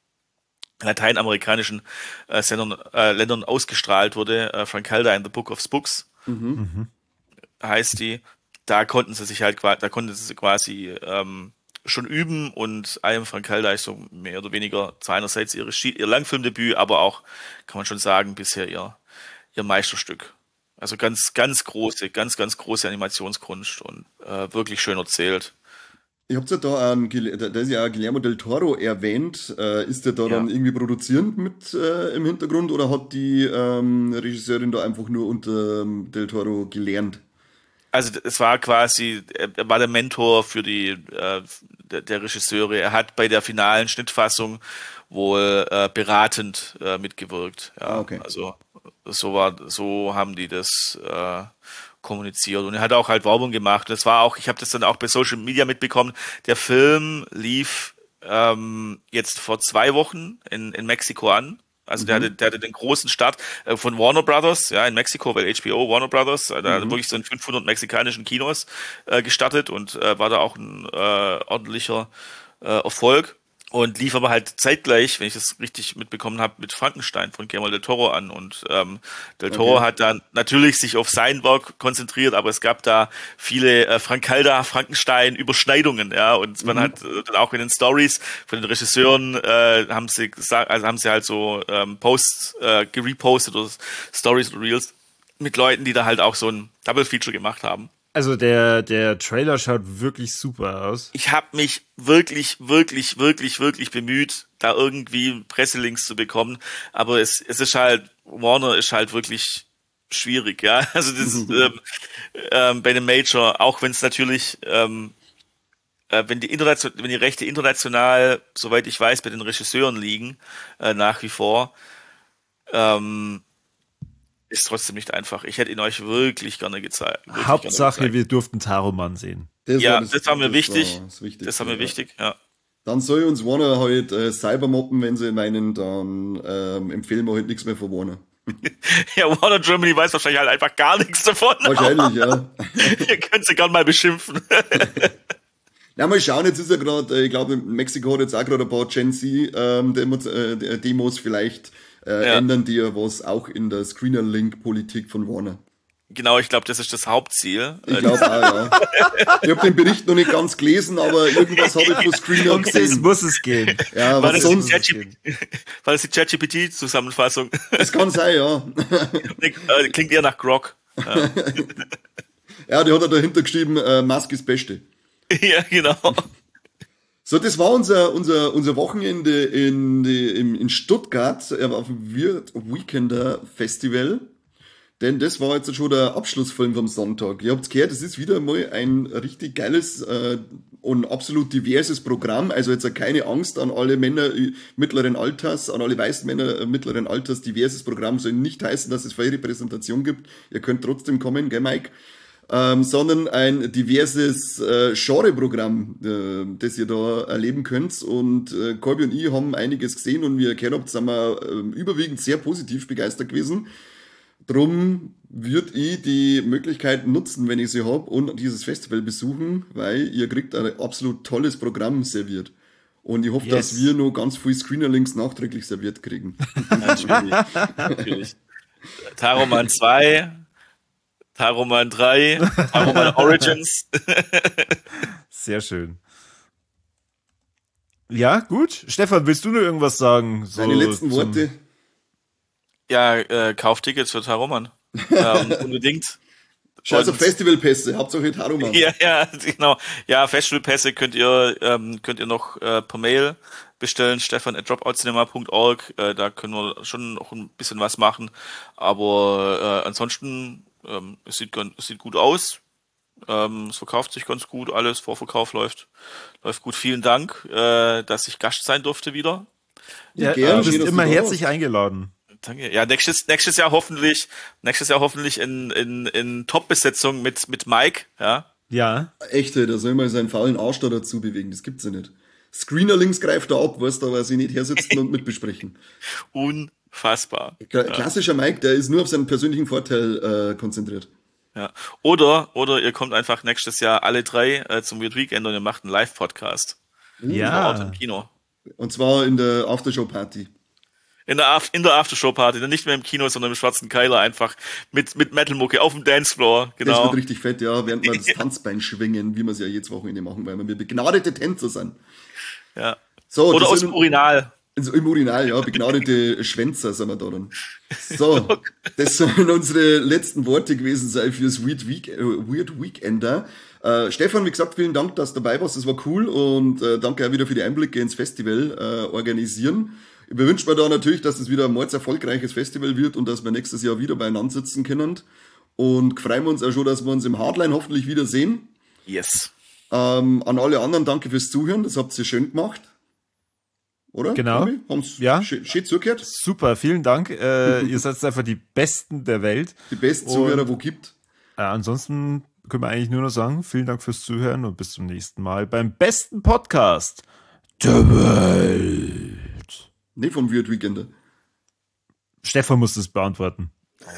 lateinamerikanischen äh, Sendern, äh, Ländern ausgestrahlt wurde. Äh, Frank Helder in the Book of Spooks mhm. heißt die. Da konnten sie sich halt, da konnten sie quasi ähm, schon üben und I Am Frank Helder ist so mehr oder weniger zu einerseits ihre, ihr Langfilmdebüt, aber auch, kann man schon sagen, bisher ihr, ihr Meisterstück. Also ganz, ganz große, ganz, ganz große Animationskunst und äh, wirklich schön erzählt. Ich hab's ja da an, da ist ja auch Guillermo del Toro erwähnt. Äh, ist der da ja. dann irgendwie produzierend mit äh, im Hintergrund oder hat die ähm, Regisseurin da einfach nur unter ähm, del Toro gelernt? Also es war quasi, er war der Mentor für die äh, der, der Regisseure. Er hat bei der finalen Schnittfassung wohl äh, beratend äh, mitgewirkt. Ja, ah, okay. Also so war, so haben die das äh, kommuniziert und er hat auch halt Werbung gemacht. Das war auch, ich habe das dann auch bei Social Media mitbekommen. Der Film lief ähm, jetzt vor zwei Wochen in in Mexiko an. Also mhm. der hatte, der hatte den großen Start äh, von Warner Brothers, ja, in Mexiko, weil H B O, Warner Brothers, äh, da mhm. hat wirklich so in fünfhundert mexikanischen Kinos äh, gestartet und äh, war da auch ein äh, ordentlicher äh, Erfolg. Und lief aber halt zeitgleich, wenn ich das richtig mitbekommen habe, mit Frankenstein von Guillermo del Toro an. Und ähm, del Toro okay. hat dann natürlich sich auf sein Werk konzentriert, aber es gab da viele äh, Frank Helder, Frankenstein-Überschneidungen, ja. Und man mhm. hat äh, dann auch in den Stories von den Regisseuren äh, haben sie gesagt, also haben sie halt so ähm, Posts äh, gerepostet oder Stories oder Reels mit Leuten, die da halt auch so ein Double-Feature gemacht haben. Also der, der Trailer schaut wirklich super aus. Ich habe mich wirklich, wirklich, wirklich, wirklich bemüht, da irgendwie Presselinks zu bekommen. Aber es, es ist halt, Warner ist halt wirklich schwierig, ja. Also das ähm, ähm, bei einem Major, auch wenn es natürlich, ähm, äh, wenn die Internation, wenn die Rechte international, soweit ich weiß, bei den Regisseuren liegen, äh, nach wie vor, ähm, ist trotzdem nicht einfach. Ich hätte ihn euch wirklich gerne gezeigt. Wirklich Hauptsache, gerne gezeigt. Wir durften Taroman sehen. Das ja, war das, das war mir das wichtig. War das, das war mir ja. wichtig, ja. Dann soll uns Warner halt äh, cybermoppen, wenn sie meinen, dann ähm, empfehlen wir halt nichts mehr von Warner. Ja, Warner Germany weiß wahrscheinlich halt einfach gar nichts davon. Wahrscheinlich, ja. Ihr könnt sie gerne mal beschimpfen. Na, mal schauen, jetzt ist ja gerade, ich glaube, Mexiko hat jetzt auch gerade ein paar Gen Z ähm, Demos, äh, Demos vielleicht äh, ja. ändern die ja was auch in der Screener-Link-Politik von Warner. Genau, ich glaube, das ist das Hauptziel. Ich glaube auch, ja. Ich habe den Bericht noch nicht ganz gelesen, aber irgendwas habe ich von Screener okay, gesehen. Es muss es gehen. Ja, was sonst? War das die ChatGPT-Zusammenfassung? Das kann sein, ja. Klingt eher nach Grok. Ja, ja, die hat er dahinter geschrieben, äh, Musk ist Beste. Ja, genau. So, das war unser, unser, unser Wochenende in, die, in, in Stuttgart äh, auf dem Weird Weekender Festival. Denn das war jetzt schon der Abschlussfilm vom Sonntag. Ihr habt's gehört, das ist wieder mal ein richtig geiles äh, und absolut diverses Programm. Also jetzt keine Angst an alle Männer mittleren Alters, an alle weißen Männer mittleren Alters. Diverses Programm soll nicht heißen, dass es faire Repräsentation gibt. Ihr könnt trotzdem kommen, gell Mike? Ähm, sondern ein diverses äh, Genreprogramm, äh, das ihr da erleben könnt. Und äh, Corby und ich haben einiges gesehen und wie ihr gehört habt, sind wir äh, überwiegend sehr positiv begeistert gewesen. Drum würde ich die Möglichkeit nutzen, wenn ich sie habe, und dieses Festival besuchen, weil ihr kriegt ein absolut tolles Programm serviert. Und ich hoffe, yes. dass wir noch ganz viel Screenerlinks nachträglich serviert kriegen. Natürlich. Natürlich. Taroman zwei, Taroman drei, Taroman Origins. Sehr schön. Ja, gut. Stefan, willst du nur irgendwas sagen? So Deine letzten Worte. Ja, äh, kauft Tickets für Taroman. Ähm, unbedingt. Scheiß auf Festivalpässe, Hauptsache Taroman. Ja, ja, genau. Ja, Festivalpässe könnt ihr, ähm, könnt ihr noch äh, per Mail bestellen, stefan at dropoutcinema punkt org. Äh, da können wir schon noch ein bisschen was machen. Aber äh, ansonsten, ähm, es sieht, es sieht gut aus. Ähm, es verkauft sich ganz gut, alles. Vorverkauf läuft, läuft gut. Vielen Dank, äh, dass ich Gast sein durfte wieder. Ja, ja, du bist immer herzlich eingeladen. Danke. Ja, nächstes, nächstes Jahr hoffentlich, nächstes Jahr hoffentlich in, in, in Top-Besetzung mit, mit Mike, ja. Ja. Echt, da soll man seinen faulen Arsch da dazu bewegen, das gibt's ja nicht. Screenerlinks greift da ab, weißt du, aber sie nicht hersitzen und mitbesprechen. Unfassbar. K- klassischer ja. Mike, der ist nur auf seinen persönlichen Vorteil äh, konzentriert. Ja. Oder, oder ihr kommt einfach nächstes Jahr alle drei äh, zum Weird Weekend und ihr macht einen Live-Podcast. Ja. Im Kino. Und zwar in der Aftershow-Party. In der, in der Aftershow-Party, dann nicht mehr im Kino, sondern im Schwarzen Keiler, einfach mit, mit Metal-Mucke auf dem Dancefloor, genau. Das wird richtig fett, ja, während wir das Tanzbein schwingen, wie wir es ja jedes Wochenende machen, weil wir begnadete Tänzer sind. Ja. So, oder aus dem Urinal. Also im Urinal, ja, begnadete Schwänzer sind wir da dann. So, das sollen unsere letzten Worte gewesen sein fürs Weird, Week, äh, Weird Weekender. Äh, Stefan, wie gesagt, vielen Dank, dass du dabei warst, das war cool und äh, danke auch wieder für die Einblicke ins Festival äh, organisieren. Ich wünsche mir da natürlich, dass es wieder ein mords erfolgreiches Festival wird und dass wir nächstes Jahr wieder beieinander sitzen können. Und freuen wir uns auch schon, dass wir uns im Hardline hoffentlich wiedersehen. Yes. Ähm, an alle anderen danke fürs Zuhören, das habt ihr schön gemacht. Oder? Genau. Haben's ja. Schön, schön zugehört. Super, vielen Dank. Äh, ihr seid einfach die Besten der Welt. Die besten Zuhörer, wo gibt. Äh, ansonsten können wir eigentlich nur noch sagen, vielen Dank fürs Zuhören und bis zum nächsten Mal beim besten Podcast der Welt. Nee, vom Weird Weekender. Stefan muss das beantworten.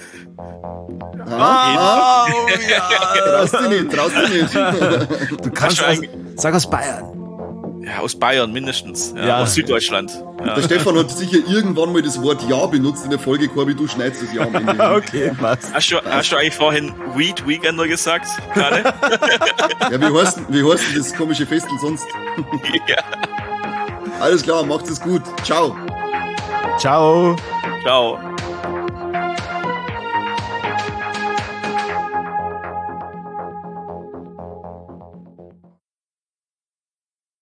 Ah, oh, ja. Traust du nicht, traust du nicht. Du kannst aus, sag aus Bayern. Ja, aus Bayern mindestens. Ja, ja. Aus Süddeutschland. Ja. Der Stefan hat sicher irgendwann mal das Wort Ja benutzt in der Folge, Corby, du schneidest das Ja am Ende. Okay, passt. Hast du, hast du eigentlich vorhin Weed Weekender gesagt, gerade? Ja, wie heißt, wie heißt denn das komische Festel sonst? Ja. Alles klar, macht's es gut. Ciao. Ciao. Ciao.